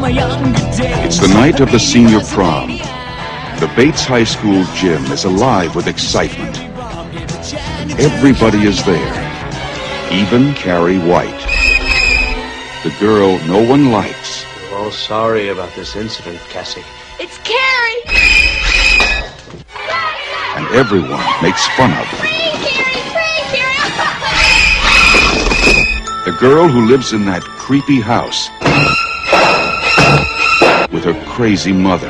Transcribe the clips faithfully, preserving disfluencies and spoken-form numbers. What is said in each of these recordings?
It's the night of the senior prom. The Bates High School gym is alive with excitement. Everybody is there, even Carrie White. The girl no one likes. We're all sorry about this incident, Cassie. It's Carrie! And everyone makes fun of her. Free, Carrie! Free, Carrie! The girl who lives in that creepy house with her crazy mother.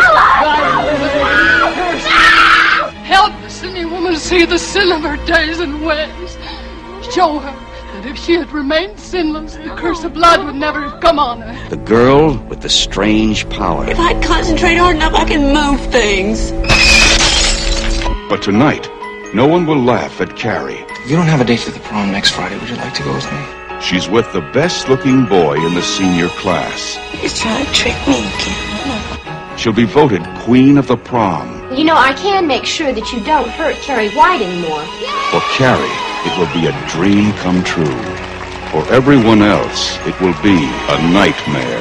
Help the silly woman see the sin of her days and ways. Show her that if she had remained sinless, the curse of blood would never have come on her. The girl with the strange power. If I concentrate hard enough, I can move things. But tonight, no one will laugh at Carrie. You don't have a date to the prom next Friday. Would you like to go with me? She's with the best-looking boy in the senior class. He's trying to trick me again. She'll be voted queen of the prom. You know, I can make sure that you don't hurt Carrie White anymore. For Carrie, it will be a dream come true. For everyone else, it will be a nightmare.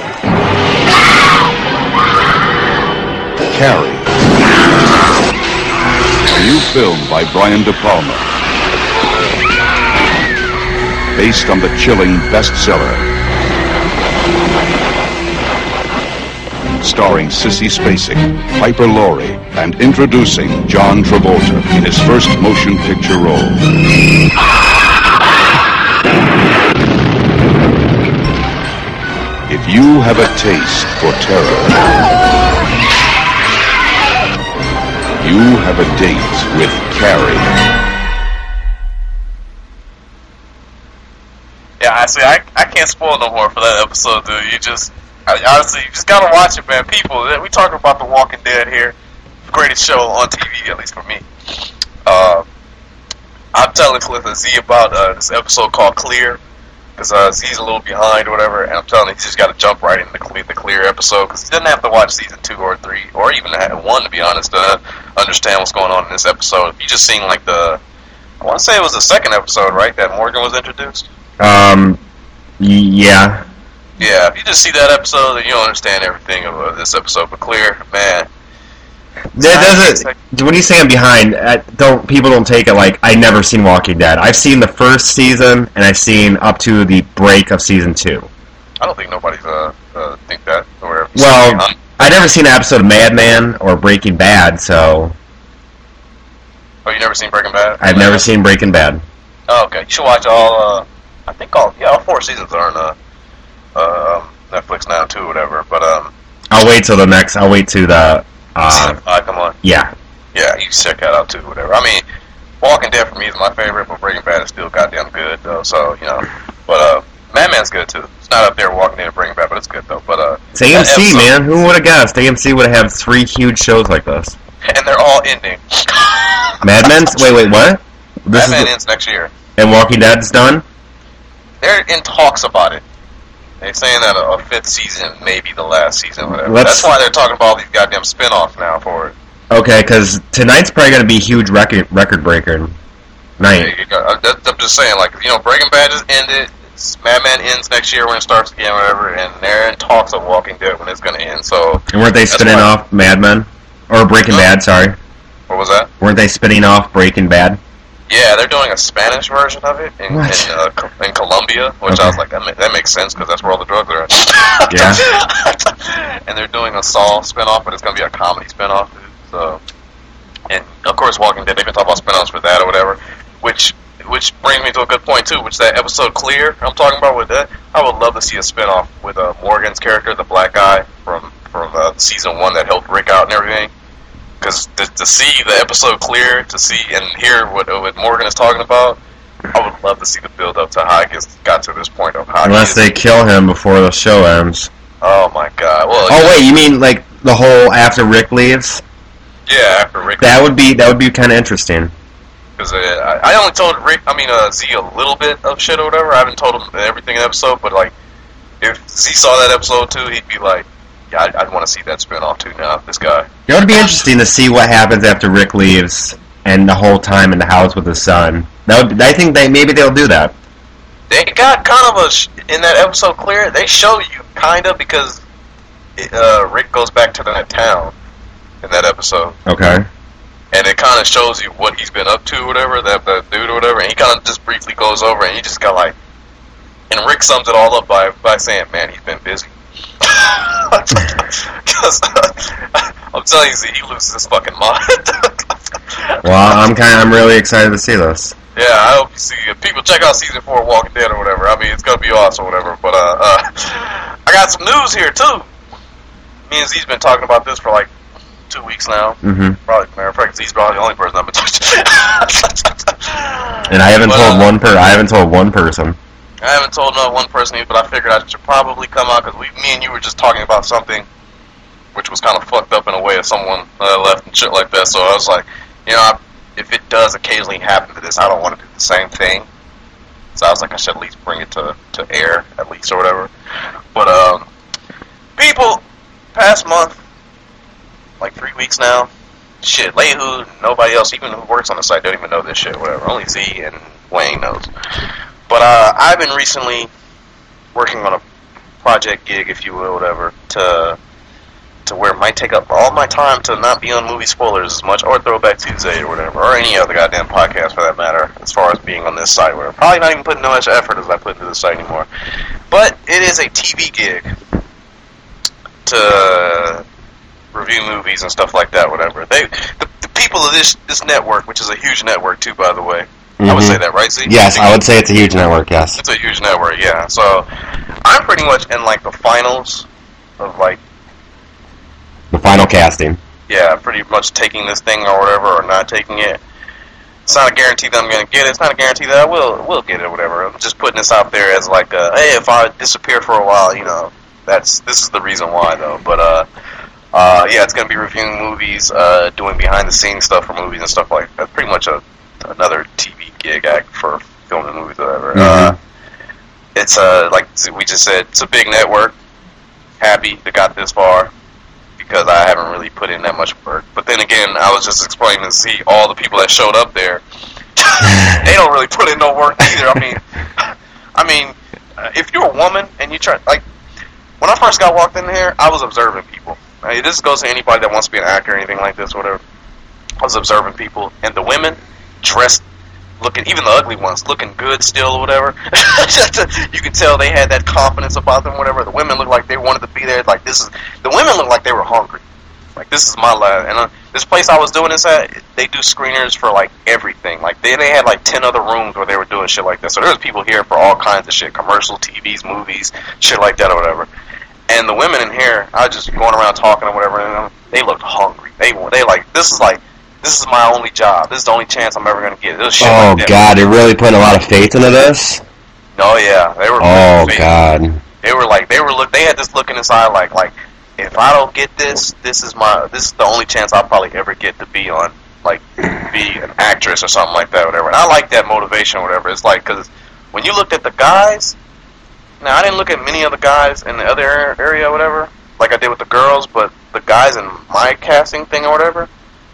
Carrie. A new film by Brian De Palma. Based on the chilling bestseller. Starring Sissy Spacek, Piper Laurie, and introducing John Travolta in his first motion picture role. If you have a taste for terror, you have a date with Carrie. Yeah, I see. I, I can't spoil no more for that episode, dude. You just, I, honestly, you just gotta watch it, man. People, we talking about The Walking Dead here. Greatest show on T V, at least for me. Uh, I'm telling Cliff and Z about uh, this episode called Clear, because uh, Z's a little behind or whatever, and I'm telling him he's just got to jump right into the Clear, the Clear episode, because he doesn't have to watch season two or three, or even one, to be honest, to understand what's going on in this episode. If you just seen, like, the, I want to say it was the second episode, right, that Morgan was introduced? Um, yeah. Yeah, if you just see that episode, then you don't understand everything of uh, this episode. But Clear, man. That doesn't. When you say I'm behind, uh, don't people don't take it like I never seen Walking Dead. I've seen the first season, and I've seen up to the break of season two. I don't think nobody's uh, uh think that. Or well, I never seen an episode of Mad Men or Breaking Bad, so. Oh, you never seen Breaking Bad? I've never seen Breaking Bad. Oh, okay. You should watch all. Uh, I think all. Yeah, all four seasons are on uh, uh, Netflix now too, whatever. But um. I'll wait till the next. I'll wait to the. Uh, season five, come on. Yeah. Yeah, you check that out too, whatever. I mean, Walking Dead for me is my favorite, but Breaking Bad is still goddamn good, though. So you know, but uh, Mad Men's good too. It's not up there Walking Dead and Breaking Bad, but it's good though. But uh, it's A M C, man. Who would have guessed A M C would have had three huge shows like this? And they're all ending. Mad Men's. Wait, wait, what? This Mad Men the... ends next year. And Walking Dead's done. They're in talks about it. They're saying that a, a fifth season may be the last season, whatever. Let's... That's why they're talking about all these goddamn spin-offs now for it. Okay, because tonight's probably going to be a huge record record breaker night. Yeah, I'm just saying, like, you know, Breaking Bad just ended. Mad Men ends next year when it starts again, whatever, and they're in talks of Walking Dead when it's going to end. So, and weren't they spinning why... off Mad Men or Breaking no. Bad? Sorry. What was that? Weren't they spinning off Breaking Bad? Yeah, they're doing a Spanish version of it in in, uh, in Colombia, which okay. I was like, that, ma- that makes sense because that's where all the drugs are at. Yeah. And they're doing a Saul spinoff, but it's going to be a comedy spinoff. So, and of course, Walking Dead. They've been talking about spinoffs for that or whatever, which which brings me to a good point too. Which that episode Clear I'm talking about with that, I would love to see a spinoff with uh, Morgan's character, the black guy from from uh, season one that helped Rick out and everything. Because to, to see the episode Clear, to see and hear what, what Morgan is talking about, I would love to see the build up to how it gets, got to this point of how. Unless they kill him before the show ends. Oh my god! Well, oh wait, you mean like the whole after Rick leaves? Yeah, after Rick. That would be that would be kind of interesting. Because uh, I, I only told Rick, I mean uh, Z, a little bit of shit or whatever. I haven't told him everything in the episode, but like if Z saw that episode too, he'd be like, yeah, I'd, I'd want to see that spinoff too now, this guy. It would be interesting to see what happens after Rick leaves and the whole time in the house with his son. That would, I think they maybe they'll do that. They got kind of a, sh- in that episode Clear, they show you kind of because it, uh, Rick goes back to that town in that episode. Okay. And it kind of shows you what he's been up to, or whatever, that, that dude or whatever, and he kind of just briefly goes over, and he just got like, and Rick sums it all up by, by saying, man, he's been busy. Because, uh, I'm telling you, he loses his fucking mind. Well, I'm kind of, I'm really excited to see this. Yeah, I hope you see it. People check out season four of Walking Dead or whatever. I mean, it's gonna be awesome or whatever. But, uh, uh, I got some news here, too. Me and Z's been talking about this for like two weeks now. Mm-hmm. Probably, matter of fact, Z's probably the only person I've been talking to. And I haven't but, told uh, one per. I haven't told one person. I haven't told not one person, but I figured I should probably come out because we, me and you were just talking about something which was kind of fucked up in a way of someone uh, left and shit like that. So I was like, you know, I, if it does occasionally happen to this, I don't want to do the same thing. So I was like, I should at least bring it to, to air, at least, or whatever. But, um, people, past month, like three weeks now, shit, Lehu, nobody else, even who works on the site, don't even know this shit, whatever. Only Z and Wayne knows. But, uh, I've been recently working on a project gig, if you will, whatever, to... to where it might take up all my time to not be on Movie Spoilers as much, or Throwback Tuesday or whatever, or any other goddamn podcast for that matter, as far as being on this site, where I'm probably not even putting no much effort as I put into this site anymore. But it is a T V gig to review movies and stuff like that, whatever. They, the, the people of this this network, which is a huge network too, by the way. Mm-hmm. I would say that, right, Z? Yes, I would say it's a huge network, yes. It's a huge network, yeah. So, I'm pretty much in, like, the finals of, like, the final casting. Yeah, pretty much taking this thing or whatever, or not taking it. It's not a guarantee that I'm going to get it. It's not a guarantee that I will will get it or whatever. I'm just putting this out there as like, a, hey, if I disappear for a while, you know, that's this is the reason why, though. But, uh, uh, yeah, it's going to be reviewing movies, uh, doing behind-the-scenes stuff for movies and stuff like that. Pretty much a another T V gig act for filming movies or whatever. Mm-hmm. Uh, it's, uh, like we just said, it's a big network. Happy to got this far, because I haven't really put in that much work. But then again, I was just explaining to see all the people that showed up there. They don't really put in no work either. I mean, I mean, uh, if you're a woman and you try, like, when I first got walked in here, I was observing people. I mean, this goes to anybody that wants to be an actor or anything like this, or whatever. I was observing people, and the women dressed, looking, even the ugly ones, looking good still or whatever. You could tell they had that confidence about them, whatever. The women looked like they wanted to be there. Like, this is, the women looked like they were hungry. Like, this is my life. And uh, this place I was doing this at, they do screeners for, like, everything. Like, they, they had, like, ten other rooms where they were doing shit like that. So there was people here for all kinds of shit. Commercial, T Vs, movies, shit like that or whatever. And the women in here, I was just going around talking or whatever, and they looked hungry. They, they like, this is like, this is my only job. This is the only chance I'm ever going to get. Shit oh, like God, they're really putting a lot of faith into this? Oh, yeah. They were Oh, God. They were like, they were look. They had this look in his eye like, like, if I don't get this, this is my, this is the only chance I'll probably ever get to be on, like, be an actress or something like that, or whatever. And I like that motivation or whatever. It's like, because when you looked at the guys, now, I didn't look at many of the guys in the other area or whatever, like I did with the girls, but the guys in my casting thing or whatever,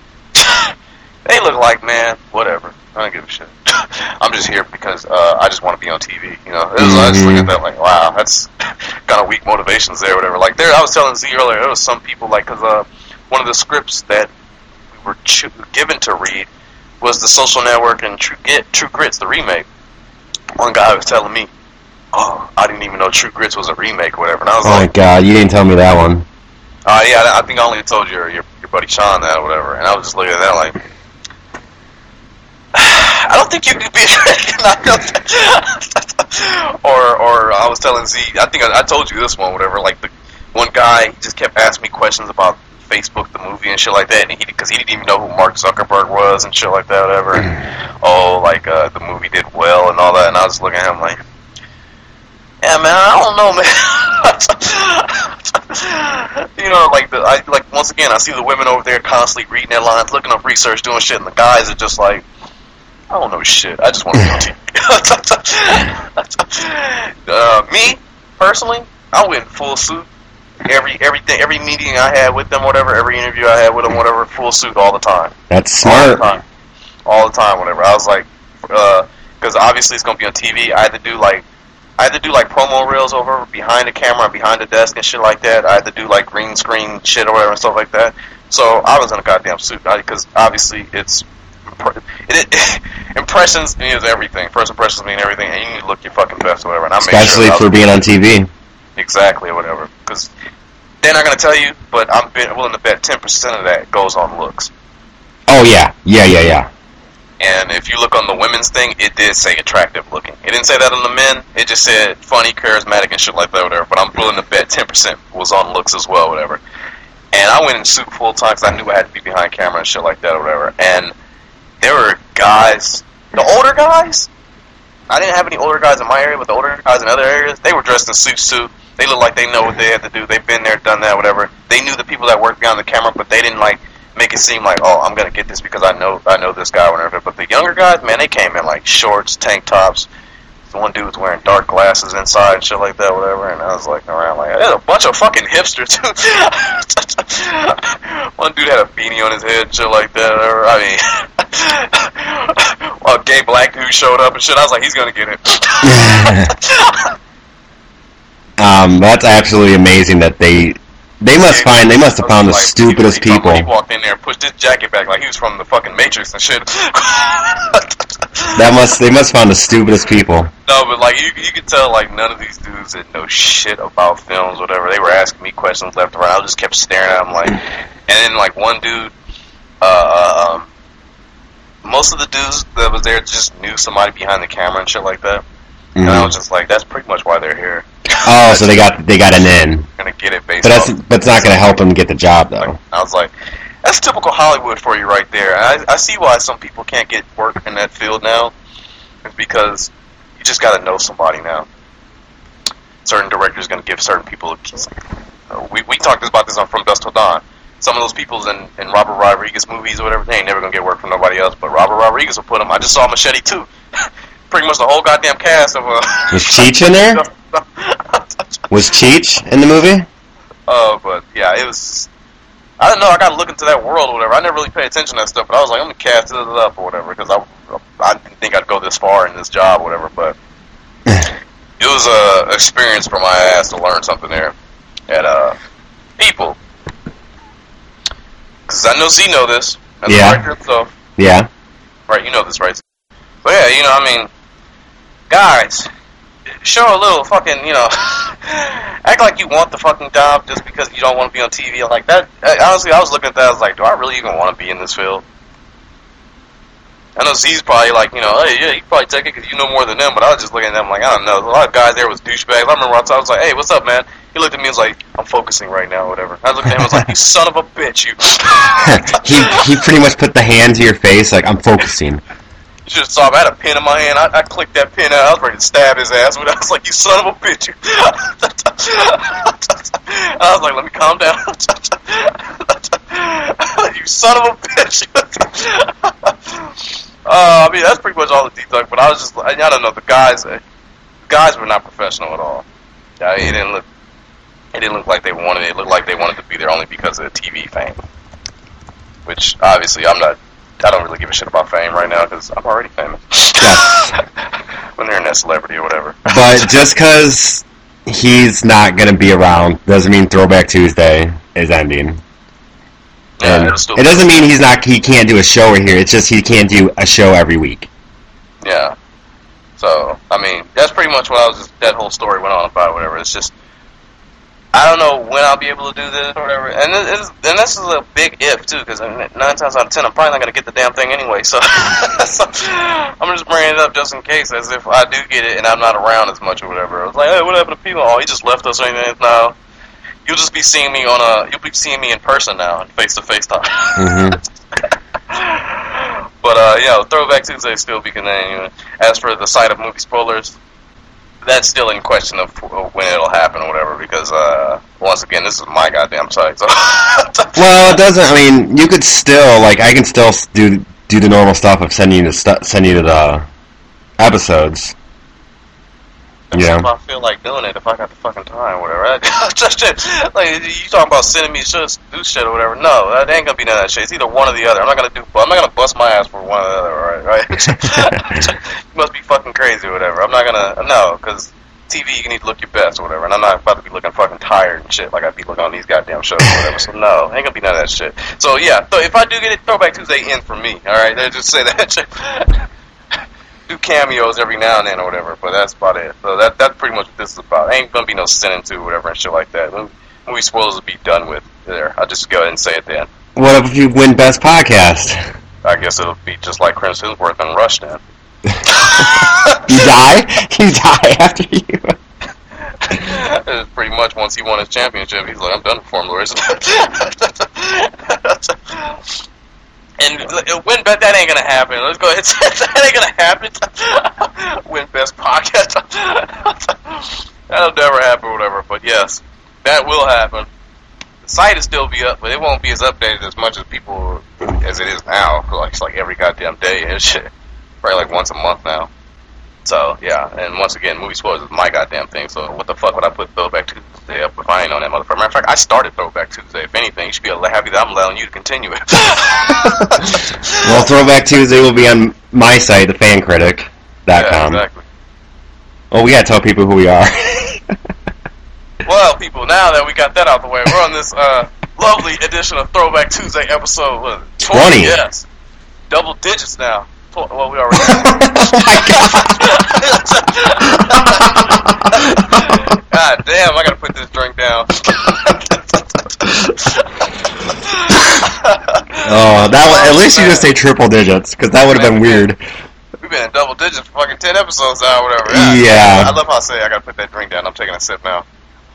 they look like, man, whatever. I don't give a shit. I'm just here because uh, I just want to be on T V, you know. It was, mm-hmm. I just look at that like, wow, that's kind of weak motivations there or whatever. Like, there, I was telling Z earlier, there was some people, like, because uh, one of the scripts that we were ch- given to read was The Social Network and True, Get, True Grit's, the remake. One guy was telling me, oh, I didn't even know True Grits was a remake or whatever. And I was oh, like, my God, you didn't tell me that one. Uh, yeah, I think I only told your, your your buddy Sean that or whatever. And I was just looking at that like, I don't think you could be or or I was telling Z, I think I, I told you this one, whatever. Like, the one guy just kept asking me questions about Facebook, the movie, and shit like that, and he because he didn't even know who Mark Zuckerberg was and shit like that, whatever. And, oh, like uh, the movie did well and all that, and I was looking at him like, yeah, man, I don't know, man. You know, like the I like once again, I see the women over there constantly reading their lines, looking up research, doing shit, and the guys are just like, I don't know shit. I just want to be on T V. uh, me personally, I went full suit. Every everything, every meeting I had with them, whatever, every interview I had with them, whatever, full suit all the time. That's smart. All the time, all the time whatever. I was like, because uh, obviously it's gonna be on T V. I had to do like I had to do like promo reels over behind the camera, behind the desk and shit like that. I had to do like green screen shit or whatever and stuff like that. So I was in a goddamn suit because obviously it's it, it, impressions means everything. First impressions mean everything, and you need to look your fucking best or whatever. And I Especially made sure for being on T V. Exactly, or whatever. Because they're not gonna tell you, but I'm willing to bet ten percent of that goes on looks. Oh yeah, yeah, yeah, yeah. And if you look on the women's thing, it did say attractive looking. It didn't say that on the men. It just said funny, charismatic, and shit like that, whatever. But I'm willing to bet ten percent was on looks as well, whatever. And I went in suit full time because I knew I had to be behind camera and shit like that, or whatever. And there were guys, the older guys. I didn't have any older guys in my area, but the older guys in other areas, they were dressed in suits too. They looked like they know what they had to do. They've been there, done that, whatever. They knew the people that worked behind the camera, but they didn't like make it seem like, oh, I'm gonna get this because I know I know this guy, whatever. But the younger guys, man, they came in like shorts, tank tops. The one dude was wearing dark glasses inside and shit like that, whatever. And I was like around like, there's a bunch of fucking hipsters too. One dude had a beanie on his head, and shit like that. Whatever. I mean, a gay black dude showed up and shit. I was like, he's gonna get it. um, that's absolutely amazing that they. They must find. They must have found the like, stupidest he, he, people. He walked in there and pushed his jacket back like he was from the fucking Matrix and shit. That must. They must have found the stupidest people. No, but like you, you could tell like none of these dudes that know shit about films, whatever. They were asking me questions left and right. I just kept staring at them like, and then like one dude, uh, um, most of the dudes that was there just knew somebody behind the camera and shit like that. Mm-hmm. And I was just like, that's pretty much why they're here. Oh, so they got they got an in. Gonna get it based. But that's off, but it's not gonna help them get the job though. Like, I was like, that's typical Hollywood for you right there. I I see why some people can't get work in that field now. It's because you just got to know somebody now. Certain directors gonna give certain people. A, uh, we we talked about this on From Dusk Till Dawn. Some of those people in, in Robert Rodriguez movies or whatever, they ain't never gonna get work from nobody else. But Robert Rodriguez will put them. I just saw Machete two. Pretty much the whole goddamn cast of. Uh, Was Cheech in there? Was Cheech in the movie? Oh, uh, but yeah, it was. I don't know. I gotta look into that world or whatever. I never really paid attention to that stuff, but I was like, I'm gonna cast it up or whatever because I, I didn't think I'd go this far in this job or whatever. But it was a experience for my ass to learn something there at uh people. Because I know Z know this. As yeah. The director himself. Yeah. Right, you know this, right? But yeah, you know, I mean, guys, show a little fucking, you know, act like you want the fucking job just because you don't want to be on T V like that. Honestly, I was looking at that, I was like, do I really even want to be in this field? I know Z's probably like, you know, hey, yeah, you probably take it because you know more than them, but I was just looking at them like, I don't know. A lot of guys there was douchebags. I remember I was like, hey, what's up, man? He looked at me and was like, I'm focusing right now, or whatever. I looked at him and was like, you son of a bitch, you. he he pretty much put the hand to your face like, I'm focusing. You should have saw him. I had a pin in my hand. I, I clicked that pin out. I was ready to stab his ass, but I was like, you son of a bitch, you. I was like, let me calm down. You son of a bitch. uh, I mean, that's pretty much all the details, but I was just, I don't know, the guys, the guys were not professional at all. Yeah, it didn't look, it didn't look like they wanted it. It looked like they wanted to be there only because of the T V fame. Which, obviously, I'm not, I don't really give a shit about fame right now because I'm already famous. Yes. When they're in that celebrity or whatever. But just because he's not going to be around doesn't mean Throwback Tuesday is ending. Yeah, and still it doesn't mean he's not. He can't do a show here. It's just he can't do a show every week. Yeah. So I mean, that's pretty much what I was. Just, that whole story went on about. Whatever. It's just I don't know when I'll be able to do this or whatever. And it is, and this is a big if too, because nine times out of ten, I'm probably not gonna get the damn thing anyway. So, so I'm just bringing it up just in case, as if I do get it and I'm not around as much or whatever. I was like, hey, what happened to people? Oh, he just left us or anything. No. You'll just be seeing me on a. You'll be seeing me in person now, face to face time. Mm-hmm. But uh, yeah, Throwback Tuesday still be continuing. As for the site of movie spoilers, that's still in question of when it'll happen or whatever. Because uh, once again, this is my goddamn site. So. Well, it doesn't. I mean, you could still like. I can still do do the normal stuff of sending you the stu- sending you the episodes. Yeah. If I feel like doing it, if I got the fucking time, whatever. I, just, like you talking about sending me shit, do shit or whatever. No, that ain't gonna be none of that shit. It's either one or the other. I'm not gonna do. I'm not gonna bust my ass for one or the other. Right? Right? You must be fucking crazy or whatever. I'm not gonna. No, because T V, you need to look your best or whatever. And I'm not about to be looking fucking tired and shit like I be looking on these goddamn shows or whatever. So no, ain't gonna be none of that shit. So yeah, so if I do get it, Throwback Tuesday in for me. All right, just say that shit. Do cameos every now and then or whatever, but that's about it. So that that's pretty much what this is about. Ain't gonna be no sinning to or whatever and shit like that. Movie, movie spoilers will be done with there. I'll just go ahead and say it then. What if you win Best Podcast? I guess it'll be just like Chris Hemsworth and Rush then. You die? You die after you. Pretty much once he won his championship, he's like, I'm done performing the rest of And win bet that ain't gonna happen. Let's go ahead. That ain't gonna happen. Win Best Podcast. That'll never happen or whatever. But yes, that will happen. The site will still be up, but it won't be as updated as much as people as it is now. Like it's like every goddamn day and shit. Probably like once a month now. So yeah, and once again, movie spoilers is my goddamn thing. So what the fuck would I put Throwback Tuesday up if I ain't on that motherfucker? Matter of fact, I started Throwback Tuesday. If anything, you should be happy that I'm allowing you to continue it. Well, Throwback Tuesday will be on my site, the fan critic dot com. Yeah, exactly. Well, we gotta tell people who we are. Well, people, now that we got that out the way, we're on this uh, lovely edition of Throwback Tuesday episode what, twenty. twenty. Yes, double digits now. Well, we already. Oh my god! God damn! I gotta put this drink down. Oh, that was, at least you just say triple digits, because that would have been weird. We've been in double digits for fucking ten episodes now, or whatever. Yeah. Yeah. I love how I say I gotta put that drink down. I'm taking a sip now.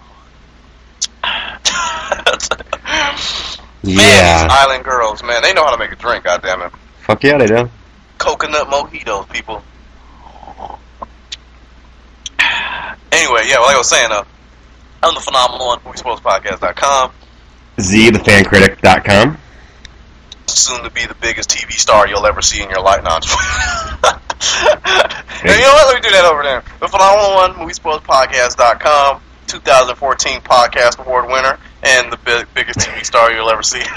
Yeah. Man, these island girls, man, they know how to make a drink. Goddammit. Fuck yeah, they do. Coconut mojitos, people. Anyway, yeah, like I was saying, uh, I'm the phenomenal one, movie spoilers podcast dot com. Z, the fan critic dot com. Soon to be the biggest T V star you'll ever see in your life. No, I'm just hey, you know what? Let me do that over there. The phenomenal one, movie spoilers podcast dot com. twenty fourteen Podcast Award winner and the big, biggest T V star you'll ever see.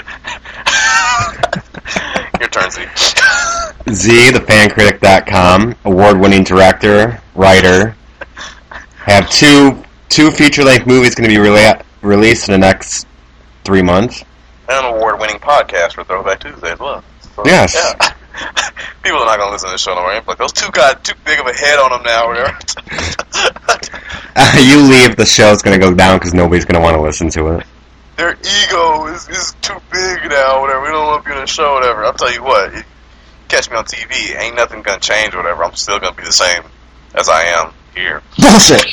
Your turn, Z. Z, the fan critic dot com, award-winning director, writer. Have two two feature-length movies going to be rela- released in the next three months. And an award-winning podcast for Throwback Tuesday as well. So, yes. Yeah. People are not going to listen to this show no more. Like, those two got too big of a head on them now, or whatever. uh, you leave, the show's going to go down because nobody's going to want to listen to it. Their ego is, is too big now, whatever. We don't want to be on the show, whatever. I'll tell you what, it, catch me on T V, ain't nothing going to change, whatever. I'm still going to be the same as I am here. Bullshit!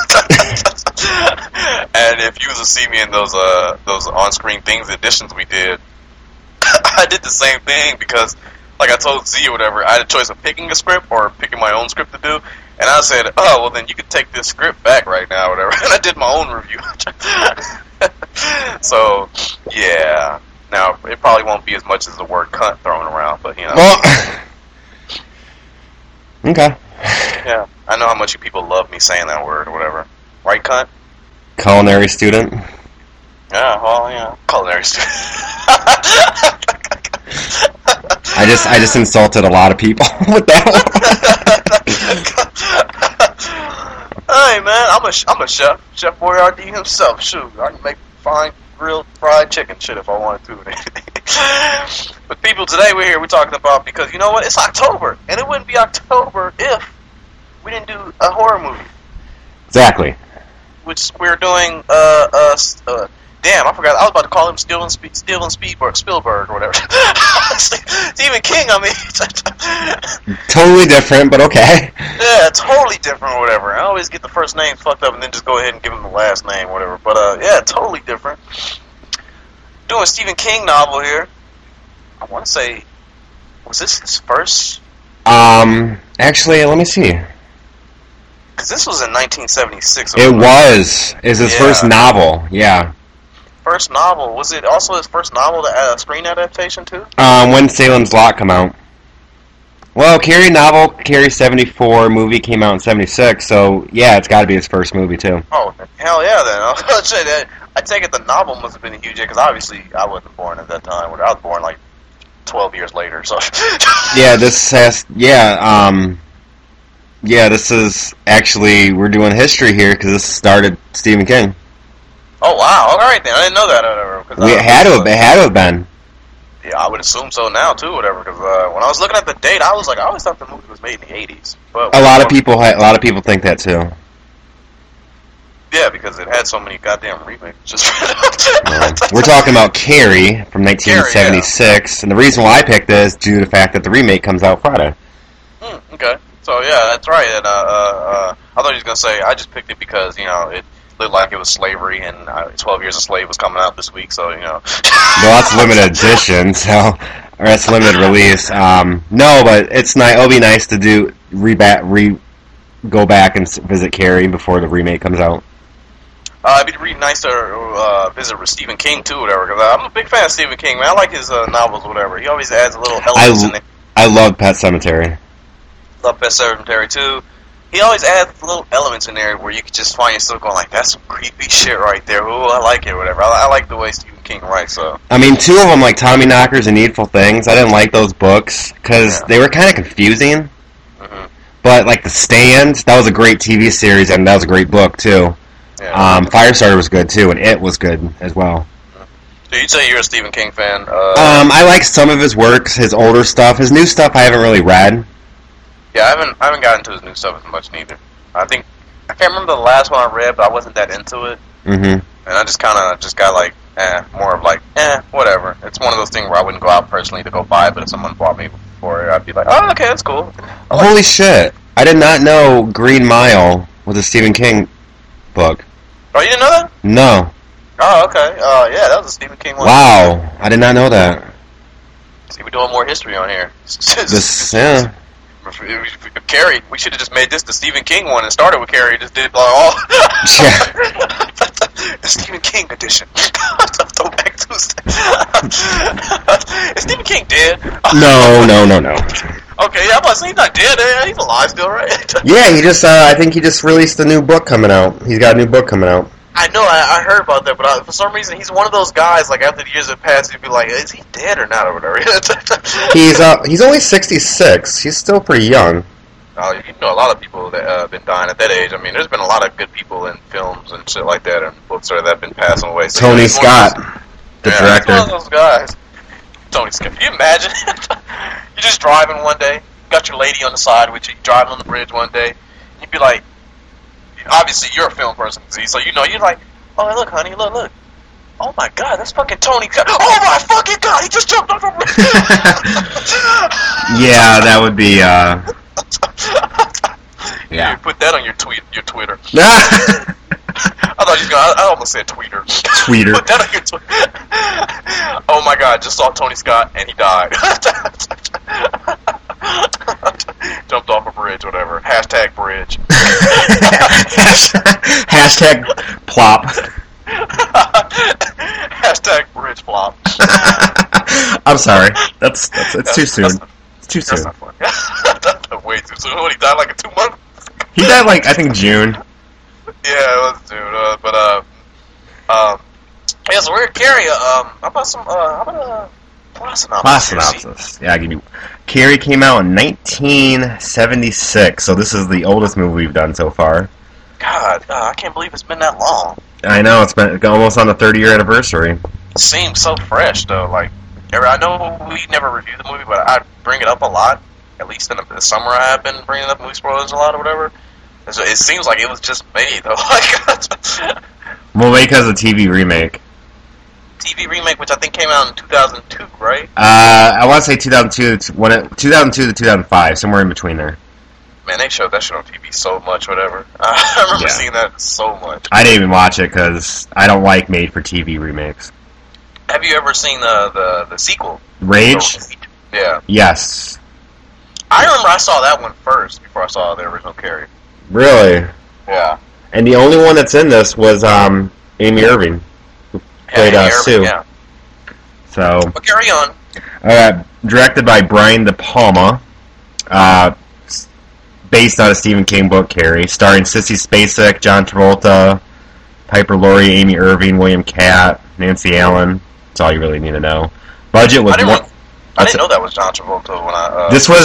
And if you was to see me in those uh those on-screen things, editions we did, I did the same thing because, like I told Z or whatever, I had a choice of picking a script or picking my own script to do. And I said, oh, well, then you could take this script back right now, whatever. And I did my own review. So, yeah. Now, it probably won't be as much as the word cunt thrown around, but, you know. Well, okay. Yeah. I know how much you people love me saying that word or whatever. Right, cunt? Culinary student. Yeah, well, yeah. Culinary student. I just I just insulted a lot of people with that one. Hey man, I'm a I'm a chef, Chef Boyardee himself. Shoot, I can make fine grilled fried chicken shit if I wanted to. But people, today we're here. We're talking about because you know what? It's October, and it wouldn't be October if we didn't do a horror movie. Exactly. Which we're doing. Uh, uh, uh Damn, I forgot. I was about to call him Steven, Sp- Steven Spielberg, Spielberg or whatever. Stephen King, I mean. Totally different, but okay. Yeah, totally different or whatever. I always get the first name fucked up and then just go ahead and give him the last name or whatever. But, uh, yeah, totally different. Doing a Stephen King novel here. I want to say, was this his first? Um, actually, let me see. Because this was in nineteen seventy-six. It was. It's his yeah. first novel, yeah. First novel. Was it also his first novel, to uh, screen adaptation, too? Um, when Salem's Lot come out. Well, Carrie novel, Carrie seventy-four, movie came out in seventy-six, so, yeah, it's got to be his first movie, too. Oh, hell yeah, then. I take it the novel must have been a huge hit, because obviously I wasn't born at that time. I was born, like, twelve years later, so... Yeah, this has... Yeah, um... Yeah, this is actually, we're doing history here because this started Stephen King. Oh, wow. All right, then. I didn't know that. Or whatever, We, it, had to have, it had to have been. Yeah, I would assume so now, too, whatever, because uh, when I was looking at the date, I was like, I always thought the movie was made in the eighties. But a lot of people ha- a lot of people think that, too. Yeah, because it had so many goddamn remakes. Just um, we're talking about Carrie from nineteen seventy-six, Carrie, yeah. And the reason why I picked it is due to the fact that the remake comes out Friday. Mm, okay. So, yeah, that's right. And uh, uh, I thought he was going to say, I just picked it because, you know, it looked like it was slavery, and uh, twelve Years a Slave was coming out this week, so, you know. Well, that's limited edition, so, or that's limited release. Um, no, but it's nice. It'll be nice to do, re, re go back and visit Carrie before the remake comes out. Uh, it'd be really nice to uh, visit with Stephen King, too, whatever, because I'm a big fan of Stephen King, man. I like his uh, novels, whatever. He always adds a little elements I, in it. I love Pet Sematary. Love Pet Sematary, too. He always adds little elements in there where you can just find yourself going like, that's some creepy shit right there. Ooh, I like it, or whatever. I, I like the way Stephen King writes, so. I mean, two of them, like Tommy Knockers and Needful Things, I didn't like those books, because yeah. they were kind of confusing. Mm-hmm. But, like, The Stand, that was a great T V series, and that was a great book, too. Yeah. Um, Firestarter was good, too, and It was good as well. So you'd say you're a Stephen King fan? Uh, um, I like some of his works, his older stuff. His new stuff I haven't really read. Yeah, I haven't I haven't gotten into his new stuff as much neither. I think I can't remember the last one I read, but I wasn't that into it. Mm-hmm. And I just kind of just got like, eh, more of like, eh, whatever. It's one of those things where I wouldn't go out personally to go buy it, but if someone bought me for it, I'd be like, oh, okay, that's cool. Like, holy shit! I did not know Green Mile was a Stephen King book. Oh, you didn't know that? No. Oh, okay. Uh, yeah, that was a Stephen King one. Wow, I did not know that. See, we're doing more history on here. This, yeah. Carrie, we should have just made this the Stephen King one and started with Carrie. Just did like all. Yeah. The Stephen King edition. Throwback Tuesday. Is Stephen King dead? No, no, no, no. Okay, yeah, but he's not dead. Eh? He's alive still, right? Yeah, he just. Uh, I think he just released a new book coming out. He's got a new book coming out. I know, I, I heard about that, but I, for some reason, he's one of those guys. Like after the years have passed, he'd be like, "Is he dead or not?" or whatever. he's uh, he's only sixty-six. He's still pretty young. Oh, you know, a lot of people that have uh, been dying at that age. I mean, there's been a lot of good people in films and shit like that, and books that have been passing away. So Tony Scott, those, the yeah, director. He's one of those guys. Tony Scott. Can you imagine? You're just driving one day, got your lady on the side with you, driving on the bridge one day. You'd be like, obviously you're a film person, so you know you're like, oh look, honey, look, look. Oh my God, that's fucking Tony Scott. Oh my fucking God, he just jumped off a bridge. Yeah, that would be. uh... Yeah. You put that on your tweet, your Twitter. I thought you were gonna. I almost said tweeter. Tweeter. Put that on your Twitter. Oh my God! Just saw Tony Scott and he died. Jumped off a bridge, whatever. Hashtag bridge. Hashtag plop. Hashtag bridge flop. I'm sorry. That's that's it's too soon. That's, it's too soon. That's not funny. That's way too soon. What, he died like in two months? He died like I think June. Yeah, it was June. Uh, but uh, um, yeah. So we're Carrie. Um, how about some? Uh, how about a plot synopsis? Plot synopsis. Yeah, I give you. Carrie came out in nineteen seventy-six, so this is the oldest movie we've done so far. God, uh, I can't believe it's been that long. I know, it's been almost on the thirty-year anniversary. It seems so fresh, though. Like, I know we never reviewed the movie, but I bring it up a lot. At least in the, the summer, I have been bringing up movie spoilers a lot or whatever. So it seems like it was just made, though. Well, because of T V remake. T V remake, which I think came out in two thousand two, right? Uh, I want to say two thousand two, when it, two thousand two to two thousand five, somewhere in between there. Man, they showed that shit on T V so much, whatever. I remember yeah. seeing that so much. I didn't even watch it because I don't like made-for-T V remakes. Have you ever seen the the, the sequel? Rage? Yeah. Yes. I remember I saw that one first before I saw the original Carrie. Really? Yeah. And the only one that's in this was um, Amy Irving, who played yeah, uh, Irving, Sue. Yeah. So. Well, carry on. Uh, directed by Brian De Palma. Uh... Based on a Stephen King book, Carrie, starring Sissy Spacek, John Travolta, Piper Laurie, Amy Irving, William Catt, Nancy Allen. That's all you really need to know. Budget was I didn't, one. want, I didn't know that was John Travolta when I. Uh, this was saw it.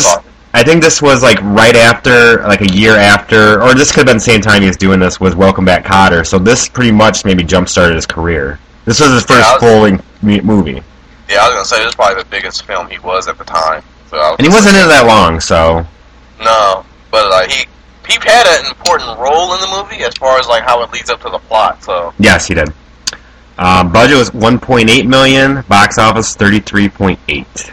I think this was like right after, like a year after, or this could have been the same time he was doing this with Welcome Back, Kotter. So this pretty much maybe jump-started his career. This was his first yeah, was, full-length movie. Yeah, I was gonna say this is probably the biggest film he was at the time. So was and he wasn't in it that long, so. No, but uh, he he had an important role in the movie as far as like how it leads up to the plot. So. Yes, he did. Um, budget was one point eight million dollars. Box office thirty-three point eight.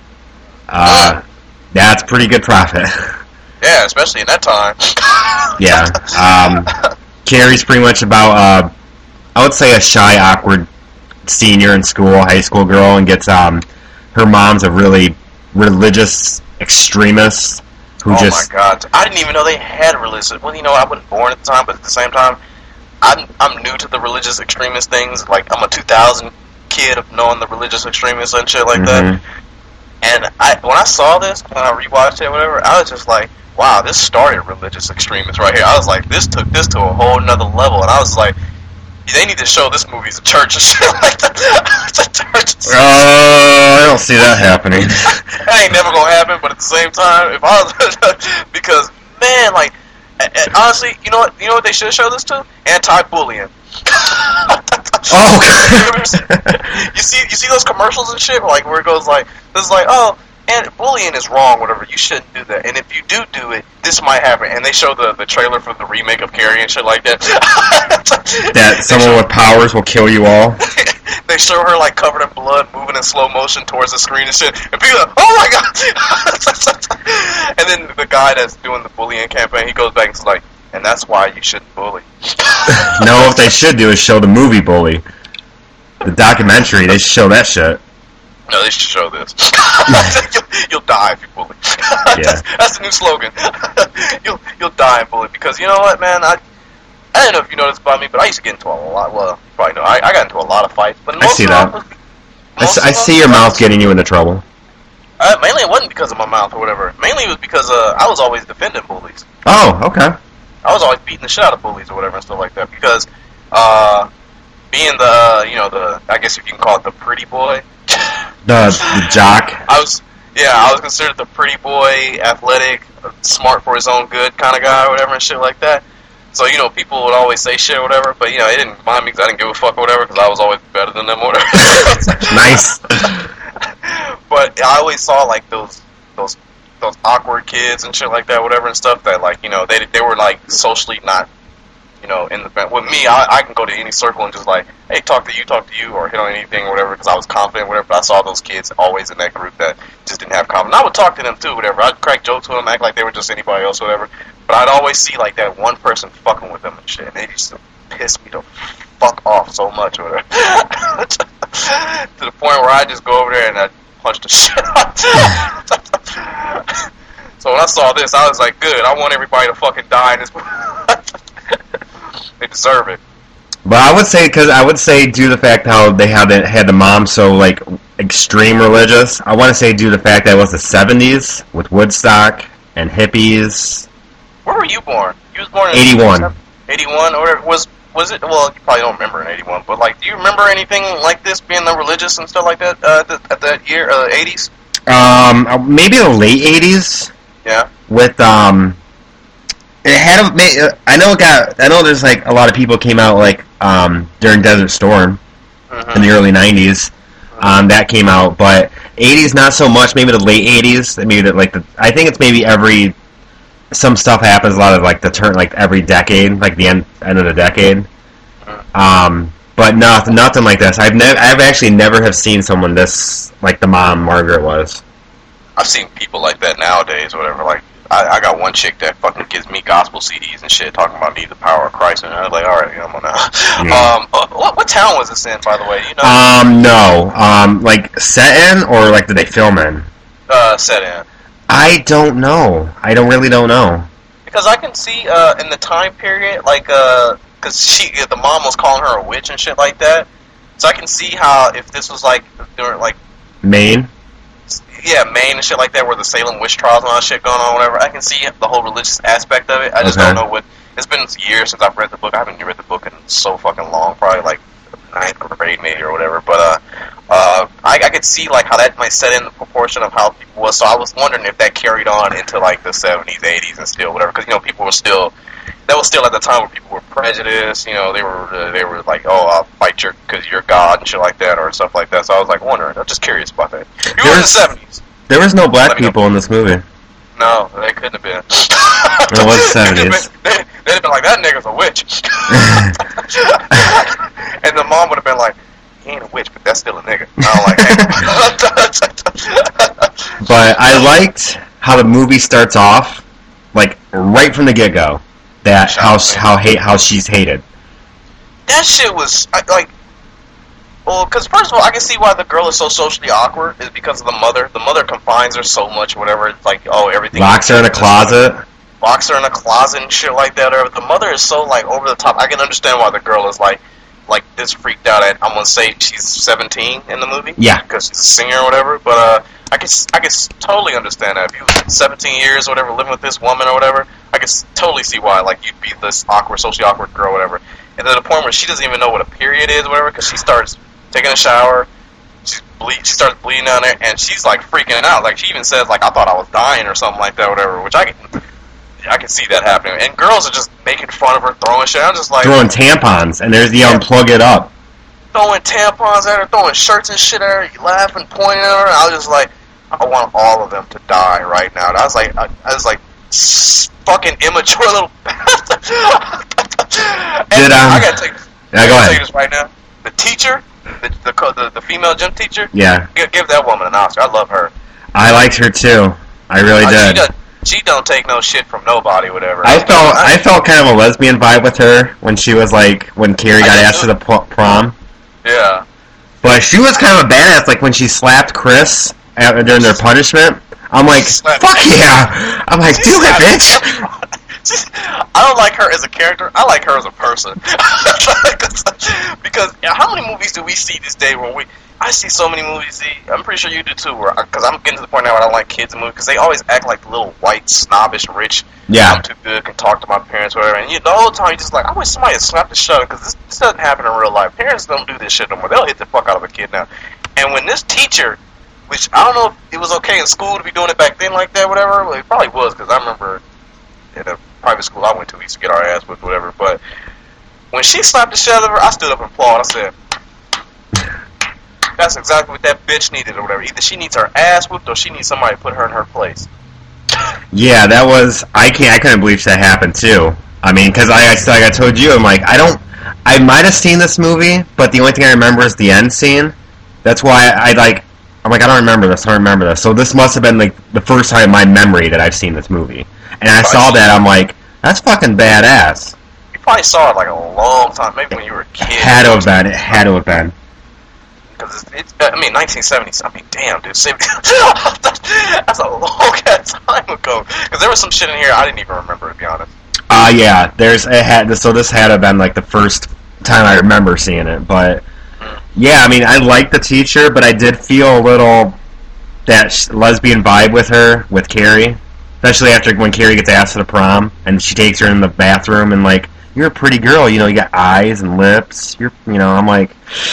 Uh, that's pretty good profit. Yeah, especially in that time. Yeah. Um, Carrie's pretty much about, uh, I would say, a shy, awkward senior in school, high school girl, and gets um, her mom's a really religious extremist who oh just. Oh my God! I didn't even know they had religious. Well, you know, I wasn't born at the time, but at the same time, I'm I'm new to the religious extremist things. Like I'm a two thousand kid of knowing the religious extremists and shit like mm-hmm. that. And I, when I saw this, when I rewatched it or whatever, I was just like, wow, this started religious extremists right here. I was like, this took this to a whole nother level. And I was like, they need to show this movie as a church or shit like that. It's a church. Oh, uh, I don't see that happening. That ain't never gonna happen, but at the same time, if I was, because, man, like, honestly, you know what, you know what they should show this to? Anti-bullying. Oh, you see, you see those commercials and shit, like where it goes like, it's like, oh, and bullying is wrong, whatever. You shouldn't do that, and if you do do it, this might happen. And they show the the trailer for the remake of Carrie and shit like that. That someone with powers will kill you all. They show her like covered in blood, moving in slow motion towards the screen and shit, and people are like, oh my God! And then the guy that's doing the bullying campaign, he goes back and says like, and that's why you shouldn't bully. No, what they should do is show the movie Bully. The documentary, they should show that shit. No, they should show this. you'll, you'll die if you bully. Yeah. that's, that's the new slogan. you'll you'll die and bully. Because you know what, man? I I don't know if you know this about me, but I used to get into a lot. Well, you probably know. I, I got into a lot of fights. But most I see of that. Them, I, s- I see your mouth getting you into trouble. Uh, mainly it wasn't because of my mouth or whatever. Mainly it was because uh, I was always defending bullies. Oh, okay. I was always beating the shit out of bullies or whatever and stuff like that because uh, being the, you know, the, I guess you can call it the pretty boy. The, the jock? I was, yeah, I was considered the pretty boy, athletic, smart for his own good kind of guy or whatever and shit like that. So, you know, people would always say shit or whatever, but, you know, it didn't mind me because I didn't give a fuck or whatever because I was always better than them or whatever. Nice. But I always saw, like, those, those, those awkward kids and shit like that, whatever, and stuff that, like, you know, they they were, like, socially not, you know, in the... With me, I, I can go to any circle and just, like, hey, talk to you, talk to you, or hit on anything or whatever, because I was confident, whatever, but I saw those kids always in that group that just didn't have confidence. I would talk to them, too, whatever. I'd crack jokes with them, act like they were just anybody else, whatever, but I'd always see, like, that one person fucking with them and shit, and they used to piss me the fuck off so much, or whatever. To the point where I just go over there and I punch the shit out. So when I saw this, I was like, good, I want everybody to fucking die in this movie. They deserve it. But I would say, because I would say due to the fact how they had the, had the mom so, like, extreme religious, I want to say due to the fact that it was the seventies with Woodstock and hippies. Where were you born? You was born in eighty-one. eighty-one, or was was it? Well, you probably don't remember in eighty-one, but like, do you remember anything like this being the religious and stuff like that uh, at, the, at that year, uh, eighties? Um, maybe the late eighties. Yeah. With um, it had a. I know it got. I know there's like a lot of people came out like um during Desert Storm mm-hmm. in the early nineties. Um, that came out, but eighties not so much. Maybe the late eighties. Maybe the, like the. I think it's maybe every. Some stuff happens a lot of like the turn like every decade, like the end end of the decade. Um, but nothing nothing like this. I've never I've actually never have seen someone this like the mom Margaret was. I've seen people like that nowadays, or whatever. Like I, I got one chick that fucking gives me gospel C Ds and shit, talking about need the power of Christ, and I was like, all right, I'm on now. Yeah. Um, what what town was this in, by the way? Do you know? Um, no. Um, like set in or like did they film in? Uh, set in. I don't know. I don't really don't know. Because I can see uh, in the time period, like, uh, because she, the mom was calling her a witch and shit like that. So I can see how if this was like during like Maine. Yeah, Maine and shit like that, where the Salem witch trials and all that shit going on, whatever. I can see the whole religious aspect of it. I just okay. don't know what. It's been years since I've read the book. I haven't read the book in so fucking long, probably like ninth grade maybe or whatever. But uh, uh, I, I could see like how that might set in the proportion of how people was, so I was wondering if that carried on into like the seventies, eighties, and still whatever, because you know people were still, that was still at the time where people were prejudiced. You know, they were uh, they were like, oh, I'll fight you because you're God and shit like that, or stuff like that. So I was like wondering, I'm just curious about that. You were in the seventies. There was no black people in this movie. No, they couldn't have been. It was the seventies. They'd, they'd have been like, that nigga's a witch. And the mom would have been like, he ain't a witch, but that's still a nigga. I don't like him. But I liked how the movie starts off, like, right from the get-go, that how, how, hate, how she's hated. That shit was, like, well, because first of all, I can see why the girl is so socially awkward, is because of the mother. The mother confines her so much, whatever, it's like, oh, everything. Locks her in a closet. Locks her in a closet and shit like that, or the mother is so, like, over the top. I can understand why the girl is, like, like this freaked out at, I'm gonna say she's seventeen in the movie. Yeah. Because she's a singer or whatever, but, uh, I can, I can totally understand that. If you was seventeen years or whatever, living with this woman or whatever, I can totally see why, like, you'd be this awkward, socially awkward girl or whatever. And to the point where she doesn't even know what a period is or whatever, because she starts taking a shower, she's ble- she starts bleeding down there, and she's, like, freaking out. Like, she even says, like, I thought I was dying or something like that, whatever, which I can, I can see that happening. And girls are just making fun of her, throwing shit. I'm just like... Throwing tampons, and there's the yeah. unplug it up. Throwing tampons at her, throwing shirts and shit at her, laughing, pointing at her. I was just like, I want all of them to die right now. I was like, I, I was like, fucking immature little bastard. Did, um... I gotta take, yeah, I go gotta ahead. take this right now. The teacher, the the, the the female gym teacher, yeah, give, give that woman an Oscar. I love her. I liked her too. I really uh, did. She, does, she don't take no shit from nobody, whatever. I felt I, I felt kind of a lesbian vibe with her when she was like when Carrie got asked to the prom. Yeah. But she was kind of a badass. Like when she slapped Chris during their punishment. I'm like, fuck yeah! I'm like, do it, bitch. I don't like her as a character. I like her as a person. Because how many movies do we see this day where we... I see so many movies, see, I'm pretty sure you do too, where because I'm getting to the point now where I don't like kids in movies, because they always act like little white, snobbish, rich, yeah. I'm too good, can talk to my parents, whatever, and you, the whole time you're just like, I wish somebody had slapped the shut, because this, this doesn't happen in real life. Parents don't do this shit no more. They'll hit the fuck out of a kid now. And when this teacher, which I don't know if it was okay in school to be doing it back then like that, whatever, well, it probably was, because I remember in a private school I went to, we used to get our ass whipped, whatever, but when she slapped the shit out of her, I stood up and applauded. I said, that's exactly what that bitch needed or whatever. Either she needs her ass whipped or she needs somebody to put her in her place. Yeah, that was... I can't. I couldn't believe that happened, too. I mean, because I, like I told you, I'm like, I don't... I might have seen this movie, but the only thing I remember is the end scene. That's why I, I like... I'm like, I don't remember this. I don't remember this. So this must have been, like, the first time in my memory that I've seen this movie. And I saw that, I'm like, that's fucking badass. You probably saw it, like, a long time. Maybe when you were a kid. It had to have been. It had to have been. Because it's, it's, I mean, nineteen seventies, I mean, damn, dude, that's a long ass time ago. Because there was some shit in here I didn't even remember, to be honest. Uh, yeah, there's, it had, so this had to have been, like, the first time I remember seeing it, but, mm. yeah, I mean, I liked the teacher, but I did feel a little, that lesbian vibe with her, with Carrie, especially after when Carrie gets asked to the prom, and she takes her in the bathroom, and, like, you're a pretty girl, you know, you got eyes and lips, you're, you know, I'm like...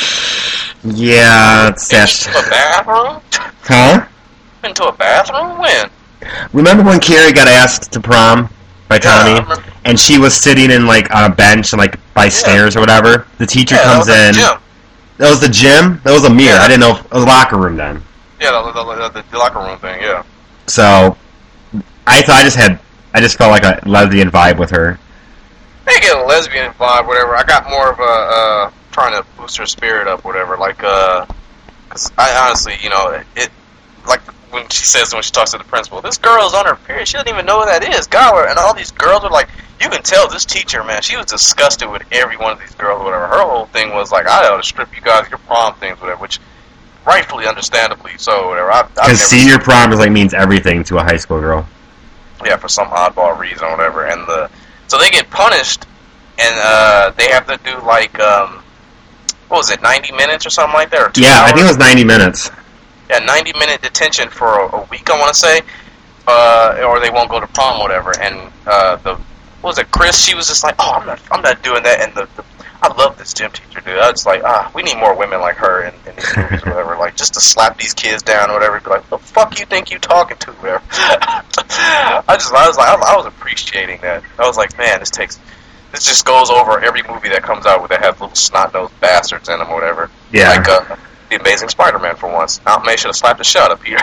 Yeah, it's that. Into a bathroom? Huh? Into a bathroom? When? Remember when Carrie got asked to prom by Tommy, yeah, and she was sitting in like on a bench and like by yeah. stairs or whatever? The teacher yeah, comes that in. Gym. That was the gym. That was a mirror. Yeah. I didn't know. If, it was a locker room then. Yeah, the, the, the, the locker room thing. Yeah. So, I thought I just had. I just felt like a lesbian vibe with her. I didn't get a lesbian vibe, whatever. I got more of a. Uh, trying to boost her spirit up, whatever, like, uh, because I honestly, you know, it, it, like, when she says, when she talks to the principal, this girl's on her period, she doesn't even know what that is, God, and all these girls are like, you can tell this teacher, man, she was disgusted with every one of these girls, whatever. Her whole thing was like, I ought to strip you guys of your prom things, whatever, which, rightfully, understandably, so, whatever. Because senior prom is, like, means everything to a high school girl. Yeah, for some oddball reason, or whatever, and the, so they get punished, and, uh, they have to do, like, um, what was it, ninety minutes or something like that? Or two yeah, hours? I think it was ninety minutes. Yeah, ninety minute detention for a, a week, I want to say, uh, or they won't go to prom, or whatever. And uh, the what was it, Chris? She was just like, oh, I'm not, I'm not doing that. And the, the I love this gym teacher, dude. I was like, ah, we need more women like her in, in these movies or whatever. Like, just to slap these kids down or whatever. Be like, what the fuck you think you talking to, whatever. I just, I was like, I, I was appreciating that. I was like, man, this takes, this just goes over every movie that comes out where they have little snot-nosed bastards in them or whatever. Yeah. Like, uh, The Amazing Spider-Man for once. Aunt May should have slapped the shit out of Peter.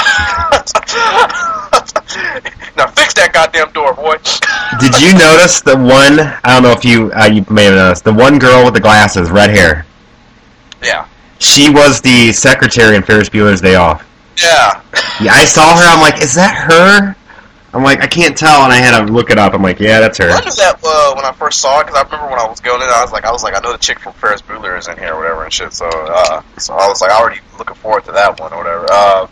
Now fix that goddamn door, boy. Did you notice the one, I don't know if you uh, you may have noticed, the one girl with the glasses, red hair? Yeah. She was the secretary in Ferris Bueller's Day Off. Yeah. Yeah, I saw her, I'm like, is that her? I'm like, I can't tell, and I had to look it up. I'm like, yeah, that's her. I knew that uh, when I first saw it, because I remember when I was going in, I was like, I was like, I know the chick from Ferris Bueller is in here or whatever and shit. So, uh, so I was like, already looking forward to that one or whatever. Uh,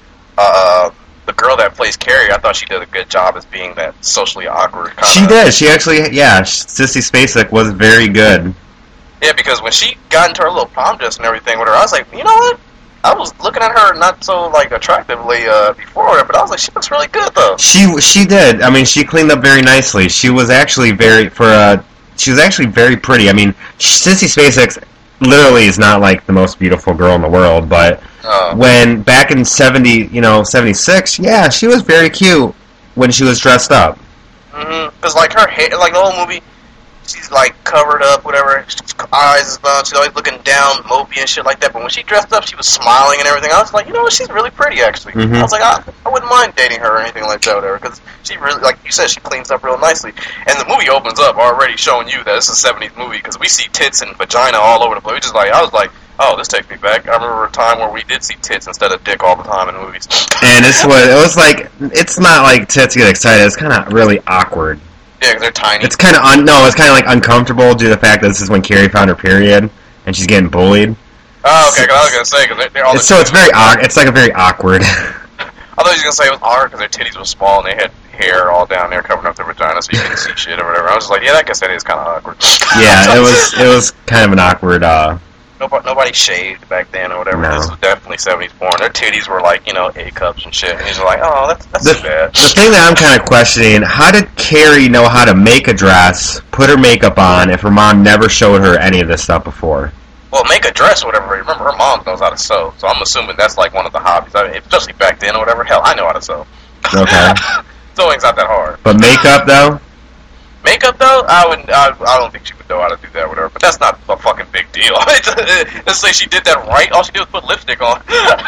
uh, the girl that plays Carrie, I thought she did a good job as being that socially awkward kind of. She did. She actually, yeah, Sissy Spacek was very good. Yeah, because when she got into her little prom dress and everything with her, I was like, you know what? I was looking at her not so like attractively uh, before, but I was like, she looks really good though. She she did. I mean, she cleaned up very nicely. She was actually very for uh, she was actually very pretty. I mean, Sissy Spacek literally is not like the most beautiful girl in the world, but uh, when back in seventy, you know, seventy-six, yeah, she was very cute when she was dressed up. Mhm. Because like her hair, like the whole movie, she's like covered up, whatever. Eyes is blown. She's always looking down, mopey and shit like that. But when she dressed up, she was smiling and everything. I was like, you know what? She's really pretty, actually. Mm-hmm. I was like, I, I wouldn't mind dating her or anything like that, whatever. Because she really, like you said, she cleans up real nicely. And the movie opens up already showing you that it's a seventies movie because we see tits and vagina all over the place. We just like, I was like, oh, this takes me back. I remember a time where we did see tits instead of dick all the time in movies. And this was, it was like, it's not like tits get excited. It's kind of really awkward. Yeah, they're tiny. It's kind of un- no, it's kind of like uncomfortable due to the fact that this is when Carrie found her period and she's getting bullied. Oh, okay. Cause I was gonna say because they're, they're all. It's, so it's very awkward. It's like a very awkward. I thought you were gonna say it was awkward because their titties were small and they had hair all down there covering up their vagina, so you couldn't see shit or whatever. I was just like, yeah, I guess that is kind of awkward. Yeah, it was. It was kind of an awkward. Uh, Nobody, nobody shaved back then or whatever. No. This was definitely seventies porn. Their titties were like, you know, A cups and shit. And he's like, oh, that's, that's the, too bad. The thing that I'm kind of questioning, how did Carrie know how to make a dress, put her makeup on, if her mom never showed her any of this stuff before? Well, make a dress or whatever. Remember, her mom knows how to sew. So I'm assuming that's like one of the hobbies. I mean, especially back then or whatever. Hell, I know how to sew. Okay. Sewing's not that hard. But makeup, though? Makeup, though, I would. I, I don't think she would know how to do that, or whatever. But that's not a fucking big deal. Let's say she did that right. All she did was put lipstick on.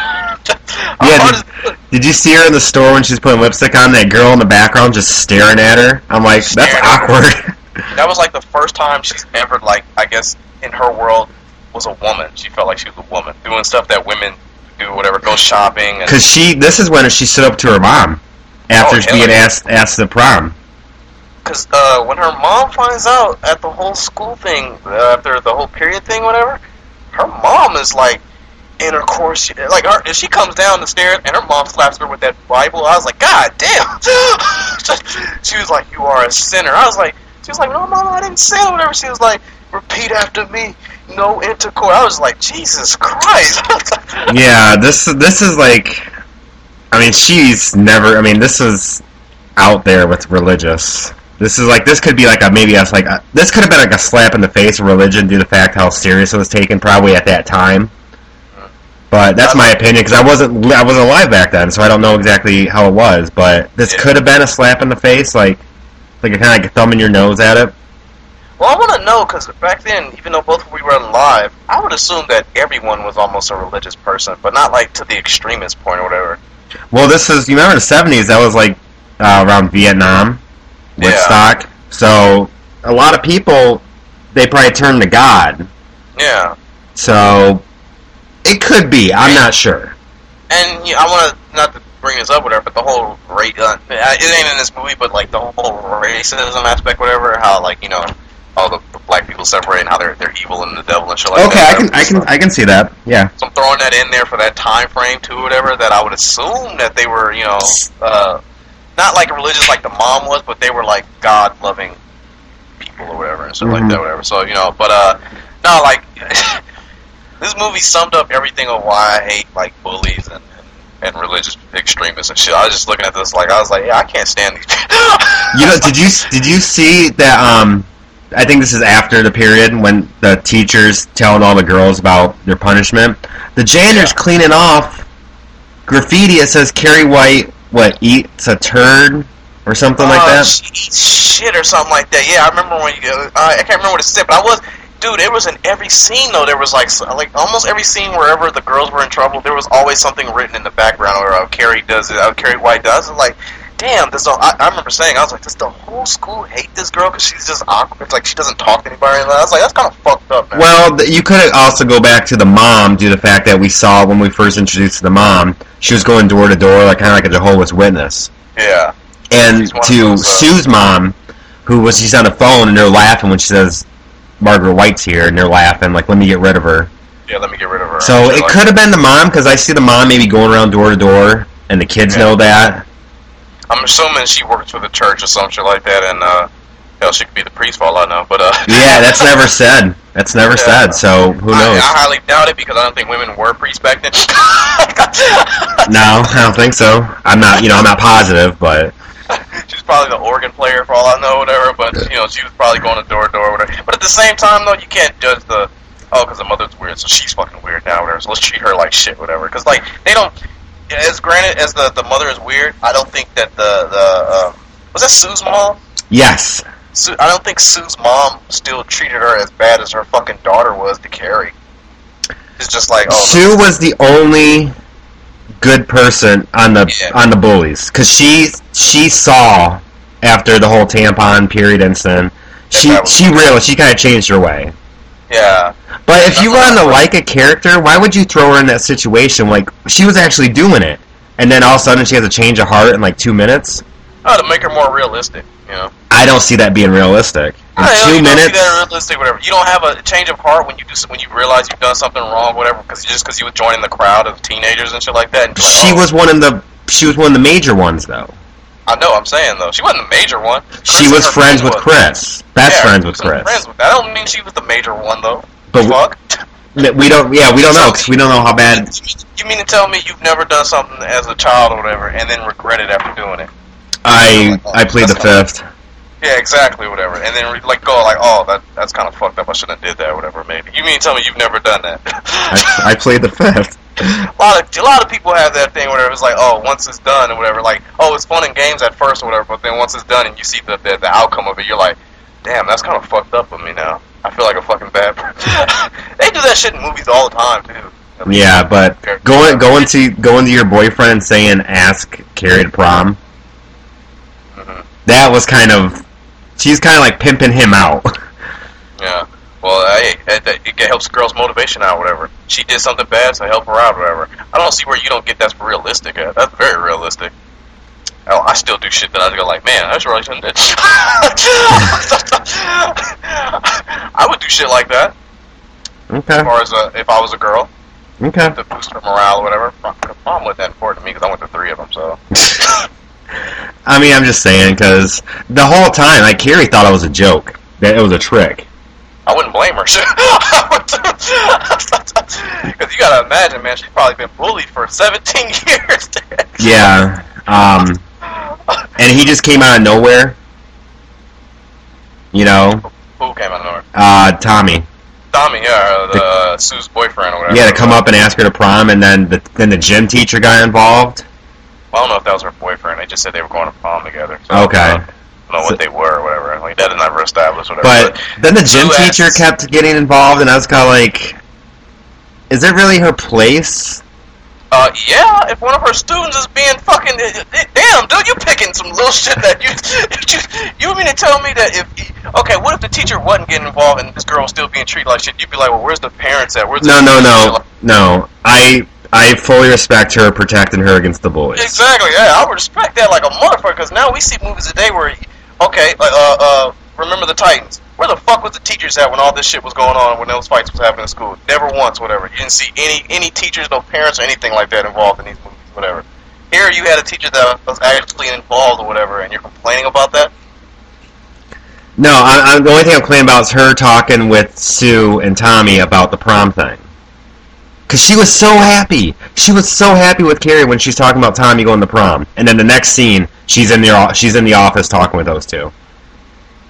Yeah. Did, did you see her in the store when she's putting lipstick on? That girl in the background just staring at her. I'm like, that's awkward. That was like the first time she's ever, like, I guess, in her world, was a woman. She felt like she was a woman doing stuff that women do, whatever, go shopping. Because she, this is when she stood up to her mom after oh, being asked asked to the prom. Because uh, when her mom finds out at the whole school thing, uh, after the whole period thing, whatever, her mom is like, in her course, she, like, her, she comes down the stairs and her mom slaps her with that Bible. I was like, God damn! She was like, you are a sinner. I was like, she was like, no, mama, I didn't sin, whatever. She was like, repeat after me, no intercourse. I was like, Jesus Christ! Yeah, this this is like, I mean, she's never. I mean, this is out there with religious. This is like, this could be like a, maybe us like, a, this could have been like a slap in the face of religion due to the fact how serious it was taken probably at that time. But that's my opinion, because I wasn't I wasn't alive back then, so I don't know exactly how it was. But this could have been a slap in the face, like like a kind of like thumbing your nose at it. Well, I want to know, because back then, even though both we were alive, I would assume that everyone was almost a religious person, but not like to the extremist point or whatever. Well, this is, you remember the seventies, that was like uh, around Vietnam, Woodstock. Yeah. So a lot of people, they probably turned to God. Yeah. So it could be. I'm and, not sure. And you know, I want to, not to bring this up, whatever, but the whole race, uh, it ain't in this movie, but like the whole racism aspect, whatever, how like, you know, all the black people separate and how they're they're evil and the devil and shit like okay, that. Okay, I can I can I can see that. Yeah. So I'm throwing that in there for that time frame too, whatever. That I would assume that they were, you know, uh, not like religious like the mom was, but they were like God loving people or whatever and stuff mm-hmm. like that, whatever. So you know, but uh, no, like this movie summed up everything of why I hate like bullies and. and religious extremists and shit. I was just looking at this like I was like, yeah, I can't stand these people. You know, did you did you see that um I think this is after the period when the teacher's telling all the girls about their punishment. The janitor's yeah. cleaning off graffiti. It says Carrie White, what, eats a turd or something uh, like that? She eats shit or something like that. Yeah, I remember when you, uh, I can't remember what it said, but I was, dude, it was in every scene, though. There was, like, like almost every scene wherever the girls were in trouble, there was always something written in the background, or uh, Carrie does it, uh, Carrie White does it. Like, damn, this. All, I, I remember saying, I was like, does the whole school hate this girl because she's just awkward? Like, she doesn't talk to anybody. I was like, that's kind of fucked up, man. Well, you could also go back to the mom due to the fact that we saw when we first introduced the mom, she was going door to door, like kind of like a Jehovah's Witness. Yeah. And to those, uh, Sue's mom, who was, she's on the phone and they're laughing when she says, Margaret White's here, and they're laughing, like, let me get rid of her. Yeah, let me get rid of her. So it like, could have been the mom, because I see the mom maybe going around door to door, and the kids yeah. know that. I'm assuming she works with a church or some shit like that, and, uh, hell, she could be the priest for all I know, but, uh... yeah, that's never said. That's never yeah. said, so who knows? I, I highly doubt it, because I don't think women were priests back then. No, I don't think so. I'm not, you know, I'm not positive, but... She's probably the organ player for all I know, whatever, but, you know, she was probably going to door to door, whatever. But at the same time, though, you can't judge the, oh, because the mother's weird, so she's fucking weird now, whatever, so let's treat her like shit, whatever. Because, like, they don't, as granted as the, the mother is weird, I don't think that the, the uh, was that Sue's mom? Yes. Sue, I don't think Sue's mom still treated her as bad as her fucking daughter was to Carrie. It's just like, oh. Sue was the only good person on the yeah. on the bullies, because she she saw after the whole tampon period incident, she she realized she kind of changed her way. Yeah. But if you wanted to like a character, why would you throw her in that situation? Like, she was actually doing it, and then all of a sudden she has a change of heart in like two minutes. Oh, to make her more realistic, you know. I don't see that being realistic. In I two you minutes. Don't see that realistic, whatever. You don't have a change of heart when you do when you realize you've done something wrong, whatever. Because just because you were joining the crowd of teenagers and shit like that. And she like, oh. was one of the she was one of the major ones, though. I know. I'm saying though, she wasn't the major one. Chris she was friends with was. Chris. Best yeah, friends with Chris. Friends with, that don't mean she was the major one, though. But fuck. We don't. Yeah, we don't know because we don't know how bad. You mean to tell me you've never done something as a child or whatever, and then regretted after doing it? I I plead the fifth. Yeah, exactly, whatever. And then like go like, oh, that that's kind of fucked up. I shouldn't have did that, whatever. Maybe you mean to tell me you've never done that? I, I plead the fifth. A lot of a lot of people have that thing, whatever. It's like, oh, once it's done or whatever. Like, oh, it's fun in games at first or whatever, but then once it's done and you see the the, the outcome of it, you're like, damn, that's kind of fucked up with me now. I feel like a fucking bad person. They do that shit in movies all the time too. Yeah, but going going to going to your boyfriend and saying ask Carrie to prom. Mm-hmm. That was kind of. She's kind of like pimping him out. Yeah. Well, hey, it, it helps girls' motivation out, whatever. She did something bad, so help her out, whatever. I don't see where you don't get that's realistic at. That's very realistic. Oh, I still do shit that I go like, man, I should really shouldn't do. I would do shit like that. Okay. As far as uh, if I was a girl. Okay. To boost her morale or whatever. Prom wasn't that important to me because I went to three of them, so. I mean, I'm just saying, because the whole time, like, Carrie thought it was a joke. That it was a trick. I wouldn't blame her. Because you gotta imagine, man, she's probably been bullied for seventeen years. Yeah. Um, and he just came out of nowhere. You know? Who came out of nowhere? Uh, Tommy. Tommy, yeah, the, uh, Sue's boyfriend or whatever. Yeah, to come up and ask her to prom, and then the, then the gym teacher got involved. Well, I don't know if that was her boyfriend. They just said they were going to prom together. So okay. I don't know what so, they were or whatever. Like, that is never established, whatever. But, but then the gym Sue teacher asks, kept getting involved, and I was kind of like, is it really her place? Uh, yeah, if one of her students is being fucking... Damn, dude, you picking some little shit that you... You, you mean to tell me that if... Okay, what if the teacher wasn't getting involved and this girl was still being treated like shit? You'd be like, well, where's the parents at? Where's the no, no, no. Like, no. I... I fully respect her protecting her against the bullies. Exactly, yeah, I would respect that like a motherfucker, because now we see movies today where, okay, uh, uh, remember the Titans. Where the fuck was the teachers at when all this shit was going on, when those fights was happening in school? Never once, whatever. You didn't see any any teachers, no parents, or anything like that involved in these movies, whatever. Here you had a teacher that was actually involved or whatever, and you're complaining about that? No, I, I, the only thing I'm complaining about is her talking with Sue and Tommy about the prom thing. Because she was so happy. She was so happy with Carrie when she's talking about Tommy going to prom. And then the next scene, she's in the she's in the office talking with those two.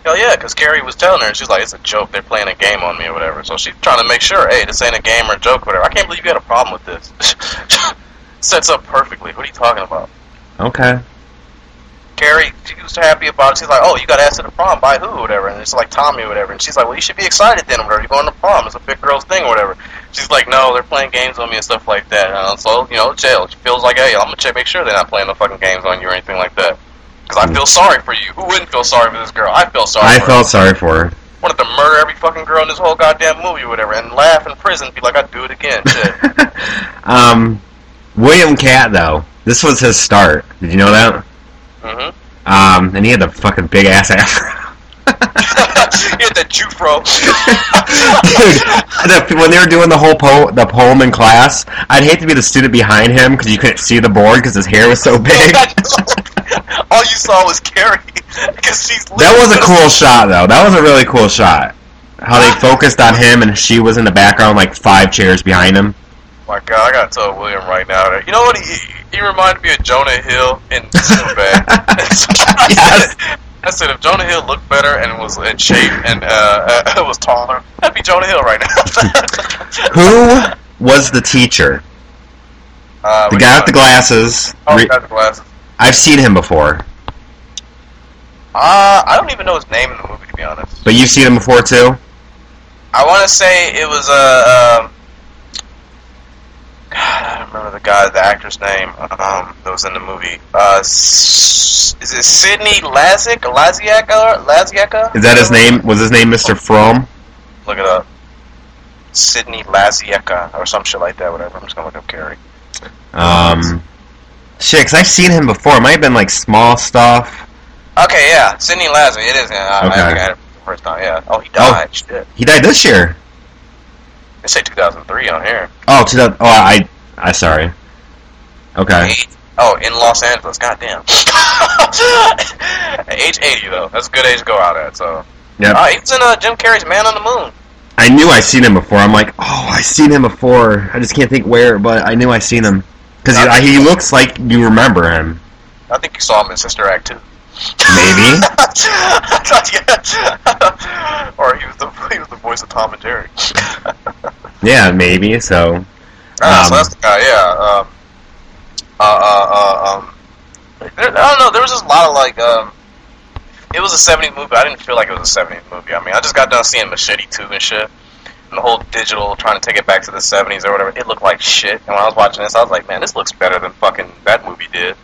hell yeah, because Carrie was telling her, and she's like, it's a joke, they're playing a game on me or whatever. So she's trying to make sure, hey, this ain't a game or a joke or whatever. I can't believe you had a problem with this. Sets up perfectly. What are you talking about? Okay. Carrie, she was happy about it. She's like, oh, you got asked to the prom by who or whatever. And it's like Tommy or whatever. And she's like, well, you should be excited then or whatever. You're going to prom. It's a big girl's thing or whatever. She's like, no, they're playing games on me and stuff like that. And so, you know, jail. She feels like, hey, I'm going to check, make sure they're not playing no fucking games on you or anything like that. Because I feel sorry for you. Who wouldn't feel sorry for this girl? I feel sorry I for her. I felt sorry for her. Wanted to murder every fucking girl in this whole goddamn movie or whatever and laugh in prison and be like, I'd do it again. Shit. um, William Katt, though. This was his start. Did you know that? Mm-hmm. Um, and he had the fucking big ass afro. He had the Jufro. Dude, the, when they were doing the whole po- the poem in class, I'd hate to be the student behind him because you couldn't see the board because his hair was so big. All you saw was Carrie. Cause she's that was a cool shot, though. That was a really cool shot. How they focused on him and she was in the background, like five chairs behind him. My God, I gotta tell William right now. You know what? He, he reminded me of Jonah Hill in Superbad. Yes. I said if Jonah Hill looked better and was in shape and uh, uh, was taller, that'd be Jonah Hill right now. Who was the teacher? Uh, the guy with the glasses. Oh, the guy with the glasses. I've seen him before. Uh, I don't even know his name in the movie, to be honest. But you've seen him before, too? I want to say it was, uh, um... God, I don't remember the guy, the actor's name, um, that was in the movie. Uh, S- is it Sidney Laziak? Laziaka? Laziaka? Is that his name? Was his name Mister Frome? Look it up. Sidney Laziaka, or some shit like that, whatever. I'm just gonna look up Carrie. Um... Shit, cause I've seen him before. It might have been, like, small stuff. Okay, yeah. Sidney Laziak, it is. Yeah, I, okay. I think I had it the first time, yeah. Oh, he died. Oh, shit. He died this year. They say two thousand three on here. Oh, two thousand, oh, I, I, sorry. Okay. Age, oh, in Los Angeles, goddamn. Age eighty, though. That's a good age to go out at, so. Yep. Uh, he was in uh, Jim Carrey's Man on the Moon. I knew I'd seen him before. I'm like, oh, I've seen him before. I just can't think where, but I knew I'd seen him. Because he, he looks like you remember him. I think you saw him in Sister Act two. Maybe. Or he was the he was the voice of Tom and Jerry. Yeah, maybe. So. Um, uh, so that's the guy. Yeah. Um, uh, uh, uh, um, there, I don't know. There was just a lot of like. Um, it was a seventies movie. I didn't feel like it was a seventies movie. I mean, I just got done seeing Machete two and shit. And the whole digital, trying to take it back to the seventies or whatever, it looked like shit. And when I was watching this, I was like, man, this looks better than fucking that movie did.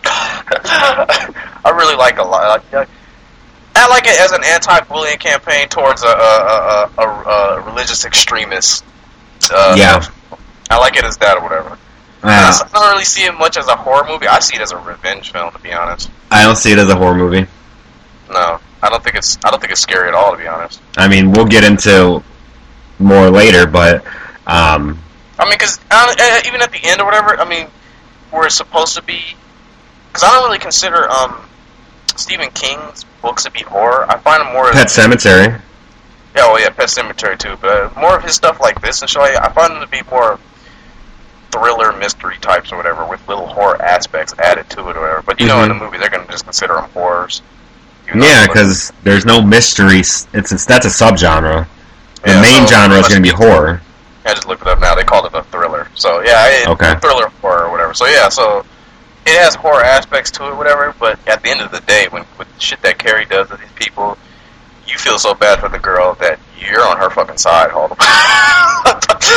I really like a lot. Like, I like it as an anti-bullying campaign towards a, a, a, a, a religious extremist. Uh, yeah. I like it as that or whatever. Uh, I don't really see it much as a horror movie. I see it as a revenge film, to be honest. I don't see it as a horror movie. No, I don't think it's. I don't think it's scary at all, to be honest. I mean, we'll get into more later, but um, I mean, because uh, even at the end or whatever, I mean, where it's supposed to be, because I don't really consider um, Stephen King's books to be horror. I find them more Pet Sematary. Yeah, well, yeah, Pet Sematary too, but more of his stuff like this and shit. I find them to be more thriller mystery types or whatever, with little horror aspects added to it or whatever. But you mm-hmm. know, in the movie, they're gonna just consider them horrors. Yeah, because there's no mysteries. It's, it's that's a subgenre. The yeah, main so genre is going to be horror. I just looked it up now. They called it a thriller. So yeah, it, okay. thriller horror or whatever. So yeah, so it has horror aspects to it, whatever. But at the end of the day, when with the shit that Carrie does to these people, you feel so bad for the girl that you're on her fucking side all the time.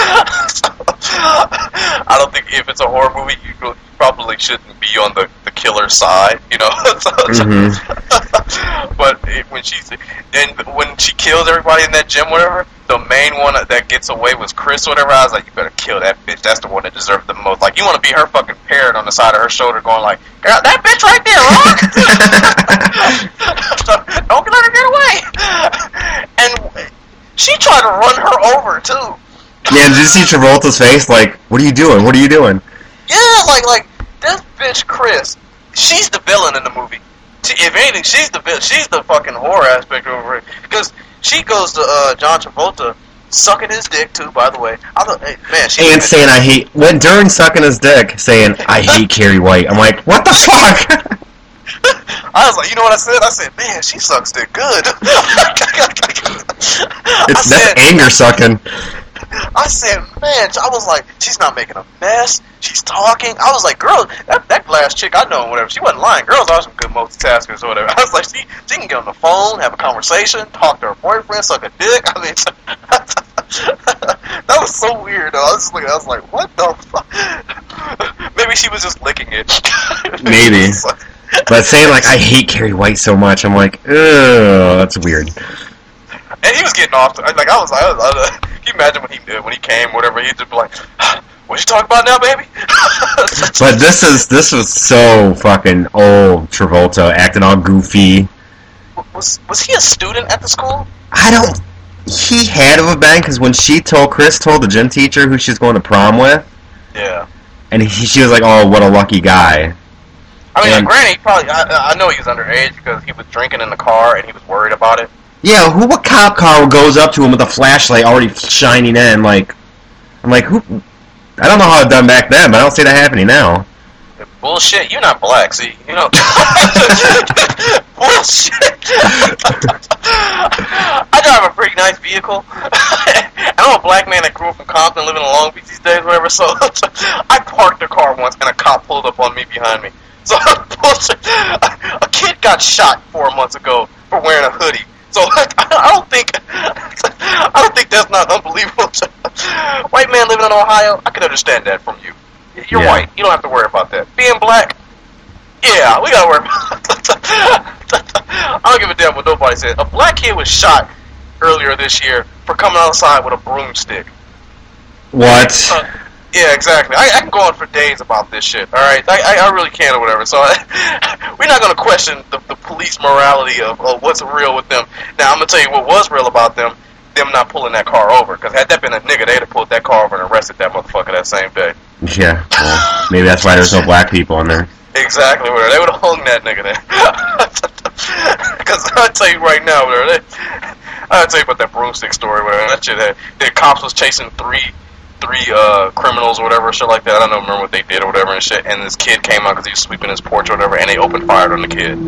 I don't think if it's a horror movie, you probably shouldn't be on the, the killer's side, you know. mm-hmm. But it, when she's and when she kills everybody in that gym, whatever, the main one that gets away was Chris, whatever. I was like, you better kill that bitch. That's the one that deserved the most. Like, you want to be her fucking parrot on the side of her shoulder, going like, girl, that bitch right there, Rock. Don't let her get away. And she tried to run her over too. Yeah, did you see Travolta's face? Like, what are you doing? What are you doing? Yeah, like, like this bitch Chris, she's the villain in the movie. She, if anything, she's the villain. She's the fucking horror aspect over it. Because she goes to uh, John Travolta, sucking his dick too. By the way, I thought, hey, man, she and saying I hate when during sucking his dick, saying I hate Carrie White. I'm like, what the fuck? I was like, you know what I said? I said, man, she sucks dick good. It's that's anger sucking. I said, man, I was like, she's not making a mess. She's talking. I was like, girl, that, that last chick I know, and whatever, she wasn't lying. Girls are some good multitaskers or whatever. I was like, she, she can get on the phone, have a conversation, talk to her boyfriend, suck a dick. I mean, that was so weird, though. I was, like, I was like, what the fuck? Maybe she was just licking it. Maybe. But saying, like, I hate Carrie White so much, I'm like, ugh, that's weird. And he was getting off. To, like, I was like, I was, I was, can you imagine when he did, when he came, whatever, he'd just be like, what you talking about now, baby? But this is, this was so fucking old Travolta, acting all goofy. Was, was he a student at the school? I don't, he had to have been, because when she told, Chris told the gym teacher who she was going to prom with. Yeah. And he, she was like, oh, what a lucky guy. I mean, and, granted, he probably, I, I know he was underage because he was drinking in the car and he was worried about it. Yeah, who? What cop car goes up to him with a flashlight already shining in? Like, I'm like, who? I don't know how it done back then, but I don't see that happening now. Bullshit, you're not black, see? You know. Bullshit. I drive a pretty nice vehicle. I'm a black man that grew up in Compton, living in Long Beach these days, whatever. So I parked a car once, and a cop pulled up on me behind me. So bullshit. A kid got shot four months ago for wearing a hoodie. So I don't think I don't think that's not unbelievable. White man living in Ohio, I can understand that from you. You're yeah. white. You don't have to worry about that. Being black, yeah, we gotta worry about that. I don't give a damn what nobody says. A black kid was shot earlier this year for coming outside with a broomstick. What? Uh, yeah, exactly. I, I can go on for days about this shit. All right, I, I, I really can or whatever. So I, we're not gonna question the, the police morality of, of what's real with them. Now I'm gonna tell you what was real about them. Them not pulling that car over. Because had that been a nigga, they'd have pulled that car over and arrested that motherfucker that same day. Yeah, well, maybe that's why there's no black people in there. Exactly, whatever. They would have hung that nigga there. Because I'll tell you right now, whatever. They, I'll tell you about that broomstick story, whatever. That shit had, the cops was chasing three three uh, criminals or whatever, shit like that. I don't remember what they did or whatever and shit. And this kid came out because he was sweeping his porch or whatever, and they opened fire on the kid.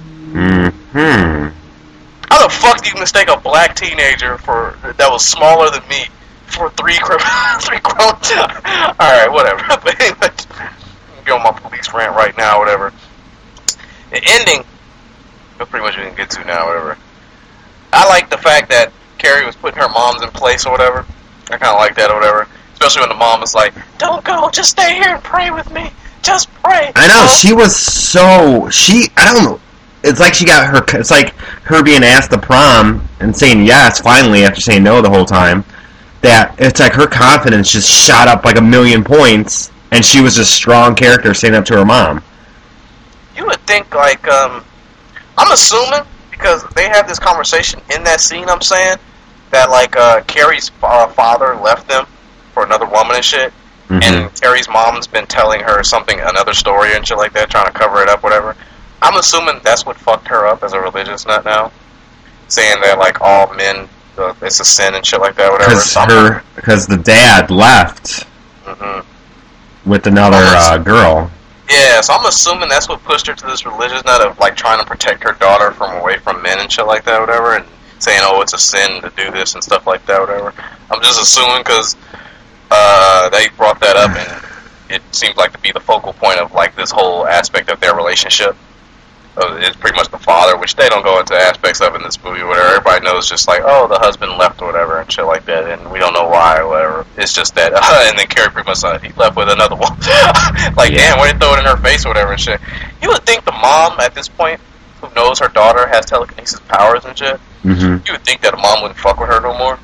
Hmm. How the fuck do you mistake a black teenager for that was smaller than me for three criminals? Three grown. All right, whatever. But anyway, I'm going on my police rant right now, whatever. The ending, that's pretty much what we can get to now, whatever. I like the fact that Carrie was putting her moms in place or whatever. I kind of like that or whatever. Especially when the mom was like, "Don't go, just stay here and pray with me. Just pray." I know, she was so she. I don't know. It's like she got her. It's like her being asked to prom and saying yes finally after saying no the whole time. That it's like her confidence just shot up like a million points, and she was a strong character standing up to her mom. You would think like um, I'm assuming because they have this conversation in that scene. I'm saying that like uh, Carrie's uh, father left them for another woman and shit, mm-hmm. and Carrie's mom's been telling her something, another story and shit like that, trying to cover it up, whatever. I'm assuming that's what fucked her up as a religious nut now, saying that like all men, uh, it's a sin and shit like that, whatever. Because her, because the dad left mm-hmm. with another uh, girl. Yeah, so I'm assuming that's what pushed her to this religious nut of like trying to protect her daughter from away from men and shit like that, whatever, and saying, oh, it's a sin to do this and stuff like that, whatever. I'm just assuming because uh, they brought that up and it seems like to be the focal point of like this whole aspect of their relationship. It's pretty much the father, which they don't go into aspects of in this movie or whatever. Everybody knows just like, oh, the husband left or whatever and shit like that, and we don't know why or whatever. It's just that, uh, and then Carrie pretty much uh, he left with another one. Like, yeah. Damn, why didn't throw it in her face or whatever and shit. You would think the mom at this point, who knows her daughter has telekinesis powers and shit, mm-hmm. you would think that a mom wouldn't fuck with her no more.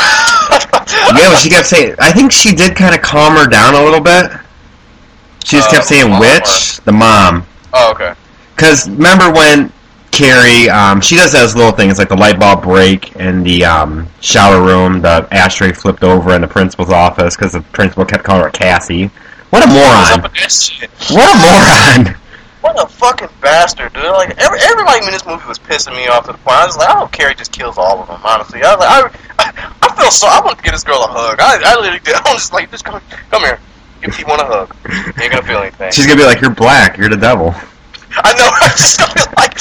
Yeah, but she kept saying, I think she did kind of calm her down a little bit. She just uh, kept saying, which? Or? The mom. Oh, okay. Because remember when Carrie, um, she does those little things like the light bulb break in the um, shower room, the ashtray flipped over in the principal's office because the principal kept calling her Cassie. What a moron! What a moron! What a fucking bastard, dude! Like every, everybody in this movie was pissing me off to the point I was like, I hope Carrie just kills all of them. Honestly, I was like, I, I, I feel so. I want to give this girl a hug. I, I literally did. I was just like, just come, come here. If you want a hug, you ain't gonna feel anything. She's gonna be like, you're black. You're the devil. I know. I just gonna be like,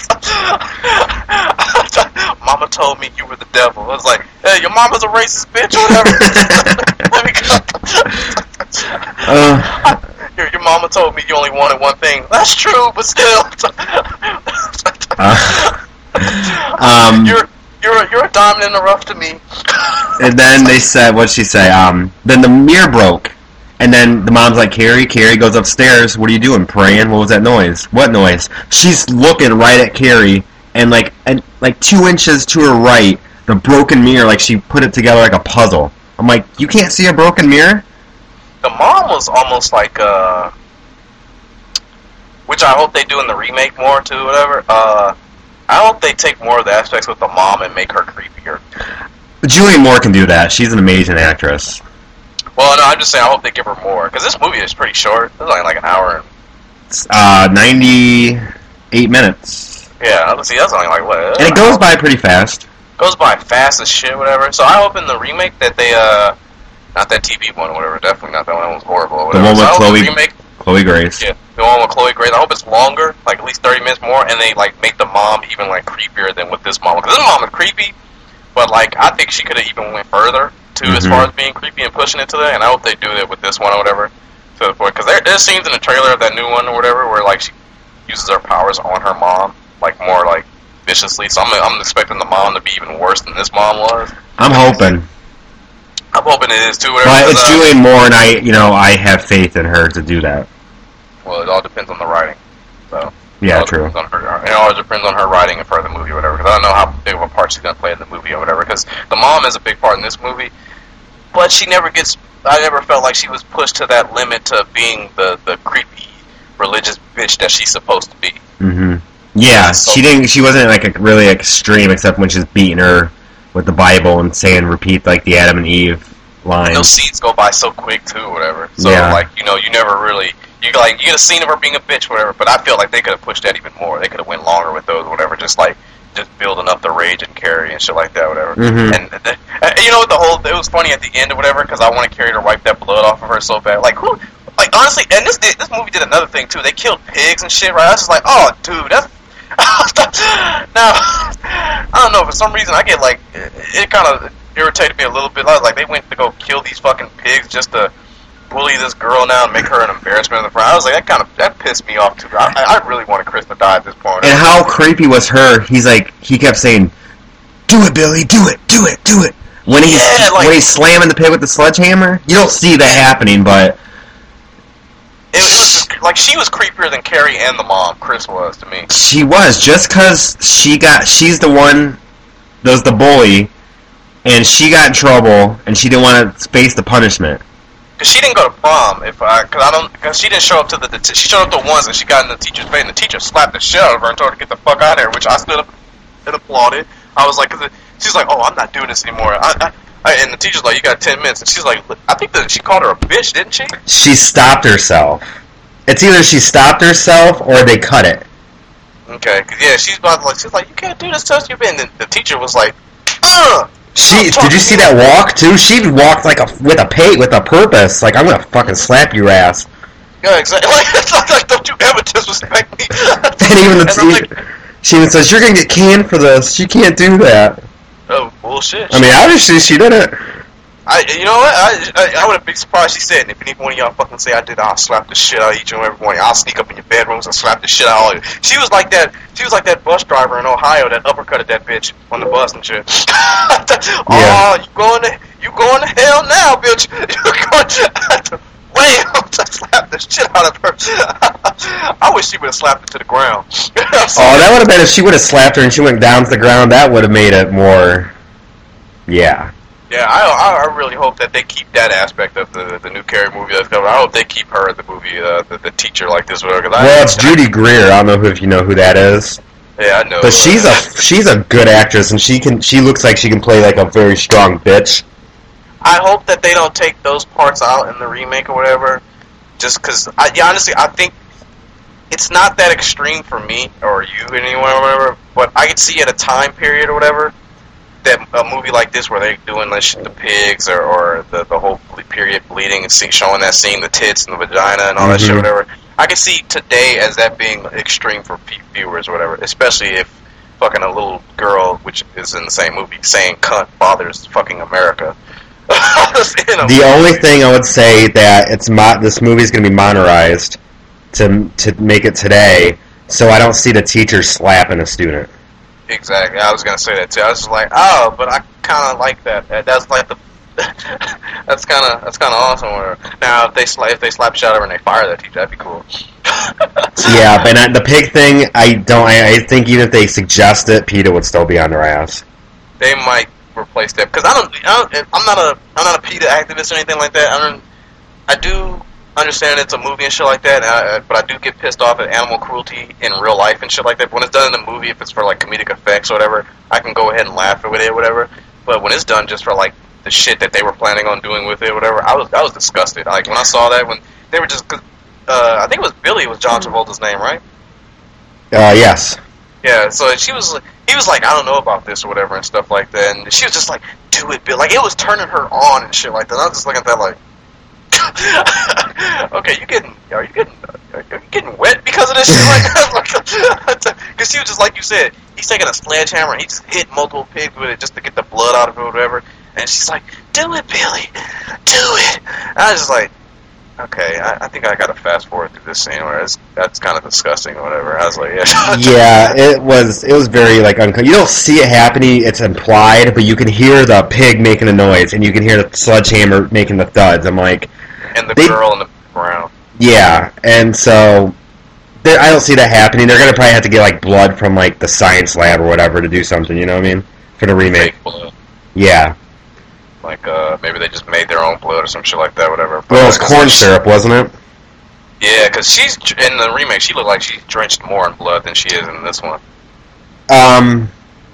Mama told me you were the devil. I was like, hey, your mama's a racist bitch or whatever. Let me go. uh, your, your mama told me you only wanted one thing. That's true, but still. uh, um, you're you're you're a diamond in the rough to me. And then they said, what'd she say? Um, then the mirror broke. And then the mom's like, Carrie, Carrie goes upstairs. What are you doing? Praying? What was that noise? What noise? She's looking right at Carrie, and like, and like two inches to her right, the broken mirror, like she put it together like a puzzle. I'm like, you can't see a broken mirror? The mom was almost like, uh, which I hope they do in the remake more too, whatever. Uh, I hope they take more of the aspects with the mom and make her creepier. Julianne Moore can do that. She's an amazing actress. Well, no, I'm just saying I hope they give her more, because this movie is pretty short. It's only like an hour. And... Uh, ninety-eight minutes. Yeah, let's see, that's only like, what? And it goes by pretty fast. Goes by fast as shit, whatever. So I hope in the remake that they, uh, not that T V one or whatever, definitely not that one, that one was horrible or whatever. The one with so Chloe, the remake, Chloe Grace. Yeah, the one with Chloe Grace. I hope it's longer, like at least thirty minutes more, and they, like, make the mom even, like, creepier than with this mom. Because this mom is creepy, but, like, I think she could have even went further. Too, mm-hmm. as far as being creepy and pushing it to that, and I hope they do that with this one or whatever. To the point, because there, there's scenes in the trailer of that new one or whatever where like she uses her powers on her mom, like more like viciously. So I'm, I'm expecting the mom to be even worse than this mom was. I'm hoping. I'm hoping it is too. Whatever. But it's uh, Julianne Moore, and I, you know, I have faith in her to do that. Well, it all depends on the writing. So yeah, it true. On her, it always depends on her writing and for the movie or whatever. Because I don't know how big of a part she's gonna play in the movie or whatever. Because the mom is a big part in this movie. But she never gets, I never felt like she was pushed to that limit to being the, the creepy religious bitch that she's supposed to be. Mm-hmm. Yeah, so, she didn't, she wasn't like a really extreme except when she's beating her with the Bible and saying repeat like the Adam and Eve line. Those scenes go by so quick too, whatever. So yeah. like, you know, you never really, you like, you get a scene of her being a bitch, whatever, but I feel like they could have pushed that even more. They could have went longer with those, whatever, just like, just building up the rage and Carrie and shit like that, whatever. Mm-hmm. And, and, and you know what, the whole, it was funny at the end or whatever, because I wanted Carrie to wipe that blood off of her so bad. Like, who, like, honestly, and this this movie did another thing, too. They killed pigs and shit, right? I was just like, oh, dude, that's, now, I don't know, for some reason, I get, like, it, it kind of irritated me a little bit. I was like, they went to go kill these fucking pigs just to bully this girl now and make her an embarrassment in the front. I was like, that kind of, that pissed me off too. I, I really wanted Chris to die at this point. And how creepy was her? He's like, he kept saying, "Do it, Billy, do it, do it, do it." When he's yeah, like, when he's slamming the pig with the sledgehammer, you don't see that happening, but it, it was just, like she was creepier than Carrie and the mom. Chris was to me. She was just because she got, she's the one that was the bully, and she got in trouble, and she didn't want to face the punishment. Cause she didn't go to prom, if I, cause I don't, cause she didn't show up to the, the she showed up to once and she got in the teacher's face and the teacher slapped the shit out of her and told her to get the fuck out of there, which I stood up and applauded. I was like, cause it, she's like, oh, I'm not doing this anymore. I, I, I, and the teacher's like, you got ten minutes, and she's like, I think that she called her a bitch, didn't she? She stopped herself. It's either she stopped herself or they cut it. Okay, cause yeah, she's about like, she's like, you can't do this to us, you've been. And the teacher was like, ugh. She did you see that walk too? She walked like a with a pay with a purpose. Like, I'm gonna fucking slap your ass. Yeah, exactly. Like, like don't you ever disrespect me. And even the and like, she even says, "You're gonna get canned for this. You can't do that." Oh bullshit! I mean, obviously she did it. I, you know what? I, I, I would have been surprised she said it. If any one of y'all fucking say I did, I'll slap the shit out of each and every one. I'll sneak up in your bedrooms and slap the shit out of you. She was like that. She was like that bus driver in Ohio that uppercutted that bitch on the bus and shit. Oh, yeah. you going to you going to hell now, bitch? You're going to wham to slap the shit out of her. I wish she would have slapped her to the ground. Oh, that would have been if she would have slapped her and she went down to the ground. That would have made it more. Yeah. Yeah, I I really hope that they keep that aspect of the the new Carrie movie that's coming. I hope they keep her in the movie, uh, the, the teacher like this. Whatever. Cause well, I, it's Judy Greer. I don't know who, if you know who that is. Yeah, I know. But she's a she's a good actress, and she can she looks like she can play like a very strong bitch. I hope that they don't take those parts out in the remake or whatever. Just because, I yeah, honestly, I think it's not that extreme for me or you anyone or whatever. But I could see at a time period or whatever. That a movie like this where they're doing the, the pigs or, or the, the whole period bleeding and see, showing that scene, the tits and the vagina and all mm-hmm. that shit, whatever. I can see today as that being extreme for viewers or whatever, especially if fucking a little girl, which is in the same movie, saying cunt bothers fucking America. The only thing I would say that it's mo- this movie's going to be modernized to to make it today, so I don't see the teacher slapping a student. Exactly, I was going to say that too. I was just like, oh, but I kind of like that. That's like the that's kind of that's kind of awesome. Where, now, if they sla- if they slap shit out of her and they fire that teacher, that'd be cool. Yeah, but uh, the pig thing, I don't. I, I think even if they suggest it, PETA would still be on their ass. They might replace that because I don't, I don't. I'm not a. I'm not a PETA activist or anything like that. I don't. I do understand it's a movie and shit like that, and I, but I do get pissed off at animal cruelty in real life and shit like that. But when it's done in the movie, if it's for like comedic effects or whatever, I can go ahead and laugh with it or whatever. But when it's done just for like the shit that they were planning on doing with it or whatever, I was I was disgusted. Like when I saw that, when they were just, uh, I think it was Billy was John Travolta's name, right? Uh, yes. Yeah, so she was, he was like, I don't know about this or whatever and stuff like that, and she was just like, do it, Bill. Like, it was turning her on and shit like that. And I was just looking at that like, okay, you getting, are you getting, are you getting wet because of this shit like that? Because she was just like you said, he's taking a sledgehammer and he just hit multiple pigs with it just to get the blood out of it or whatever. And she's like, do it, Billy, do it. And I was just like, okay, I, I think I gotta fast forward through this scene where it's, that's kind of disgusting or whatever. I was like, yeah. Yeah, it was it was very, like, uncomfortable. You don't see it happening, it's implied, but you can hear the pig making a noise, and you can hear the sledgehammer making the thuds. I'm like... And the they, girl in the ground. Yeah, and so... I don't see that happening. They're gonna probably have to get, like, blood from, like, the science lab or whatever to do something, you know what I mean? For the remake. Fake blood. Yeah. Like, uh, maybe they just made their own blood or some shit like that, whatever. But well, it was corn syrup, wasn't it? Yeah, because she's, in the remake, she looked like she's drenched more in blood than she is in this one. Um,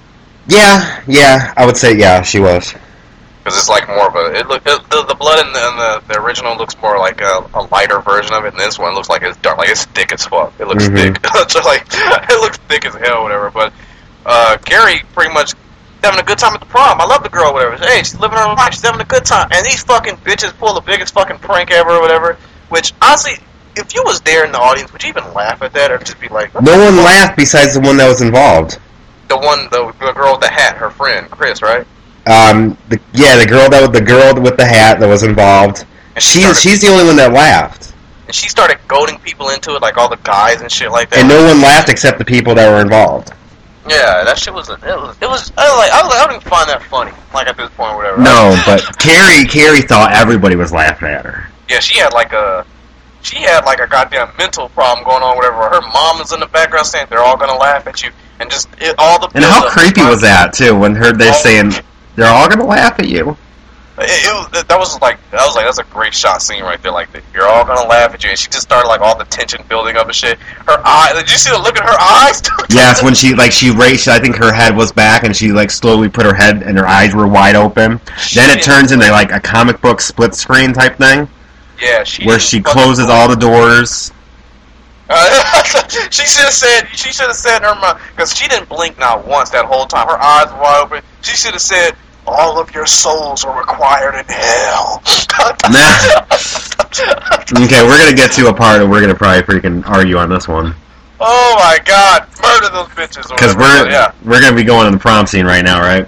yeah, yeah, I would say, yeah, she was. Because it's like more of a, it look, it, the, the blood in the, in the, the original looks more like a, a lighter version of it, and this one looks like it's dark, like it's thick as fuck. It looks mm-hmm. thick. It's like, it looks thick as hell, whatever, but, uh, Carrie pretty much having a good time at the prom. I love the girl, whatever. Hey, she's living her life. She's having a good time. And these fucking bitches pull the biggest fucking prank ever or whatever. Which, honestly, if you was there in the audience, would you even laugh at that or just be like... No one laughed besides the one that was involved. The one, the, the girl with the hat, her friend, Chris, right? Um, the, yeah, the girl that was the girl with the hat that was involved. And she she's she's the only one that laughed. And she started goading people into it, like all the guys and shit like that. And no one laughed except the people that were involved. Yeah, that shit was, it was, it was, I was like, I, was like, I don't even find that funny, like, at this point or whatever. No, but Carrie, Carrie thought everybody was laughing at her. Yeah, she had like a, she had like a goddamn mental problem going on, whatever. Her mom was in the background saying, they're all gonna laugh at you, and just, it, all the... And how creepy was that, too, when her, they're saying, they're all gonna laugh at you. It, it was, that was like, I was like, that's a great shot scene right there. Like, you're all gonna laugh at you, and she just started like all the tension building up and shit. Her eye, did you see the look at her eyes? Yes, when she like she raised, I think her head was back, and she like slowly put her head, and her eyes were wide open. She then it turns into like a comic book split screen type thing. Yeah, she where she closes all the doors. Uh, she should have said, she should have said in her mouth, because she didn't blink not once that whole time. Her eyes were wide open. She should have said, all of your souls are required in hell. Nah. Okay, we're gonna get to a part where we're gonna probably freaking argue on this one. Oh my god, murder those bitches. Because we're yeah. we're gonna be going to the prom scene right now, right?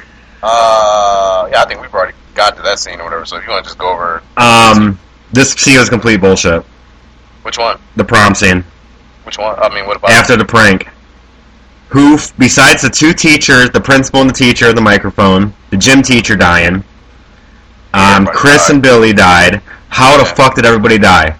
Uh, yeah, I think we've already got to that scene or whatever. So if you want to just go over. Um, this scene was complete bullshit. Which one? The prom scene. Which one? I mean, what about after the prank? Who, besides the two teachers, the principal and the teacher of the microphone, the gym teacher dying, um, Chris died. and Billy died. How yeah. the fuck did everybody die?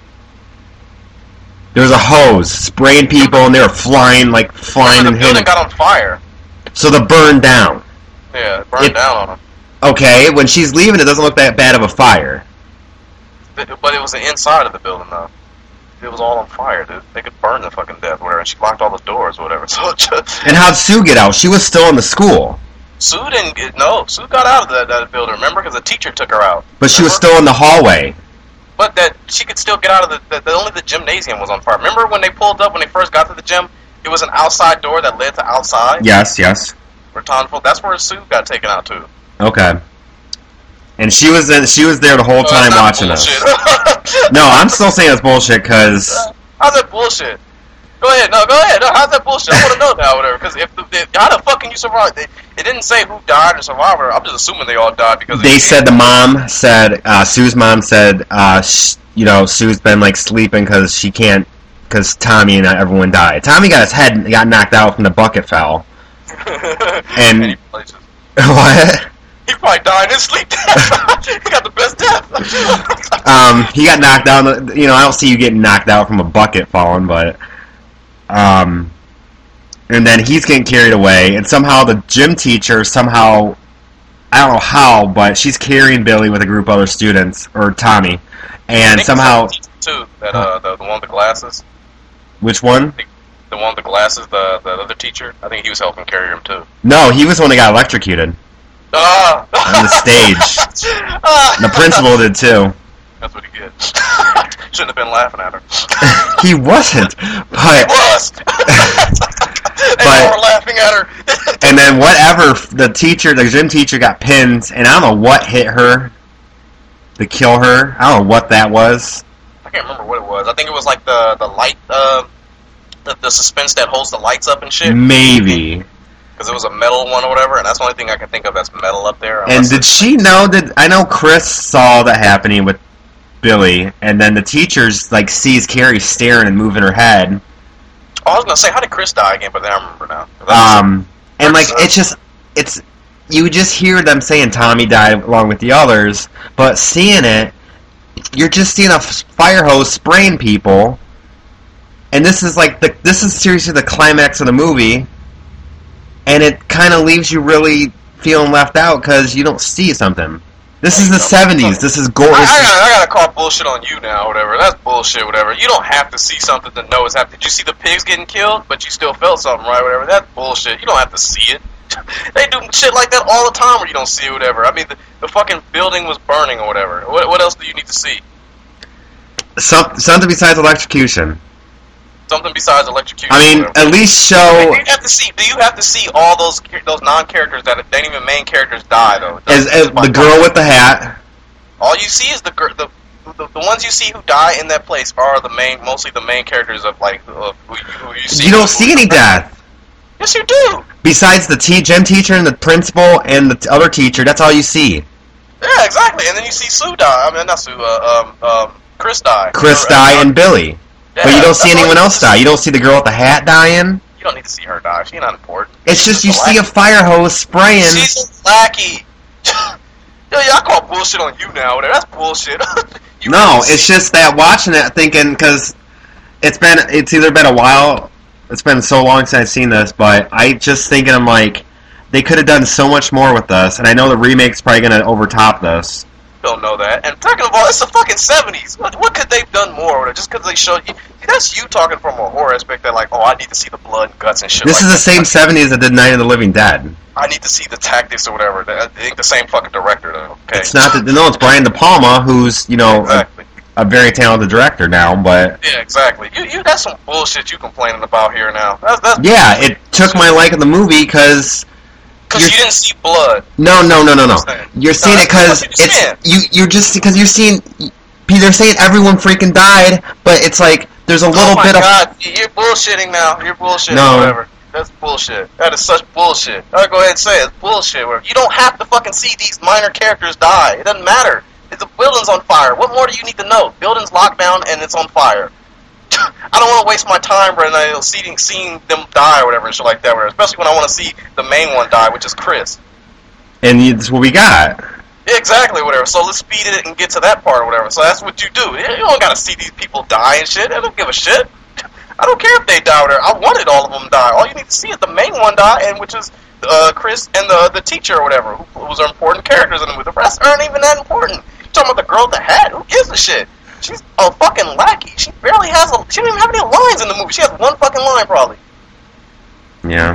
There was a hose spraying people, and they were flying, like, flying and hitting. The building got on fire. So the burned down. Yeah, it burned it, down on them. Okay, when she's leaving, it doesn't look that bad of a fire. But, but it was the inside of the building, though. It was all on fire, dude. They could burn the fucking death, whatever, and she locked all the doors, whatever. So just, and how'd Sue get out? She was still in the school. Sue didn't get, no, Sue got out of that, that building, remember? Because the teacher took her out. But remember? She was still in the hallway. But that she could still get out of the, the, the, only the gymnasium was on fire. Remember when they pulled up, when they first got to the gym, it was an outside door that led to outside? Yes, yes. That's where Sue got taken out, too. Okay. And she was in, she was there the whole time uh, watching bullshit. us. No, I'm still saying it's bullshit because. Uh, how's that bullshit? Go ahead, no, go ahead. No, how's that bullshit? I want to know now, whatever. Because if, the, if how the fuck can you survive? It, it didn't say who died or survived. I'm just assuming they all died because they said the mom said uh, Sue's mom said uh, sh- you know Sue's been like sleeping because she can't because Tommy and everyone died. Tommy got his head got knocked out from the bucket fell. and, and he just, what? He probably died in his sleep. He got the best death. um, he got knocked out. You know, I don't see you getting knocked out from a bucket falling, but um, and then he's getting carried away, and somehow the gym teacher somehow, I don't know how, but she's carrying Billy with a group of other students or Tommy, and somehow too that uh the, the one with the glasses. Which one? The, the one with the glasses, the the other teacher. I think he was helping carry him too. No, he was the one that got electrocuted. Ah. On the stage. The principal did too. That's what he did. Shouldn't have been laughing at her. He wasn't, but he was. They but, all were laughing at her. And then whatever, the teacher, the gym teacher, got pinned, and I don't know what hit her to kill her. I don't know what that was. I can't remember what it was. I think it was like the the light, uh, the, the suspense that holds the lights up and shit. Maybe. Because it was a metal one or whatever, and that's the only thing I can think of that's metal up there. And did she know that? I know Chris saw that happening with Billy, and then the teachers like sees Carrie staring and moving her head. Oh, I was gonna say, how did Chris die again? But then I remember now. Um, and like it's just it's you just hear them saying Tommy died along with the others, but seeing it, you're just seeing a fire hose spraying people, and this is like the this is seriously the climax of the movie. And it kind of leaves you really feeling left out because you don't see something. This is the seventies. This is gore. I, I, gotta, I gotta call bullshit on you now, whatever. That's bullshit, whatever. You don't have to see something to know it's happening. Did you see the pigs getting killed, but you still felt something, right, whatever? That's bullshit. You don't have to see it. They do shit like that all the time where you don't see it, whatever. I mean, the, the fucking building was burning or whatever. What, what else do you need to see? Some, something besides electrocution. Something besides electrocution. I mean, at least show. Do you have to see? Do you have to see all those those non-characters that ain't even main characters die though? As, as the girl with the hat. All you see is the the, the the ones you see who die in that place are the main, mostly the main characters of like of who, who you see. You don't see any death. Yes, you do. Besides the t- gym teacher and the principal and the t- other teacher, that's all you see. Yeah, exactly. And then you see Sue die. I mean, not Sue. Uh, um, um, Chris die. Chris or, die uh, and Billy. Yeah, but you don't see anyone else die. You don't see the girl with the hat dying. You don't need to see her die. She's not important. It's just you see a fire hose spraying. She's a lackey. Yo, y'all call bullshit on you now. That's bullshit. you no, it's just that watching it, thinking because it's been it's either been a while. It's been so long since I've seen this, but I just thinking I'm like they could have done so much more with this, and I know the remake's probably going to overtop this. Don't know that. And second of all, it's the fucking seventies. What, what could they've done more with it? Just because they showed you. That's you talking from a horror aspect that, like, oh, I need to see the blood and guts and shit. This like is the that. same seventies that did Night of the Living Dead. I need to see the tactics or whatever. I think the same fucking director, though. Okay. It's not that. No, it's Brian De Palma, who's, you know, exactly. a, a very talented director now, but. Yeah, exactly. You, you, that's some bullshit you complaining about here now. That's, that's yeah, it took my like of the movie because. Because you didn't see blood. No, no, no, no, no. You're seeing no, it because it's saying. you. You're just because you're seeing. They're saying everyone freaking died, but it's like there's a little oh my bit God. of. You're bullshitting now. You're bullshitting. No. Whatever. That's bullshit. That is such bullshit. I'll go ahead and say it. It's bullshit. You don't have to fucking see these minor characters die. It doesn't matter. The building's on fire. What more do you need to know? Building's locked down and it's on fire. I don't want to waste my time, Brandon, uh, seeing, seeing them die or whatever and shit like that, whatever. Especially when I want to see the main one die, which is Chris. And that's what we got. Yeah, exactly, whatever. So let's speed it and get to that part or whatever. So that's what you do. You don't got to see these people die and shit. I don't give a shit. I don't care if they die or whatever. I wanted all of them to die. All you need to see is the main one die, and which is uh, Chris and the the teacher or whatever, who, who are important characters in the movie. The rest aren't even that important. You're talking about the girl with the hat. Who gives a shit? She's a fucking lackey. She barely has a... She don't even have any lines in the movie. She has one fucking line, probably. Yeah.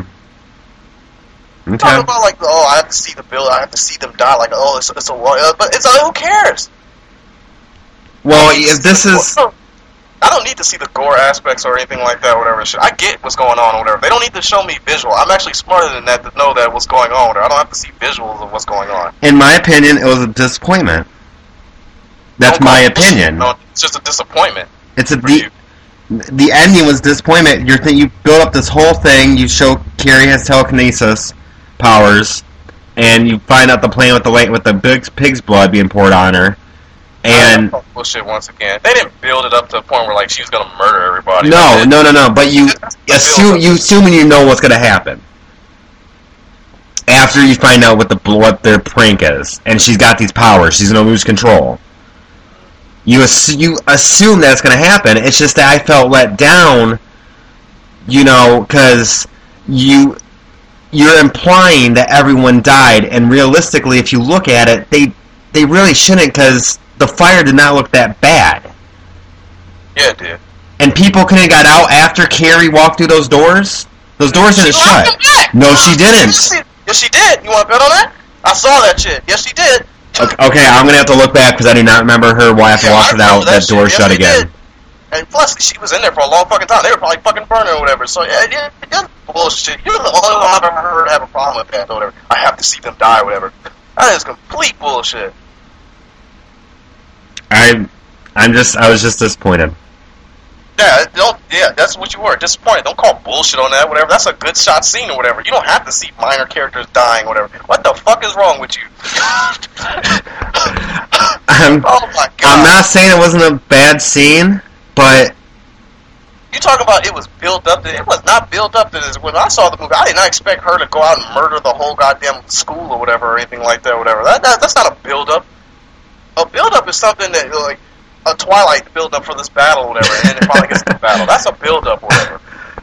Okay. Talking about, like, oh, I have to see the bill. I have to see them die. Like, oh, it's, it's a... Uh, but it's... Uh, who cares? Well, if this is... I don't need to see the gore aspects or anything like that, whatever. I get what's going on or whatever. They don't need to show me visual. I'm actually smarter than that to know that what's going on. I don't have to see visuals of what's going on. In my opinion, it was a disappointment. That's my opinion. No, it's just a disappointment. It's a the, the ending was disappointment. You're th- you build up this whole thing. You show Carrie has telekinesis powers, and you find out the plan with the late with the big pig's blood being poured on her. And oh, bullshit once again. They didn't build it up to the point where like she was gonna murder everybody. No, like, no, no, no. But you assume you assuming you know what's gonna happen after you find out what the what their prank is, and she's got these powers. She's gonna lose control. You assume, you assume that's going to happen. It's just that I felt let down, you know, because you, you're implying that everyone died, and realistically, if you look at it, they they really shouldn't, because the fire did not look that bad. Yeah, it did. And people couldn't have got out after Carrie walked through those doors? Those doors didn't shut. No, she didn't. Yes, she did. You want to bet on that? I saw that shit. Yes, she did. Okay, I'm going to have to look back because I do not remember her after yeah, walking out that, that door shut yes, again. Did. And plus, she was in there for a long fucking time. They were probably fucking burning or whatever. So, yeah, yeah, yeah bullshit. You're the only one I've ever heard have a problem with that or whatever. I have to see them die or whatever. That is complete bullshit. I, I'm just, I was just disappointed. Yeah, don't, yeah, that's what you were, disappointed. Don't call bullshit on that, whatever. That's a good shot scene or whatever. You don't have to see minor characters dying or whatever. What the fuck is wrong with you? I'm, oh my god. I'm not saying it wasn't a bad scene, but... You talk about it was built up to... It was not built up to this. When I saw the movie, I did not expect her to go out and murder the whole goddamn school or whatever, or anything like that or whatever. That, that, that's not a build-up. A build-up is something that, like... a Twilight build-up for this battle or whatever, and then it finally gets to the battle. That's a build-up or whatever.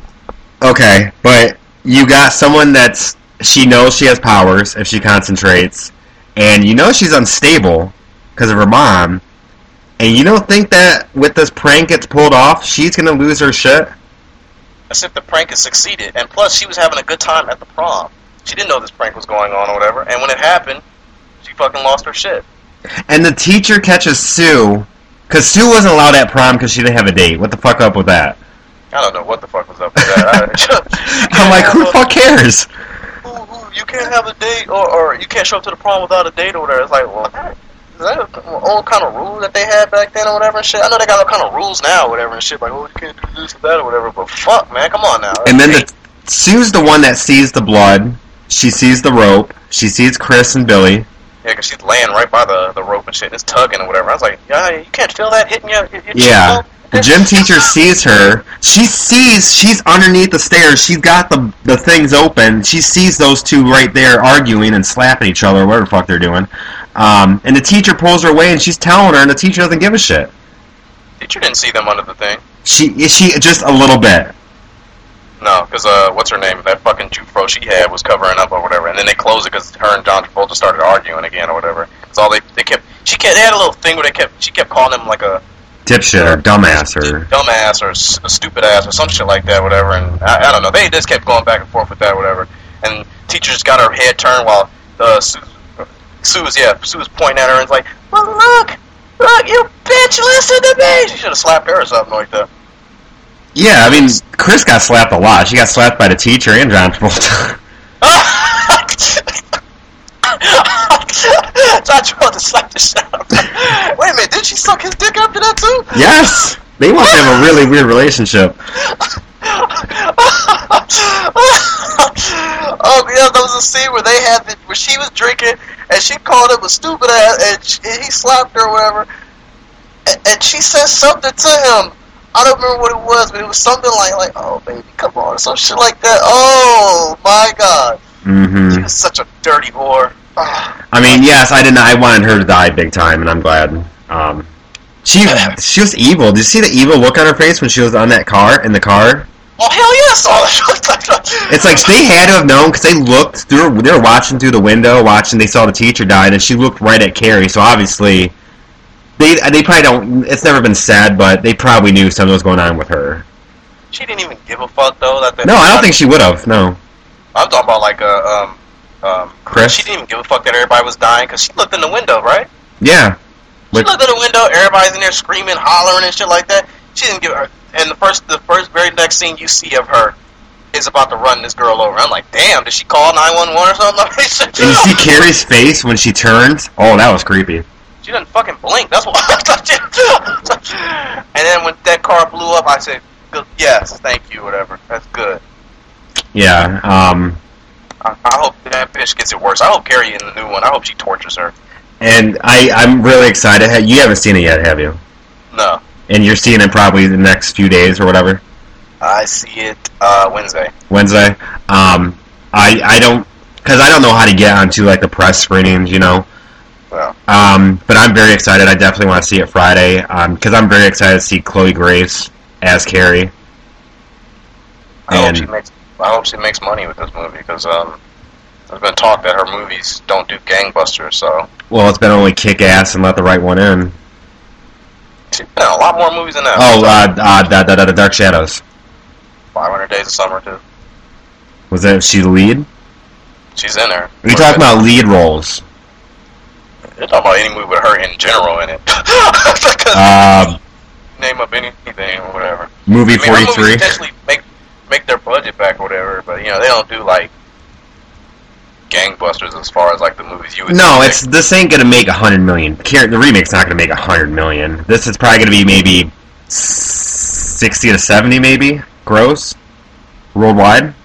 Okay, but you got someone that's... She knows she has powers if she concentrates, and you know she's unstable because of her mom, and you don't think that with this prank gets pulled off, she's going to lose her shit? As if the prank has succeeded, and plus she was having a good time at the prom. She didn't know this prank was going on or whatever, and when it happened, she fucking lost her shit. And the teacher catches Sue... Because Sue wasn't allowed at prom because she didn't have a date. What the fuck up with that? I don't know what the fuck was up with that. I'm like, who the fuck cares? Who, who, you can't have a date, or, or you can't show up to the prom without a date or whatever. It's like, well, is that an old kind of rule that they had back then or whatever and shit? I know they got all kind of rules now or whatever and shit. Like, oh, you can't do this or that or whatever. But fuck, man, come on now. And then the, Sue's the one that sees the blood. She sees the rope. She sees Chris and Billy. Yeah, because she's laying right by the, the rope and shit, and it's tugging or whatever. I was like, yeah, you can't feel that hitting you? your yeah. The gym teacher sees her. She sees, she's underneath the stairs. She's got the the things open. She sees those two right there arguing and slapping each other, whatever the fuck they're doing. Um, and the teacher pulls her away, and she's telling her, and the teacher doesn't give a shit. Teacher didn't see them under the thing. She, she just a little bit. No, because, uh, what's her name? That fucking Jufro she had was covering up or whatever, and then they closed it because her and John Travolta started arguing again or whatever. It's all they, they kept, she kept, they had a little thing where they kept, she kept calling him like a... dipshit or dumbass or... Dumbass or a stupid ass or some shit like that, whatever, and I, I don't know, they just kept going back and forth with that, whatever, and teacher just got her head turned while, uh, Sue, Sue was, yeah, Sue was pointing at her and was like, well, look, look, you bitch, listen to me! She should have slapped her or something like that. Yeah, I mean, Chris got slapped a lot. She got slapped by the teacher and John Travolta. John Travolta slapped the shit out of her. Wait a minute, did she suck his dick after that too? Yes! They must have a really weird relationship. Oh, yeah, there was a scene where they had, the, where she was drinking, and she called him a stupid ass, and, she, and he slapped her or whatever, and, and she said something to him. I don't remember what it was, but it was something like, like, oh, baby, come on, or some shit like that. Oh, my God. Mm-hmm. She was such a dirty whore. Oh. I mean, yes, I didn't. I wanted her to die big time, and I'm glad. Um, she she was evil. Did you see the evil look on her face when she was on that car, in the car? Oh, hell yes! Oh. It's like they had to have known, because they looked, through, they were watching through the window, watching, they saw the teacher died, and she looked right at Carrie, so obviously... They they probably don't. It's never been said, but they probably knew something was going on with her. She didn't even give a fuck though. That no, I don't think she would have. No. I'm talking about like uh, um um. Chris. She didn't even give a fuck that everybody was dying because she looked in the window, right? Yeah. She looked in the window. Everybody's in there screaming, hollering, and shit like that. She didn't give her. And the first, the first, very next scene you see of her is about to run this girl over. I'm like, damn, did she call nine one one or something? And you see Carrie's face when she turns. Oh, that was creepy. She doesn't fucking blink. That's why. And then when that car blew up, I said, good, yes, thank you, whatever. That's good. Yeah. Um. I, I hope that bitch gets it worse. I hope Carrie in the new one, I hope she tortures her. And I, I'm really excited. You haven't seen it yet, have you? No. And you're seeing it probably the next few days or whatever? I see it uh, Wednesday. Wednesday? Um, I I don't... Because I don't know how to get onto, like, the press screenings, you know? Well. Um, but I'm very excited. I definitely want to see it Friday. Because um, I'm very excited to see Chloe Grace as Carrie. I hope she makes... I hope she makes money with this movie, because um, there's been talk that her movies don't do gangbusters, so... Well, it's been only Kick-Ass and Let the Right One In. She's been in a lot more movies than that. Oh, uh, uh, the, the, the Dark Shadows. five hundred Days of Summer, too. Was that she the lead? She's in there. Are you talking about lead roles? You're talking about any movie with her in general in it. um, Name up anything or whatever. Movie I mean, her forty-three? movies potentially make... make their budget back or whatever, but you know they don't do like gangbusters as far as like the movies you would. No, think. it's this ain't gonna make a hundred million. The remake's not gonna make a hundred million. This is probably gonna be maybe sixty to seventy, maybe gross worldwide.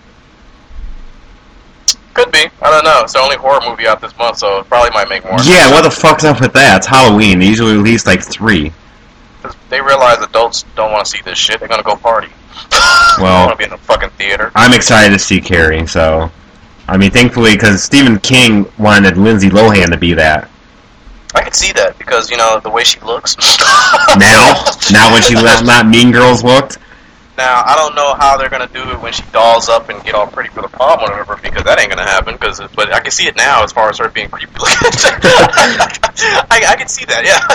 Could be. I don't know. It's the only horror movie out this month, so it probably might make more. Yeah, what the fuck's up with that? It's Halloween. They usually release like three. They realize adults don't want to see this shit. They're gonna go party. Well, want to be in the fucking theater. I'm excited to see Carrie. So, I mean, thankfully, because Stephen King wanted Lindsay Lohan to be that. I could see that because you know the way she looks. now, now when she let not Mean Girls looked. Now I don't know how they're gonna do it when she dolls up and get all pretty for the prom or whatever, because that ain't gonna happen. Because, but I can see it now as far as her being creepy. I, I can see that, yeah.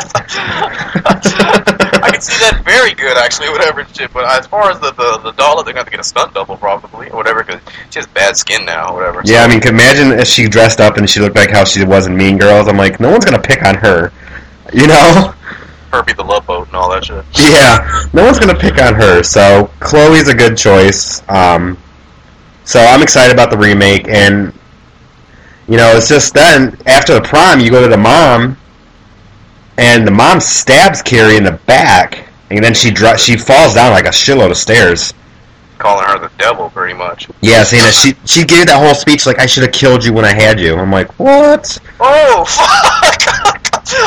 I can see that very good, actually, whatever shit. But as far as the the, the doll, they're gonna have to get a stunt double probably, or whatever, because she has bad skin now, or whatever. Yeah, so. I mean, imagine if she dressed up and she looked like how she was in Mean Girls. I'm like, no one's gonna pick on her, you know. Herbie the Love Boat and all that shit. Yeah, no one's gonna pick on her, so Chloe's a good choice. Um, so I'm excited about the remake, and you know, it's just then after the prom, you go to the mom, and the mom stabs Carrie in the back, and then she dr- she falls down like a shitload of stairs. Calling her the devil, pretty much. Yeah, saying that she she gave that whole speech like I should have killed you when I had you. I'm like, what? Oh fuck!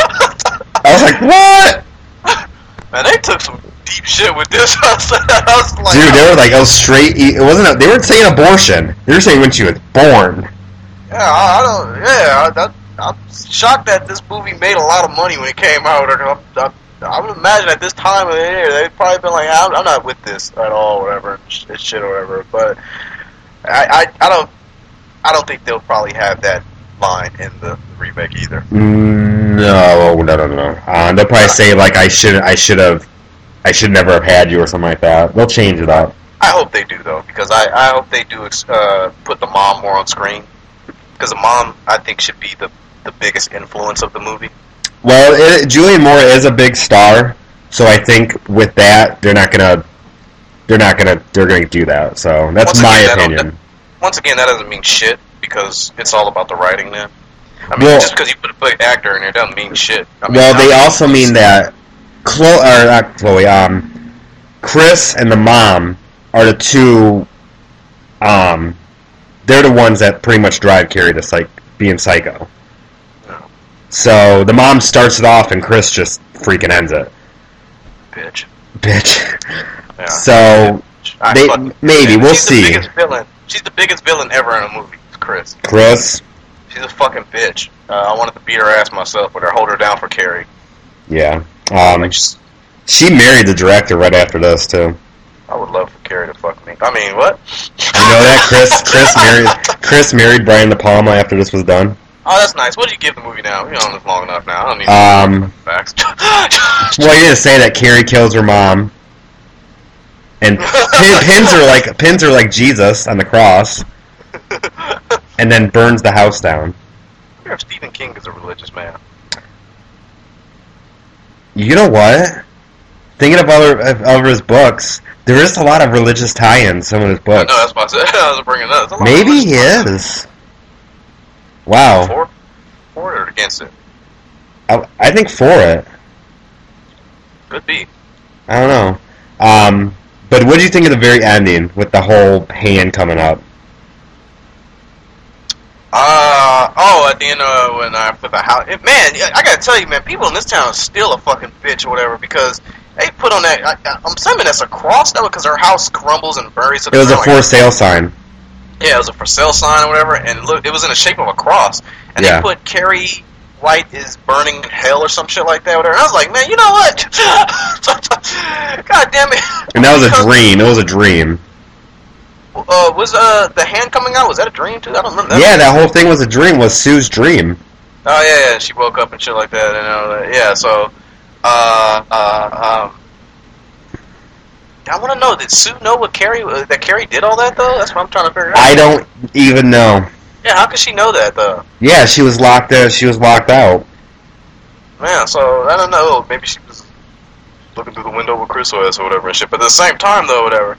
I was like, what? Man, they took some deep shit with this. I was like, dude, they were like, oh, straight. It wasn't. A, they weren't saying abortion. They were saying when she was born. Yeah, I, I don't. Yeah, I, I, I'm shocked that this movie made a lot of money when it came out. I, I, I would imagine at this time of the year they'd probably been like, I'm, I'm not with this at all, whatever, it's shit or whatever. But I, I, I don't, I don't think they'll probably have that line in the remake either. No, no, no, no. Uh, they'll probably say like, I should, I should have, I should never have had you or something like that. They'll change it up. I hope they do though, because I, I hope they do uh, put the mom more on screen. Because the mom, I think, should be the the biggest influence of the movie. Well, it, Julianne Moore is a big star, so I think with that they're not gonna, they're not gonna, they're gonna do that. So that's once my again, opinion. That once again, that doesn't mean shit because it's all about the writing. Then, I mean, well, just because you put a big actor in there doesn't mean shit. I mean, well, they I mean, also mean that Chloe, or not Chloe, um, Chris and the mom are the two, um, they're the ones that pretty much drive Carrie to psych being psycho. No. So the mom starts it off, and Chris just freaking ends it. Bitch. Bitch. Yeah. So I they maybe she's we'll the see. Biggest villain. She's the biggest villain ever in a movie. It's Chris. Chris. She's a fucking bitch. Uh, I wanted to beat her ass myself, but I hold her down for Carrie. Yeah. Um, like, she married the director right after this too. I would love for Carrie to fuck me. I mean, what? You know that Chris Chris married Chris married Brian De Palma after this was done. Oh, that's nice. What did you give the movie now? We've been on this long enough now. I don't need um, facts. Well, you didn't say that Carrie kills her mom, and pin, pins her like pins her like Jesus on the cross, and then burns the house down. I wonder if Stephen King is a religious man. You know what? Thinking of other of, of his books, there is a lot of religious tie-ins in some of his books. No, that's what I said. I was bringing that. Up. Maybe he is. Wow. For, for it or against it? I, I think for it. Could be. I don't know. Um, but what do you think of the very ending with the whole hand coming up? Uh, oh, at the end of when I put the house, it, man, I gotta tell you, man, people in this town are still a fucking bitch or whatever because they put on that. I, I'm assuming that's a cross, though, because her house crumbles and buries. It was a for like, sale sign. Yeah, it was a for sale sign or whatever, and look, it was in the shape of a cross, and yeah. they put Carrie White is burning in hell or some shit like that. Whatever. And I was like, man, you know what? God damn it! And that was a dream. It was a dream. Uh, was uh the hand coming out? Was that a dream too? I don't remember. That yeah, that whole thing was a dream. Was Sue's dream? Oh yeah, yeah. She woke up and shit like that, and all that. Yeah. So, uh, uh, um, I want to know. Did Sue know what Carrie uh, that Carrie did all that though? That's what I'm trying to figure out. I don't even know. Yeah, how could she know that though? Yeah, she was locked there. She was locked out. Man, so I don't know. Maybe she was looking through the window with Chris or whatever and shit. But at the same time though, whatever.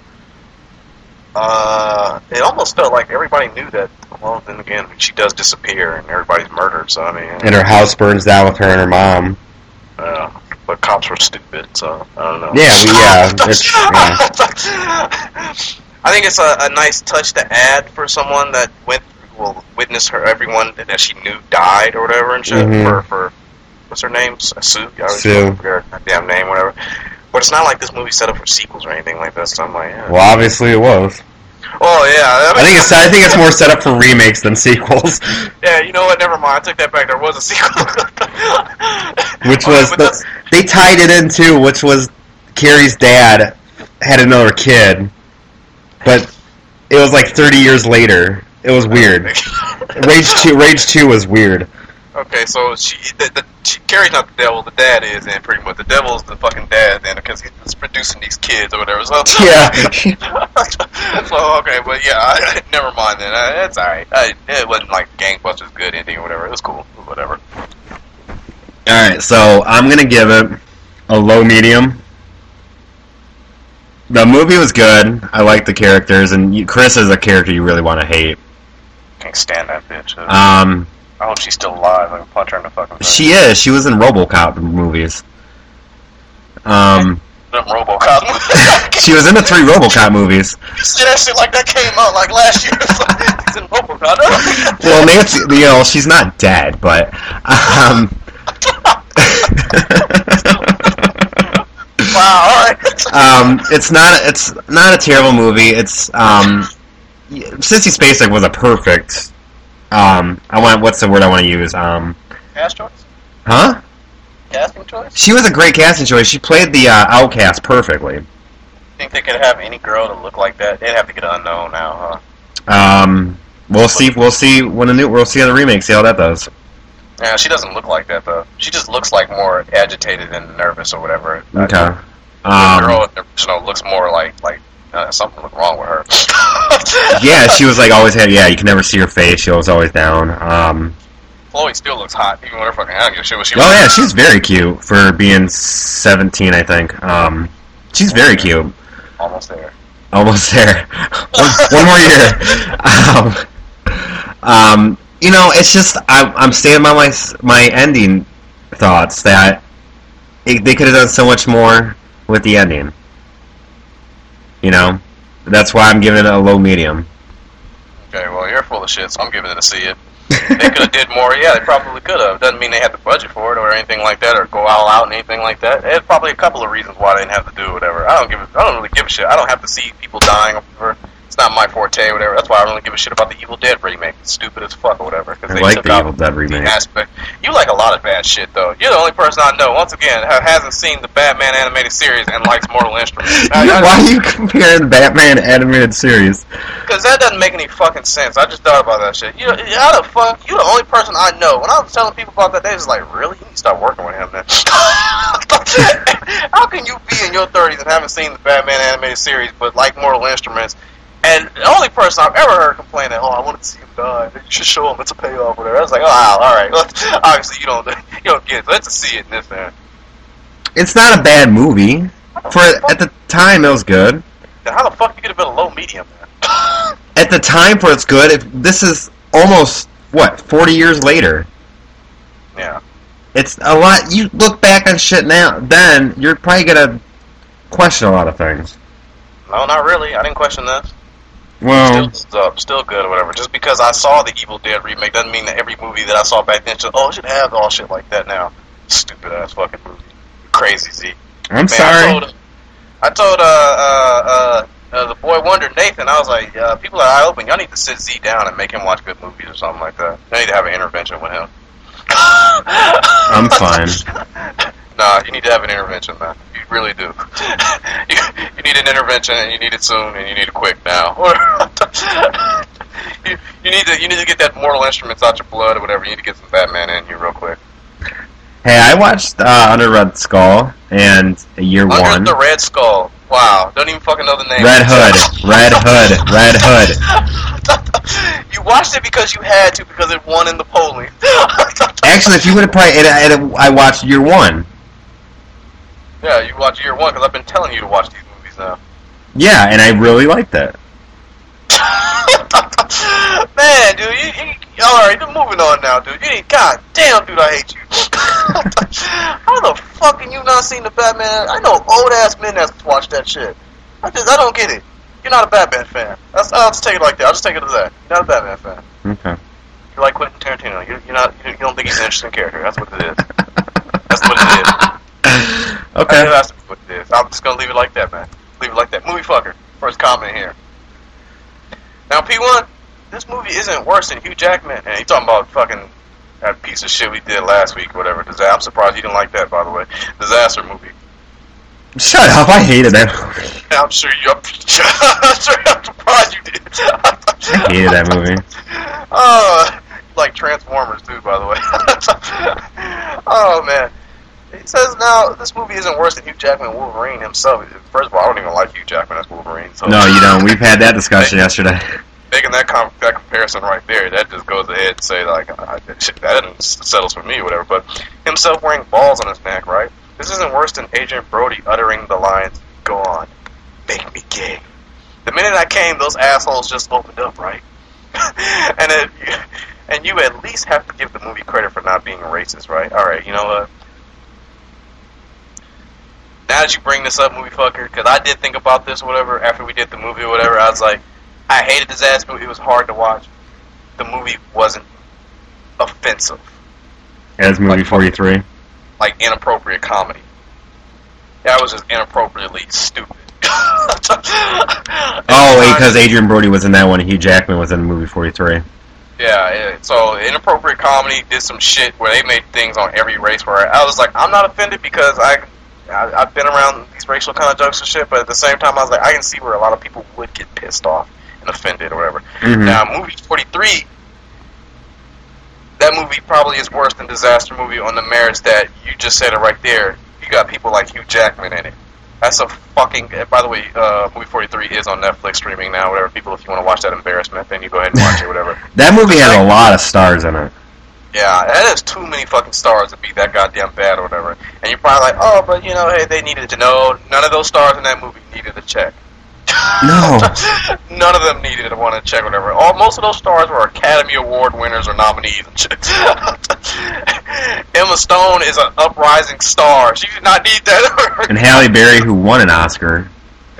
Uh, it almost felt like everybody knew that. Well, then again, she does disappear and everybody's murdered. So I mean, and her house burns down with her and her mom. Uh, but cops were stupid, so I don't know. Yeah, we, yeah, it's, yeah. I think it's a, a nice touch to add for someone that went will witness her everyone that she knew died or whatever and shit. Mm-hmm. For for what's her name? Sue. I Sue. Forget her damn name, whatever. But it's not like this movie set up for sequels or anything like that. So I'm like, yeah. Well, obviously it was. Oh yeah, I, mean, I think it's I think it's more set up for remakes than sequels. Yeah, you know what? Never mind. I take that back. There was a sequel, which was the, they tied it in too, which was Carrie's dad had another kid, but it was like thirty years later. It was weird. Rage two, Rage two was weird. Okay, so she, the, the, she, Carrie's not the devil, the dad is, and pretty much the devil's the fucking dad, then, because he's producing these kids or whatever. So, yeah. So okay, but yeah, I, never mind then. I, it's alright. It wasn't like gangbusters good ending or whatever. It was cool, whatever. Alright, so I'm gonna give it a low medium. The movie was good. I liked the characters, and you, Chris is a character you really want to hate. Can't stand that bitch. Um. I hope she's still alive. I can punch her in the fucking face. She is. She was in RoboCop movies. Um, RoboCop movies. She was in the three RoboCop movies. You see that shit like that came out like last year. She's in RoboCop. Well, Nancy, you know, she's not dead, but um. Wow. All right. um, it's not. It's not a terrible movie. It's um, Sissy Spacek was a perfect. Um, I want. What's the word I want to use? Um, Cast choice? Huh? Casting choice? She was a great casting choice. She played the uh, outcast perfectly. Think they could have any girl to look like that? They'd have to get an unknown now, huh? Um, we'll see. We'll see when the new. We'll see how the remake. See how that does. Yeah, she doesn't look like that though. She just looks like more agitated and nervous or whatever. Okay. Uh, Um, the girl in the original looks more like like uh, something look wrong with her. Yeah, she was like always had. Yeah, you can never see her face. She was always down. Um, Chloe still looks hot, even with her fucking hair. She was. She oh was yeah, she's very cute for being seventeen. I think. Um, she's very cute. Almost there. Almost there. one, one more year. Um, um, you know, it's just I, I'm standing by my my ending thoughts that it, they could have done so much more with the ending. You know, that's why I'm giving it a low medium. Okay, well you're full of shit, so I'm giving it a see it. They could have did more. Yeah, they probably could have. Doesn't mean they had the budget for it or anything like that, or go all out and anything like that. There's probably a couple of reasons why they didn't have to do whatever. I don't give. A, I don't really give a shit. I don't have to see people dying or whatever. It's not my forte or whatever. That's why I don't really give a shit about the Evil Dead remake. It's stupid as fuck or whatever. I they like the Evil Dead remake. Aspect. You like a lot of bad shit though. You're the only person I know. Once again, who hasn't seen the Batman animated series and likes Mortal Instruments. I, I, why are you comparing Batman animated series? Because that doesn't make any fucking sense. I just thought about that shit. You, how the fuck? You the only person I know. When I was telling people about that, they was like, "Really? You need to start working with him, then." How can you be in your thirties and haven't seen the Batman animated series, but like Mortal Instruments? And the only person I've ever heard complain that, "Oh, I want to see him die. You should show him. It's a payoff, whatever." I was like, "Oh, all right." Obviously, you don't, you don't get it. Let's see it in this man. It's not a bad movie. For at the time, it was good. Then how the fuck you could have been a low medium, man? At the time, for it's good. If this is almost what forty years later. Yeah. it's a lot. You look back on shit now, then you're probably gonna question a lot of things. No, not really. I didn't question this. Well, still, uh, still good or whatever. Just because I saw the Evil Dead remake doesn't mean that every movie that I saw back then should, oh, it should have all shit like that now. Stupid ass fucking movie. Crazy Z. I'm Man, sorry. I told, I told uh, uh, uh, uh, the boy Wonder Nathan, I was like, uh, people are eye open. Y'all need to sit Z down and make him watch good movies or something like that. I need to have an intervention with him. I'm fine. Nah, you need to have an intervention, man. You really do. you, you need an intervention, and you need it soon, and you need it quick now. you, you need to you need to get that Mortal Instruments out your blood or whatever. You need to get some Batman in you real quick. Hey, I watched uh, Under Red Skull and Year Under One. the Red Skull. Wow, don't even fucking know the name. Red Hood, Red Hood, Red Hood. You watched it because you had to, because it won in the polling. Actually, if you would have probably, it, it, I watched Year One. Yeah, you watched Year One because I've been telling you to watch these movies now. Yeah, and I really liked it. Man, dude, you, you alright, moving on now, dude. You ain't, god damn, dude, I hate you. How the fuck can you not seen the Batman? I know old ass men that's watched that shit. I just, I don't get it. You're not a Batman fan. That's, I'll just take it like that. I'll just take it as that. You're not a Batman fan. Okay. You're like Quentin Tarantino. You're, you're not. You don't think he's an interesting character. That's what it is. That's what it is. Okay. That's what it is. I'm just gonna leave it like that, man. Leave it like that. Movie fucker. First comment here. Now, P one, this movie isn't worse than Hugh Jackman. And you talking about fucking that piece of shit we did last week, whatever. I'm surprised you didn't like that, by the way. Disaster movie. Shut up! I hated that movie. I'm sure you. I'm sure I'm surprised you did. I hated that movie. Oh, like Transformers too, by the way. Oh man. He says now this movie isn't worse than Hugh Jackman Wolverine himself. First of all, I don't even like Hugh Jackman as Wolverine. So No, you don't. We've had that discussion making, yesterday. Making that com- that comparison right there, that just goes ahead and say like uh, shit, that didn't settles for me or whatever. But himself wearing balls on his neck, right? This isn't worse than Agent Brody uttering the lines, "Go on, make me gay." The minute I came, those assholes just opened up, right? and it, and you at least have to give the movie credit for not being racist, right? All right, you know what? Now that you bring this up, movie fucker, because I did think about this or whatever after we did the movie or whatever, I was like, I hated this ass movie. It was hard to watch. The movie wasn't offensive. As movie like, forty-three. Like inappropriate comedy. That was just inappropriately stupid. Oh, because Adrian Brody was in that one, and Hugh Jackman was in movie forty-three. Yeah, yeah, so inappropriate comedy did some shit where they made things on every race where I was like, I'm not offended because I... I, I've been around these racial kind of jokes and shit, but at the same time, I was like, I can see where a lot of people would get pissed off and offended or whatever. Mm-hmm. Now, movie forty-three, that movie probably is worse than Disaster Movie on the merits that you just said it right there. You got people like Hugh Jackman in it. That's a fucking... By the way, uh, movie forty-three is on Netflix streaming now, whatever. People, if you want to watch that embarrassment, then you go ahead and watch it, whatever. That movie has a lot of stars in it. Yeah, that is too many fucking stars to be that goddamn bad or whatever. And you're probably like, oh, but you know, hey, they needed to know. None of those stars in that movie needed a check. No. None of them needed to want to check or whatever. All, most of those stars were Academy Award winners or nominees and shit. Emma Stone is an uprising star. She did not need that. And Halle Berry, who won an Oscar.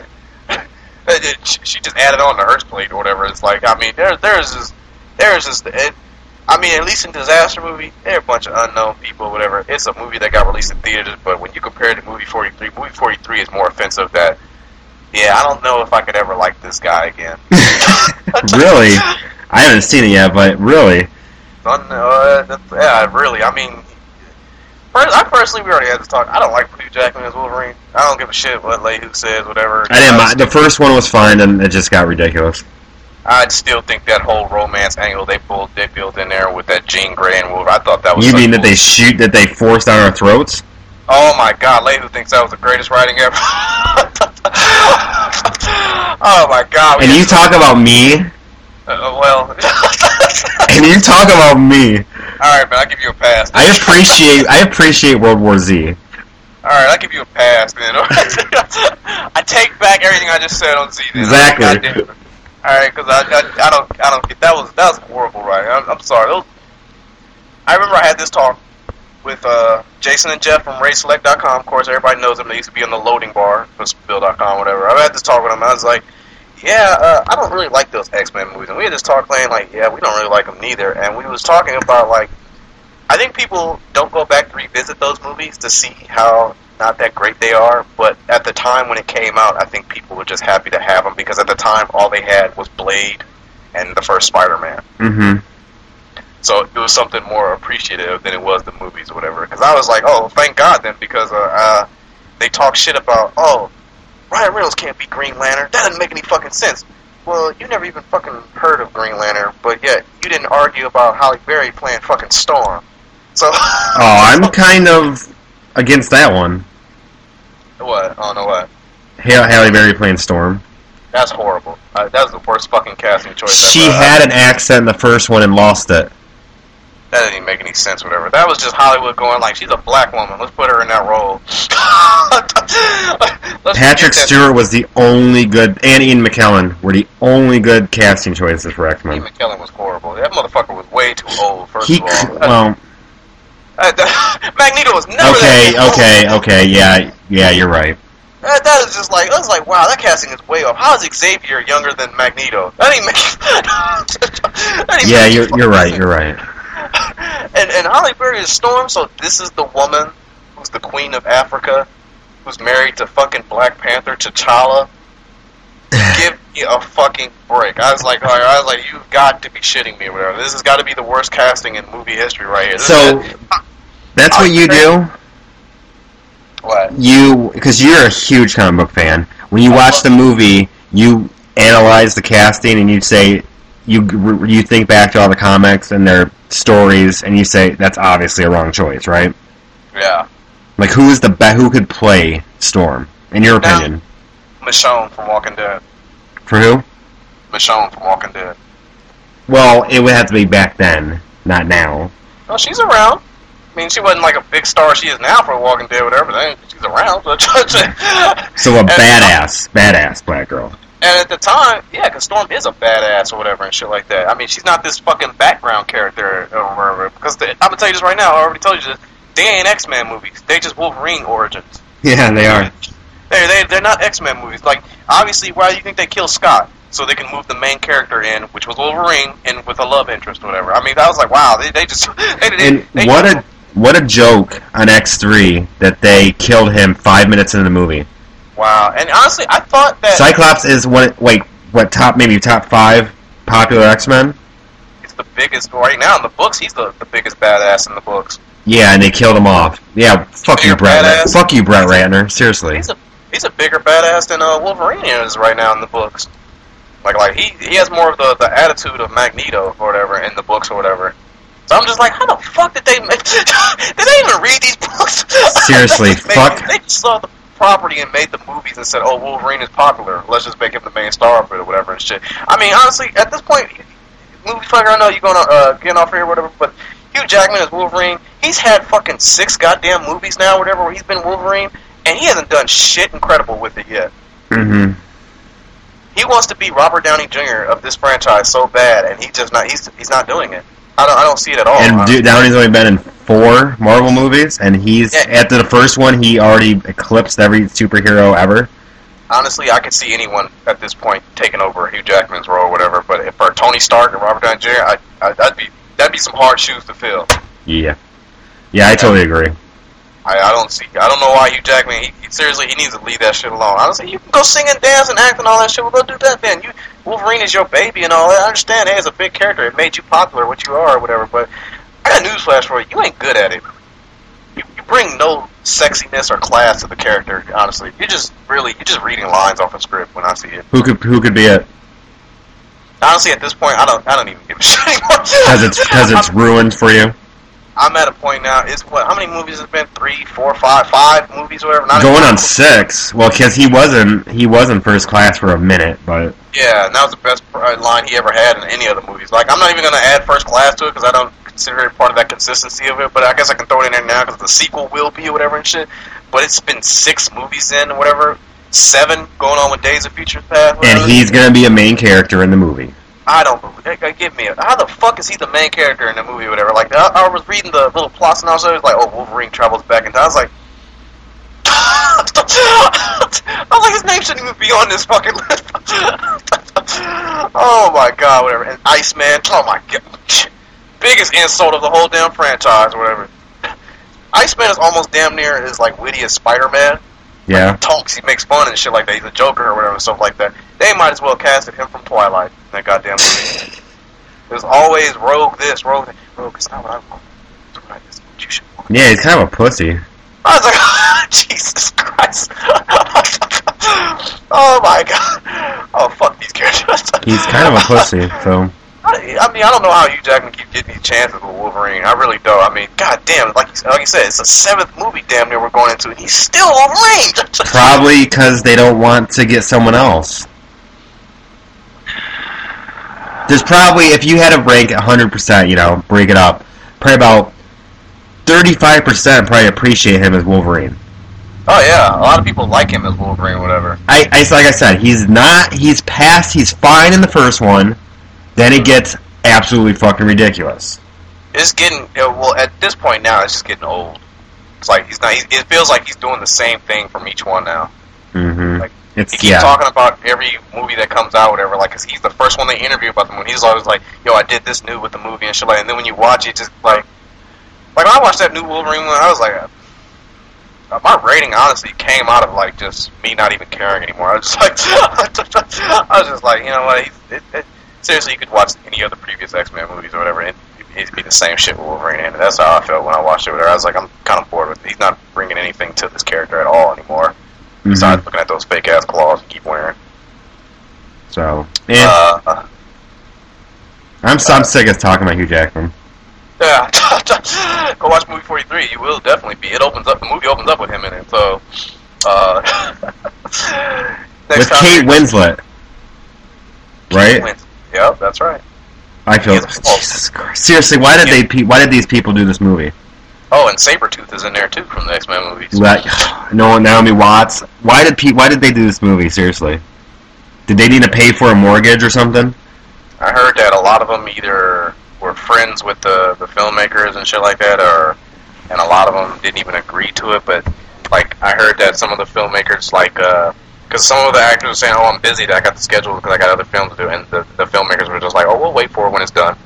She just added on to her plate or whatever. It's like, I mean, there, there's just, there's just, it, I mean, at least in Disaster Movie, they're a bunch of unknown people or whatever. It's a movie that got released in theaters, but when you compare it to movie forty-three, movie forty-three is more offensive that, yeah, I don't know if I could ever like this guy again. Really? I haven't seen it yet, but really? Uh, yeah, really. I mean, first, I personally, we already had this talk. I don't like Hugh Jackman as Wolverine. I don't give a shit what Leahy says, whatever. I didn't mind. The first one was fine, and it just got ridiculous. I still think that whole romance angle they pulled, they built in there with that Jean Grey and Wolverine, I thought that was. You so mean cool. that they shoot that they forced down our throats? Oh my God, Leahy thinks that was the greatest writing ever. Oh my God. And you talk about me? Uh, well. And you talk about me? All right, man, I'll give you a pass. I appreciate I appreciate World War Z. All right, I'll give you a pass, man. I take back everything I just said on Z. Then. Exactly. All right, because I, I, I don't, I don't get that was that was horrible, right? I'm, I'm sorry. Was, I remember I had this talk with uh, Jason and Jeff from Ray Select dot com. Of course, everybody knows them. They used to be on the loading bar for Spill dot com, whatever. I had this talk with them. I was like, yeah, uh, I don't really like those X-Men movies. And we had this talk playing like, yeah, we don't really like them neither. And we was talking about, like, I think people don't go back to revisit those movies to see how not that great they are. But at the time when it came out, I think people were just happy to have them because at the time all they had was Blade and the first Spider-Man. Mm-hmm. So it was something more appreciative than it was the movies or whatever. Because I was like, oh, thank God then, because uh, uh, they talk shit about, oh, Ryan Reynolds can't be Green Lantern. That doesn't make any fucking sense. Well, you never even fucking heard of Green Lantern, but yet you didn't argue about Halle Berry playing fucking Storm. So. Oh, I'm kind of against that one. What? Oh, no, what? Halle Berry playing Storm. That's horrible. Uh, that was the worst fucking casting choice She ever. had an accent in the first one and lost it. That didn't even make any sense, whatever. That was just Hollywood going like, she's a black woman. Let's put her in that role. Patrick Stewart was the only good, and Ian McKellen were the only good casting choices for X-Men. Ian McKellen was horrible. That motherfucker was way too old, first he, of all. Well... Uh, Magneto was never Okay, that okay, okay, yeah, yeah, you're right. That, that is just like, I was like, wow, that casting is way off. How is Xavier younger than Magneto? That didn't make... that didn't Yeah, make you're you're right, you're right. And and Halle Berry is Storm, so this is the woman who's the queen of Africa, who's married to fucking Black Panther T'Challa. Give me a fucking break. I was like, all right, I was like, you've got to be shitting me or whatever. This has got to be the worst casting in movie history right here. This So, is, that's what you do? What? You, because you're a huge comic book fan. When you watch the movie, you analyze the casting and you say, you you think back to all the comics and their stories, and you say, that's obviously a wrong choice, right? Yeah. Like, who is the be- who could play Storm, in your Now, opinion? Michonne from Walking Dead. For who? Michonne from Walking Dead. Well, it would have to be back then, not now. Well, she's around. I mean, she wasn't like a big star she is now for Walking Dead or whatever. Then she's around. So a and, badass, badass black girl. And at the time, yeah, because Storm is a badass or whatever and shit like that. I mean, she's not this fucking background character or whatever. Because the, I'm going to tell you this right now. I already told you this. They ain't X-Men movies. They just Wolverine origins. Yeah, they are. They're, they, they're not X-Men movies. Like, obviously, why do you think they killed Scott? So they can move the main character in, which was Wolverine, in with a love interest or whatever. I mean, I was like, wow, they, they just... They, they, And they, what a what a joke on X three that they killed him five minutes into the movie. Wow. And honestly, I thought that... Cyclops is, what, wait, what, top, maybe top five popular X-Men? He's the biggest, right now in the books, he's the, the biggest badass in the books. Yeah, and they killed him off. Yeah, fuck Bigger you, Brett. badass. Fuck you, Brett Ratner. Seriously. He's a he's a bigger badass than uh, Wolverine is right now in the books. Like like he he has more of the, the attitude of Magneto or whatever in the books or whatever. So I'm just like, how the fuck did they make? Did they even read these books? Seriously, they just made, fuck. They just saw the property and made the movies and said, oh, Wolverine is popular. Let's just make him the main star of it or whatever and shit. I mean, honestly, at this point, movie fucker, I know you're gonna uh, get off here or whatever, but Hugh Jackman is Wolverine. He's had fucking six goddamn movies now, or whatever, where he's been Wolverine, and he hasn't done shit incredible with it yet. Mm-hmm. He wants to be Robert Downey Junior of this franchise so bad, and he just not. He's he's not doing it. I don't I don't see it at all. And dude, Downey's only been in four Marvel movies, and he's Yeah. after the first one, he already eclipsed every superhero ever. Honestly, I could see anyone at this point taking over Hugh Jackman's role or whatever. But if for Tony Stark and Robert Downey Junior, I, I, that'd be that'd be some hard shoes to fill. Yeah, yeah, I totally agree. I, I don't see. I don't know why Hugh Jackman. He, he, seriously, he needs to leave that shit alone. Honestly, you can go sing and dance and act and all that shit. Well, go do that then. You Wolverine is your baby and all that. I understand. Hey, it's a big character. It made you popular, what you are, or whatever. But I got a newsflash for you. You ain't good at it. You, you bring no sexiness or class to the character. Honestly, you're just really you're just reading lines off a script when I see it. Who could who could be it? Honestly, at this point, I don't I don't even give a shit anymore. Because it's because it's ruined for you. I'm at a point now. It's what? How many movies has it been? Three, four, five, five movies, whatever. Not Going even- on six. Well, because he wasn't he was in first class for a minute, but Yeah, and that was the best uh, line he ever had in any of the movies. Like, I'm not even going to add First Class to it because I don't consider it part of that consistency of it. But I guess I can throw it in there now because the sequel will be or whatever and shit. But it's been six movies in or whatever, seven going on with Days of Future Past. Whatever. and he's gonna be a main character in the movie. I don't believe. Like, give me a, how the fuck is he the main character in the movie or whatever? Like, I, I was reading the little plot synopsis. It was like, oh, Wolverine travels back in time. I was like, I was like, his name shouldn't even be on this fucking list. Oh my god, whatever. And Iceman. Oh my god, biggest insult of the whole damn franchise, or whatever. Iceman is almost damn near as like witty as Spider-Man. Yeah. Like, he talks, he makes fun and shit like that. He's a Joker or whatever, stuff like that. They might as well casted him from Twilight in that goddamn movie. There's always Rogue this, Rogue that. Rogue is not what I want. It's what I just what you should want. Yeah, he's kind of a pussy. I was like, oh, Jesus Christ. Oh my god. Oh, fuck these characters. He's kind of a pussy, so... I mean, I don't know how Hugh Jackman keeps getting these chances with Wolverine. I really don't. I mean, god damn, like you, like you said, it's the seventh movie damn near we're going into, and he's still Wolverine. Probably because they don't want to get someone else. There's probably, if you had to rank one hundred percent, you know, break it up, probably about thirty-five percent probably appreciate him as Wolverine. Oh yeah, a lot of people like him as Wolverine or whatever. I, I like I said, he's not, he's past, he's fine in the first one. Then it gets absolutely fucking ridiculous. It's getting, well, at this point now, it's just getting old. It's like, he's not, he, it feels like he's doing the same thing from each one now. Mm-hmm. Like, it's, he keeps yeah. talking about every movie that comes out, whatever, like, cause he's the first one they interview about the movie. He's always like, yo, I did this new with the movie and shit like that. And then when you watch it, just like, like when I watched that new Wolverine one, I was like, uh, my rating honestly came out of like just me not even caring anymore. I was just like, I was just like, you know what, it, it, it, seriously, you could watch any of the previous X-Men movies or whatever, and it'd be the same shit with Wolverine, and that's how I felt when I watched it with her. I was like, I'm kind of bored with it. He's not bringing anything to this character at all anymore, mm-hmm. besides looking at those fake-ass claws he keep wearing. So, yeah. Uh, I'm, so, I'm sick of talking about Hugh Jackman. Yeah. Go watch movie forty-three. You will definitely be. It opens up, the movie opens up with him in it, so... Uh, with Kate Winslet. Right? Kate Winslet. Yep, that's right. I feel Jesus Christ. Seriously, why did they? Why did these people do this movie? Oh, and Sabretooth is in there too from the X-Men movies. Like, no, Naomi Watts. Why did Pete? Why did they do this movie? Seriously, did they need to pay for a mortgage or something? I heard that a lot of them either were friends with the the filmmakers and shit like that, or and a lot of them didn't even agree to it. But like, I heard that some of the filmmakers like. uh Because some of the actors were saying, oh, I'm busy, I got the schedule because I got other films to do, and the, the filmmakers were just like, oh, we'll wait for it when it's done.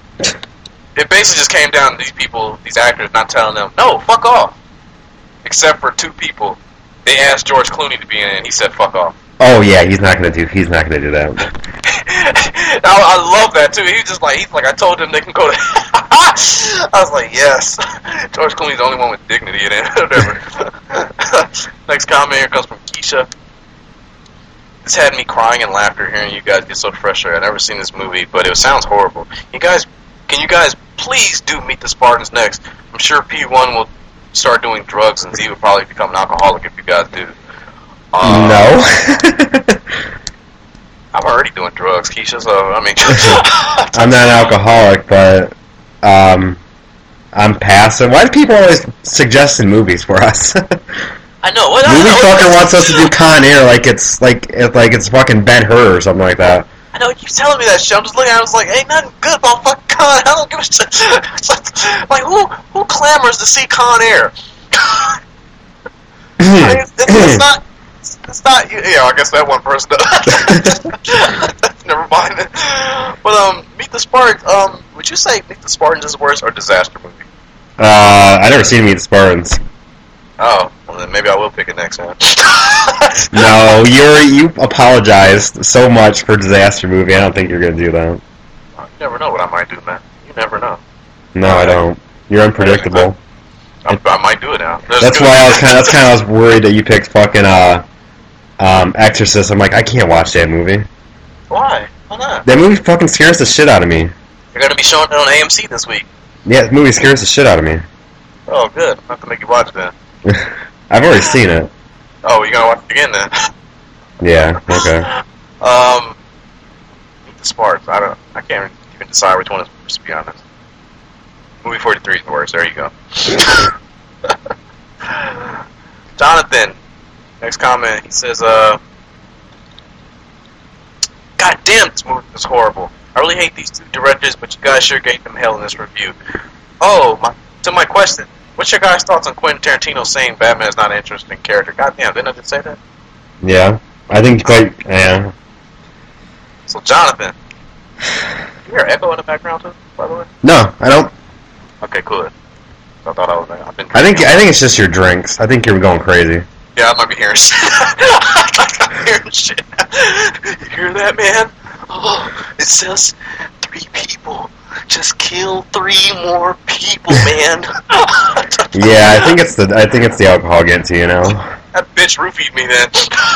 It basically just came down to these people, these actors, not telling them, no, fuck off. Except for two people. They asked George Clooney to be in it, and he said, fuck off. Oh, yeah, he's not going to do He's not gonna do that. I, I love that, too. He's just like, he's like, I told them they can go to... I was like, yes. George Clooney's the only one with dignity in it. Whatever. Next comment here comes from Keisha. This had me crying and laughter hearing you guys get so frustrated. I've never seen this movie, but it sounds horrible. You guys, can you guys please do Meet the Spartans next? I'm sure P one will start doing drugs, and Z will probably become an alcoholic if you guys do. Um, no. I'm already doing drugs, Keisha, so, I mean... I'm not an alcoholic, but um, I'm passive. Why do people always suggest movies for us? I know. What, Movie I know. fucker wants us to do Con Air like it's like it's like it's fucking Ben-Hur or something like that. I know. You keep telling me that shit. I'm just looking at it. I was like, ain't nothing good about fucking Con Air. I don't give a shit. Like, who who clamors to see Con Air? Like, it's, it's, it's not. It's not. Yeah, I guess that one person does. Never mind. But um, Meet the Spartans. Um, would you say Meet the Spartans is worse or Disaster movie? Uh, I never seen Meet the Spartans. Oh, well then maybe I will pick it next one. No, you're you apologized so much for Disaster movie. I don't think you're gonna do that. You never know what I might do, man. You never know. No, I don't. You're unpredictable. I, I might do it now. There's that's why I was kind. Of, that's kind of I was worried that you picked fucking uh, um, Exorcist. I'm like, I can't watch that movie. Why? Why not? That movie fucking scares the shit out of me. You're gonna be showing it on A M C this week. Yeah, that movie scares the shit out of me. Oh, good. I have to make you watch that. I've already seen it. Oh, you're gonna watch it again then? Yeah. Okay. Um, Meet the Spartans. I don't. I can't even decide which one is worse, to be honest. Movie forty-three is worse. There you go. Jonathan. Next comment. He says, "Uh, God damn, this movie is horrible. I really hate these two directors, but you guys sure gave them hell in this review. Oh, my, to my question, what's your guys' thoughts on Quentin Tarantino saying Batman is not an interesting character? Goddamn, didn't I just say that? Yeah, I think quite. Yeah. So, Jonathan, you hear echo in the background too, by the way? No, I don't. Okay, cool. I thought I was. I've been. I think I think it's just your drinks. I think you're going crazy. Yeah, I might be hearing shit. I'm hearing shit. You hear that, man? Oh, it says three people. Just kill three more people, man. Yeah, I think it's the I think it's the alcohol getting to you now. That bitch roofied me then.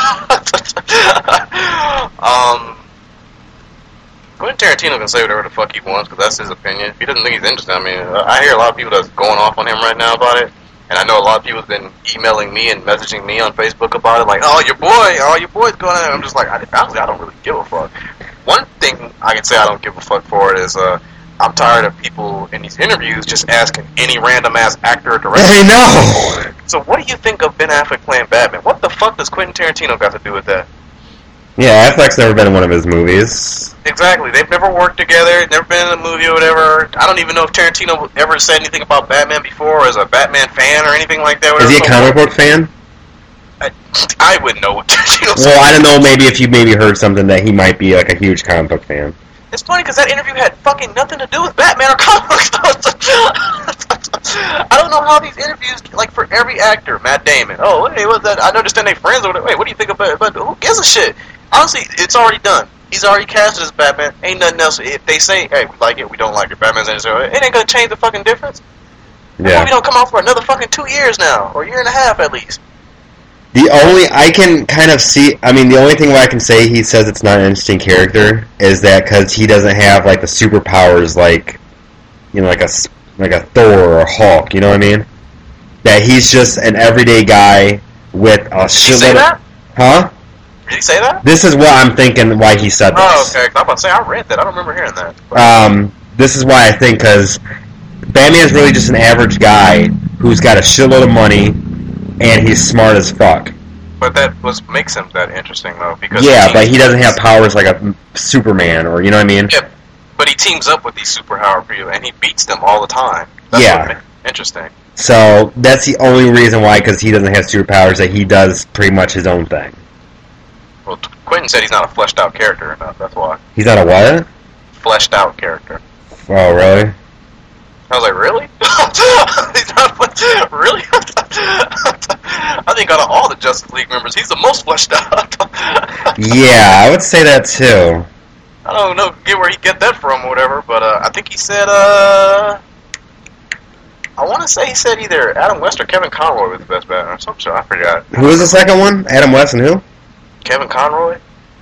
um, Quentin Tarantino can say whatever the fuck he wants because that's his opinion. If he doesn't think he's interesting, I mean, I hear a lot of people that's going off on him right now about it. And I know a lot of people have been emailing me and messaging me on Facebook about it, like, oh, your boy, oh, your boy's going on. I'm just like, I, honestly, I don't really give a fuck. One thing I can say I don't give a fuck for it is, uh, I'm tired of people in these interviews just asking any random-ass actor or director. I know! So what do you think of Ben Affleck playing Batman? What the fuck does Quentin Tarantino got to do with that? Yeah, Affleck's never been in one of his movies. Exactly. They've never worked together, never been in a movie or whatever. I don't even know if Tarantino ever said anything about Batman before or is a Batman fan or anything like that. Is he a comic book fan? I, I wouldn't know what Tarantino said. Well, I don't know, maybe if you maybe heard something that he might be like a huge comic book fan. It's funny because that interview had fucking nothing to do with Batman or comic books. I don't know how these interviews, like for every actor, Matt Damon, oh, hey, what's that? I understand they friends or whatever. Wait, what do you think about it? But who gives a shit? Honestly, it's already done. He's already casted as Batman. Ain't nothing else. If they say, hey, we like it, we don't like it, Batman's in it, it ain't gonna change the fucking difference. Yeah. The movie don't come out for another fucking two years now, or a year and a half at least. The only, I can kind of see, I mean, the only thing where I can say he says it's not an interesting character is that because he doesn't have, like, the superpowers like, you know, like a, like a Thor or a Hulk, you know what I mean? That he's just an everyday guy with a shitload of... Did he say that? Huh? Did he say that? This is what I'm thinking why he said this. Oh, okay, 'cause I'm about to say, I read that, I don't remember hearing that. But. Um, this is why I think, because Batman's really just an average guy who's got a shitload of money, and he's smart as fuck. But that was makes him that interesting, though, because yeah, he but he doesn't have powers like a Superman, or you know what I mean? Yeah, but he teams up with these superpower people, and he beats them all the time. That's yeah, what makes it interesting. So that's the only reason why, because he doesn't have superpowers, that he does pretty much his own thing. Well, Quentin said he's not a fleshed out character enough. That's why. He's not a what? Fleshed out character. Oh, really? I was like, really? Really? I think out of all the Justice League members, he's the most fleshed out. Yeah, I would say that too. I don't know get where he get that from or whatever, but uh, I think he said, uh, I want to say he said either Adam West or Kevin Conroy was the best Batman or some shit. I forgot. Who was the second one? Adam West and who? Kevin Conroy.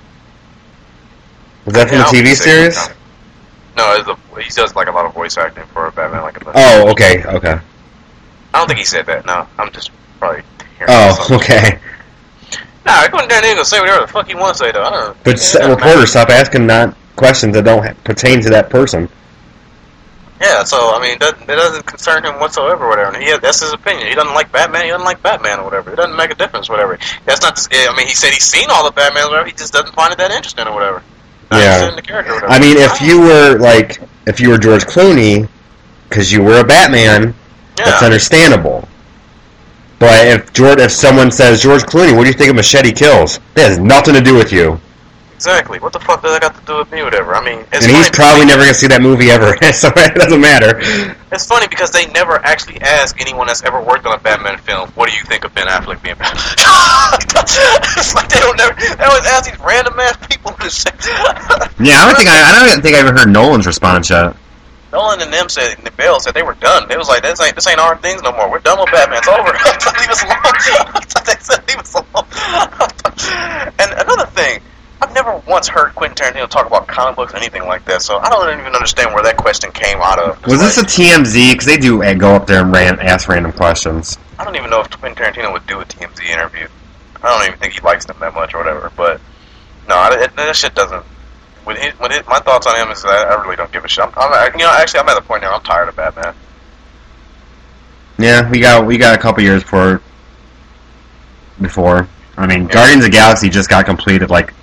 Was that from yeah, the T V series? No, it's a, he does like a lot of voice acting for Batman. Like a oh, okay, okay. I don't think he said that. No, I'm just probably hearing Oh, something. okay. Nah, I couldn't gonna say whatever the fuck he wants to say though. I don't know. But s- reporters, stop asking not questions that don't ha- pertain to that person. Yeah, so I mean, it doesn't, it doesn't concern him whatsoever, or whatever. And he that's his opinion. He doesn't like Batman. He doesn't like Batman, or whatever. It doesn't make a difference, whatever. That's not. Just, I mean, he said he's seen all the Batmans, or whatever. He just doesn't find it that interesting, or whatever. Not Yeah. in the character, or whatever. I mean, if you were like, if you were George Clooney, because you were a Batman, yeah. that's understandable. But if George, if someone says, George Clooney, what do you think of Machete Kills? That has nothing to do with you. Exactly. What the fuck does that got to do with me, or whatever? I mean, it's and he's funny probably never going to see that movie ever, so it doesn't matter. It's funny because they never actually ask anyone that's ever worked on a Batman film, what do you think of Ben Affleck being Batman? It's like they don't never, they always ask these random ass people to say. Yeah, I don't think I, I don't think I ever heard Nolan's response yet. Nolan and them said, and the Bale said they were done. They was like, this ain't this ain't our things no more. We're done with Batman. It's over. Leave us alone. They said leave us alone. And another thing, I've never once heard Quentin Tarantino talk about comic books or anything like that, so I don't even understand where that question came out of. Was like, this a T M Z? Because they do uh, go up there and ran, ask random questions. I don't even know if Quentin Tarantino would do a T M Z interview. I don't even think he likes them that much or whatever, but no, it, it, that shit doesn't. When it, when it, my thoughts on him is that I really don't give a shit. I'm, I'm, you know, actually, I'm at the point now. I'm tired of Batman. Yeah, we got we got a couple years before. Before, I mean, yeah. Guardians of the Galaxy just got completed like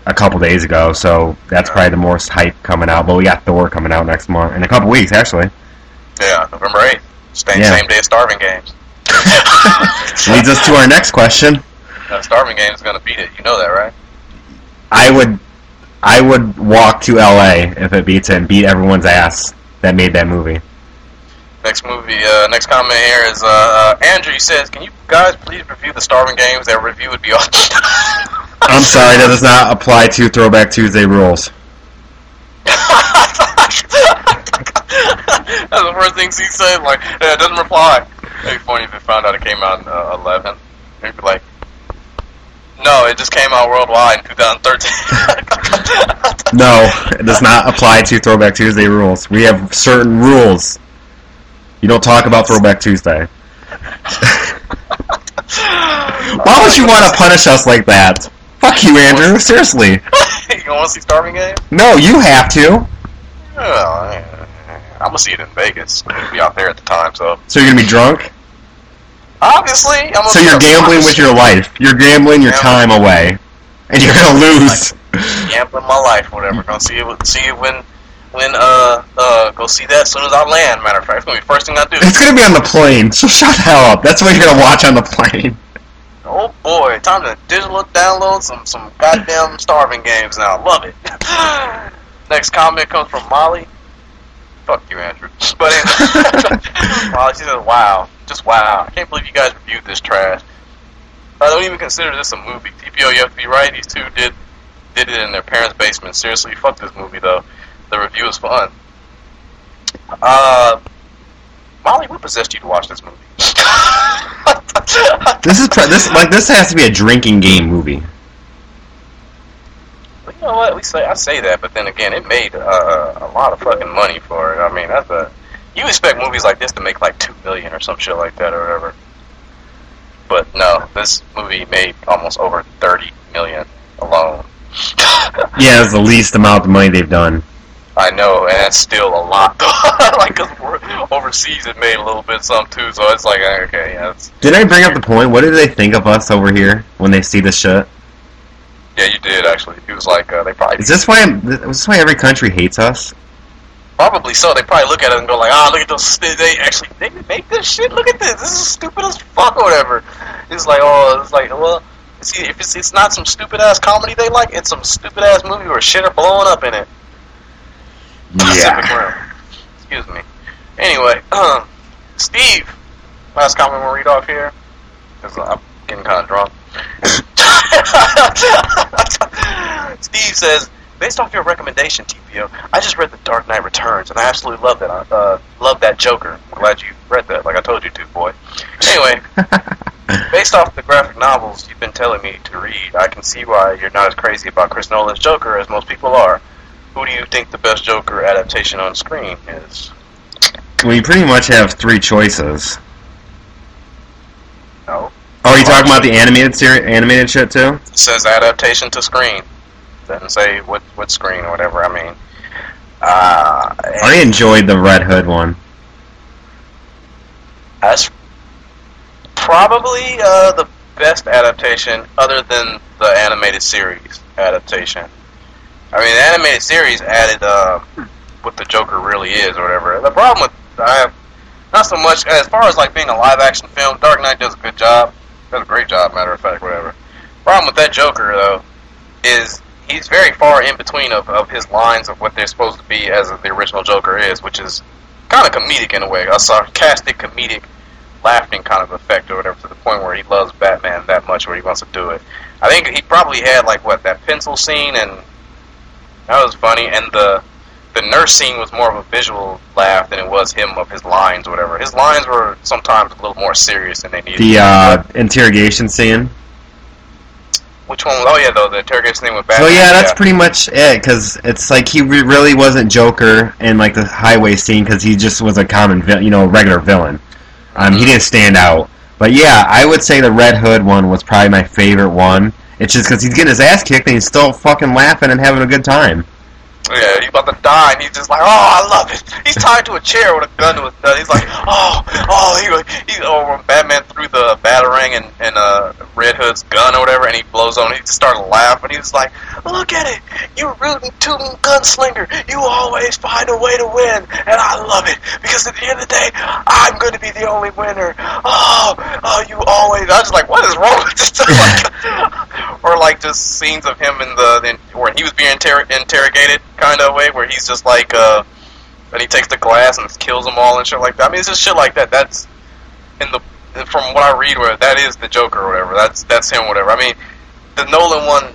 a couple days ago, so that's probably the most hype coming out. But we got Thor coming out next month, in a couple weeks, actually. Yeah, November eighth. Same, Yeah. same day as Starving Games. Leads us to our next question. Uh, Starving Games is going to beat it. You know that, right? I would, I would walk to L A if it beats it and beat everyone's ass that made that movie. Next movie, uh, next comment here is uh, uh, Andrew says, "Can you guys please review the Starving Games? That review would be awesome." I'm sorry, that does not apply to Throwback Tuesday rules. That's the first things he said. Like, yeah, it doesn't reply. It'd be funny if it found out it came out in uh, eleven. It'd be like, no, it just came out worldwide in two thousand thirteen. No, it does not apply to Throwback Tuesday rules. We have certain rules. You don't talk about Throwback Tuesday. Why would you want to punish us like that? Fuck you, Andrew. Seriously. You don't want to see Starving Games? No, you have to. Well, yeah, I'm gonna see it in Vegas. I'll be out there at the time, so So you're gonna be drunk? obviously, I'm gonna So be you're up- gambling with your life. You're gambling your time away, and you're gonna lose. gambling my life, whatever. Gonna see it. See it when, when uh uh go see that as soon as I land. Matter of fact, it's gonna be the first thing I do. It's gonna be on the plane, so shut the hell up. That's what you're gonna watch on the plane. Oh boy, time to digital download some some goddamn Starving Games now. Love it. Next comment comes from Molly. Fuck you, Andrew. But anyway, Molly, she says, "Wow, just wow. I can't believe you guys reviewed this trash. I don't even consider this a movie. T P O, you have to be right. These two did did it in their parents' basement. Seriously, fuck this movie though. The review is fun." Uh, Molly, what possessed you to watch this movie? This is pre- this like this has to be a drinking game movie. Well, you know what? We say I say that, but then again, it made uh, a lot of fucking money for it. I mean, that's a you expect movies like this to make like two million or some shit like that or whatever. But no, this movie made almost over thirty million alone. Yeah, it's the least amount of money they've done. I know, and that's still a lot. Like, cause we're, overseas it made a little bit some too, so it's like, okay, yeah. It's, Did I bring up the point? What do they think of us over here when they see this shit? yeah, you did actually. It was like uh, they probably Is this why? Is this why every country hates us? probably so. They probably look at it and go like, ah, oh, look at those. They, they actually they make this shit. Look at this. This is stupid as fuck or whatever. It's like, oh, it's like, well, see, if it's it's not some stupid ass comedy they like, it's some stupid ass movie where shit are blowing up in it. Pacific Rim. Excuse me. Anyway, um, Steve, last comment we'll read off here, because I'm getting kind of drunk. Steve says, based off your recommendation, T P O, I just read The Dark Knight Returns, and I absolutely love that. I uh, love that Joker. I'm glad you read that, like I told you to, boy. Anyway, based off the graphic novels you've been telling me to read, I can see why you're not as crazy about Chris Nolan's Joker as most people are. Who do you think the best Joker adaptation on screen is? Well, you pretty much have three choices. No. Oh, are you talking about the animated series, animated shit too? It says adaptation to screen. Doesn't say what what screen or whatever. I mean, uh, I enjoyed the Red Hood one. That's probably uh, the best adaptation, other than the animated series adaptation. I mean, the animated series added uh, what the Joker really is, or whatever. The problem with I have not so much as far as like being a live action film. Dark Knight does a good job, does a great job, matter of fact, whatever. Problem with that Joker though is he's very far in between of, of his lines of what they're supposed to be as the original Joker is, which is kind of comedic in a way, a sarcastic, comedic, laughing kind of effect or whatever, to the point where he loves Batman that much where he wants to do it. I think he probably had like what that pencil scene, and that was funny, and the the nurse scene was more of a visual laugh than it was him of his lines or whatever. His lines were sometimes a little more serious than they needed. The uh, interrogation scene. Which one? Oh yeah, though the interrogation scene with Batman. So yeah, that's yeah. pretty much it, because it's like he re- really wasn't Joker in like the highway scene, because he just was a common, vi- you know, regular villain. Um, he didn't stand out. But yeah, I would say the Red Hood one was probably my favorite one. It's just because he's getting his ass kicked and he's still fucking laughing and having a good time. Yeah, he about to die, and he's just like, oh, I love it. He's tied to a chair with a gun to his gun. He's like, oh, oh, he, he, oh, when Batman threw the Batarang and, and uh, Red Hood's gun or whatever, and he blows on, he just started laughing. He was like, look at it, you rootin' tootin' gunslinger, you always find a way to win, and I love it, because at the end of the day, I'm going to be the only winner. Oh, oh, you always. I was just like, what is wrong with this? Like, or like just scenes of him in the, in, where he was being inter- interrogated kind of way, where he's just like, uh, and he takes the glass and kills them all and shit like that. I mean, it's just shit like that. That's in the, from what I read, where that is the Joker or whatever. That's that's him, whatever. I mean, the Nolan one,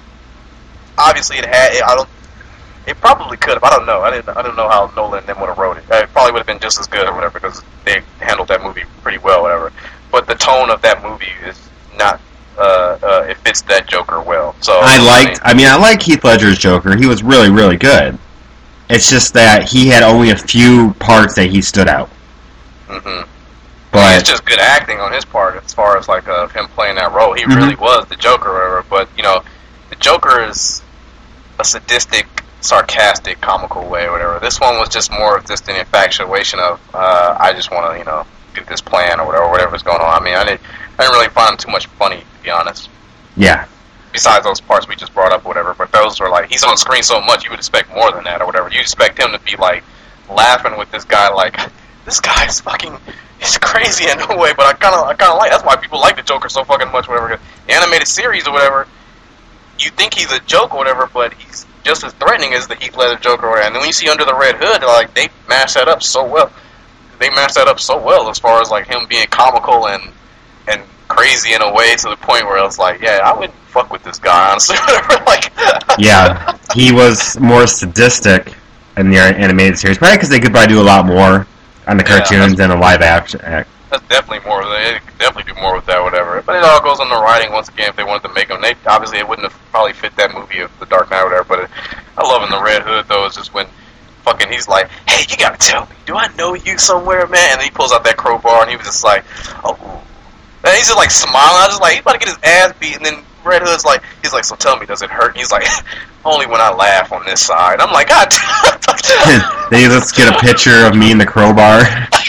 obviously it had. It, I don't. It probably could have. I don't know. I didn't. I don't know how Nolan then would have wrote it. It probably would have been just as good or whatever, because they handled that movie pretty well, whatever. But the tone of that movie is not. Uh, uh, it fits that Joker well. So I liked. I mean, I like Heath Ledger's Joker. He was really, really good. It's just that he had only a few parts that he stood out. Mm-hmm. But it's just good acting on his part as far as like uh, him playing that role. He mm-hmm. really was the Joker, or whatever. But you know, the Joker is a sadistic, sarcastic, comical way, or whatever. This one was just more of just an infatuation of uh, I just want to, you know, do this plan or whatever, whatever's going on. I mean, I didn't, I didn't really find him too much funny, to be honest. Yeah. Besides those parts we just brought up, or whatever. But those were like, he's on screen so much, you would expect more than that, or whatever. You expect him to be like laughing with this guy, like this guy's fucking, he's crazy in a way. But I kind of, I kind of like. That's why people like the Joker so fucking much, whatever. The animated series or whatever, you think he's a joke or whatever, but he's just as threatening as the Heath Ledger Joker or whatever. And then when you see Under the Red Hood, like they mash that up so well. They mash that up so well as far as like him being comical and and crazy in a way to the point where it's like, yeah, I wouldn't fuck with this guy, honestly. Like, yeah, he was more sadistic in the animated series, probably because they could probably do a lot more on the yeah, cartoons than a live action act. That's definitely more. They could definitely do more with that, whatever. But it all goes on the writing once again. If they wanted to make them, they obviously it wouldn't have probably fit that movie of The Dark Knight, or whatever. But it, I love in the Red Hood though is just when fucking he's like, hey, you gotta tell me, do I know you somewhere, man? And then he pulls out that crowbar and he was just like, oh. And he's just like smiling. I was just like, he's about to get his ass beat. And then Red Hood's like, he's like, so tell me, does it hurt? And he's like, only when I laugh on this side. I'm like, God. Then let's get a picture of me and the crowbar.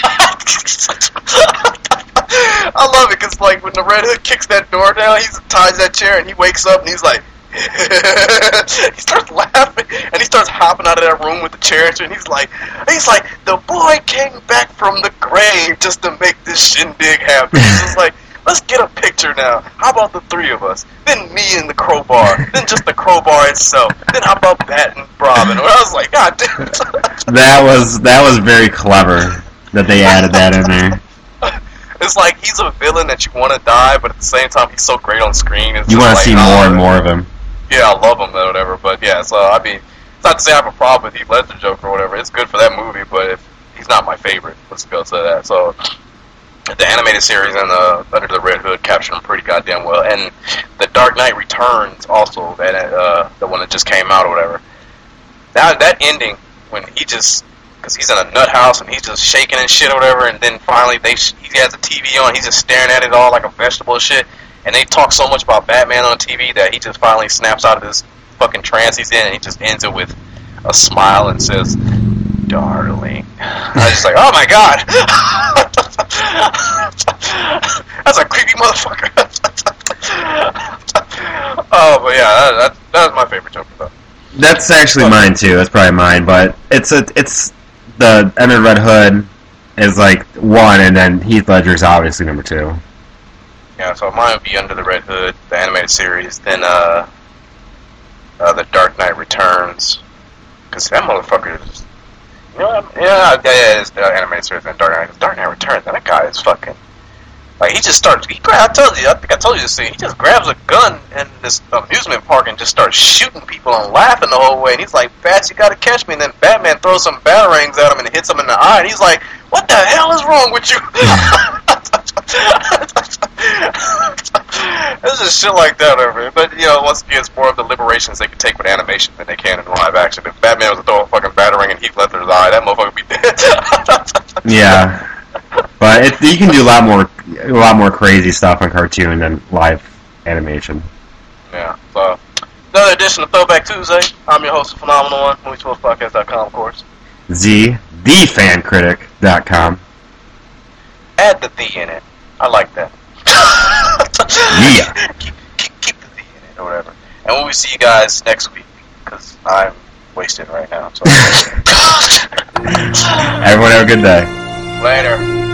I love it because like when the Red Hood kicks that door down, he ties that chair and he wakes up and he's like, he starts laughing and he starts hopping out of that room with the chair and he's like, he's like, the boy came back from the grave just to make this shindig happen. He's just like, let's get a picture now. How about the three of us? Then me and the crowbar. Then just the crowbar itself. Then how about Bat and Robin? I was like, God damn. That was that was very clever that they added that in there. It's like he's a villain that you want to die, but at the same time he's so great on screen. It's you want to like, see oh, more and more of him. Yeah, I love him or whatever. But yeah, so I mean, it's not to say I have a problem with Heath Ledger Joker or whatever. It's good for that movie, but if, he's not my favorite. Let's go to that. So the animated series and the Under the Red Hood captured him pretty goddamn well, and the Dark Knight Returns also, that uh, the one that just came out or whatever. That that ending when he just, because he's in a nut house and he's just shaking and shit or whatever, and then finally they sh- he has the T V on, he's just staring at it all like a vegetable and shit, and they talk so much about Batman on T V that he just finally snaps out of this fucking trance he's in, and he just ends it with a smile and says, darling. I was just like, oh my god. That's a creepy motherfucker. Oh, but yeah, that, that, that was my favorite Joker though. That's actually but, mine too. That's probably mine, but it's a, it's the Under the Red Hood is like one, and then Heath Ledger's obviously number two. Yeah, so mine would be Under the Red Hood, the animated series, then uh, uh the Dark Knight Returns, because that motherfucker is, you know, yeah, yeah, yeah, it's the animated series, then Dark Knight, Dark Knight Returns. That guy is fucking. Like, he just starts, he, I told you, I think I told you this scene, he just grabs a gun in this amusement park and just starts shooting people and laughing the whole way, and he's like, Bats, you gotta catch me, and then Batman throws some batarangs at him and hits him in the eye, and he's like, what the hell is wrong with you? It's just shit like that over here. But, you know, once again, it's more of the liberations they can take with animation than they can in live action. If Batman was to throw a fucking batarang in Heath Ledger's eye, that motherfucker would be dead. Yeah. But it, you can do a lot more a lot more crazy stuff on cartoon than live animation. Yeah. So, Another edition of Throwback Tuesday. I'm your host of Phenomenal One, movie sports podcast dot com, of course. Z, the fan critic dot com. Add the "the" in it. I like that. Yeah. keep, keep, keep the "the" in it, or whatever. And we'll see you guys next week, because I'm wasted right now. So. Everyone have a good day. Later.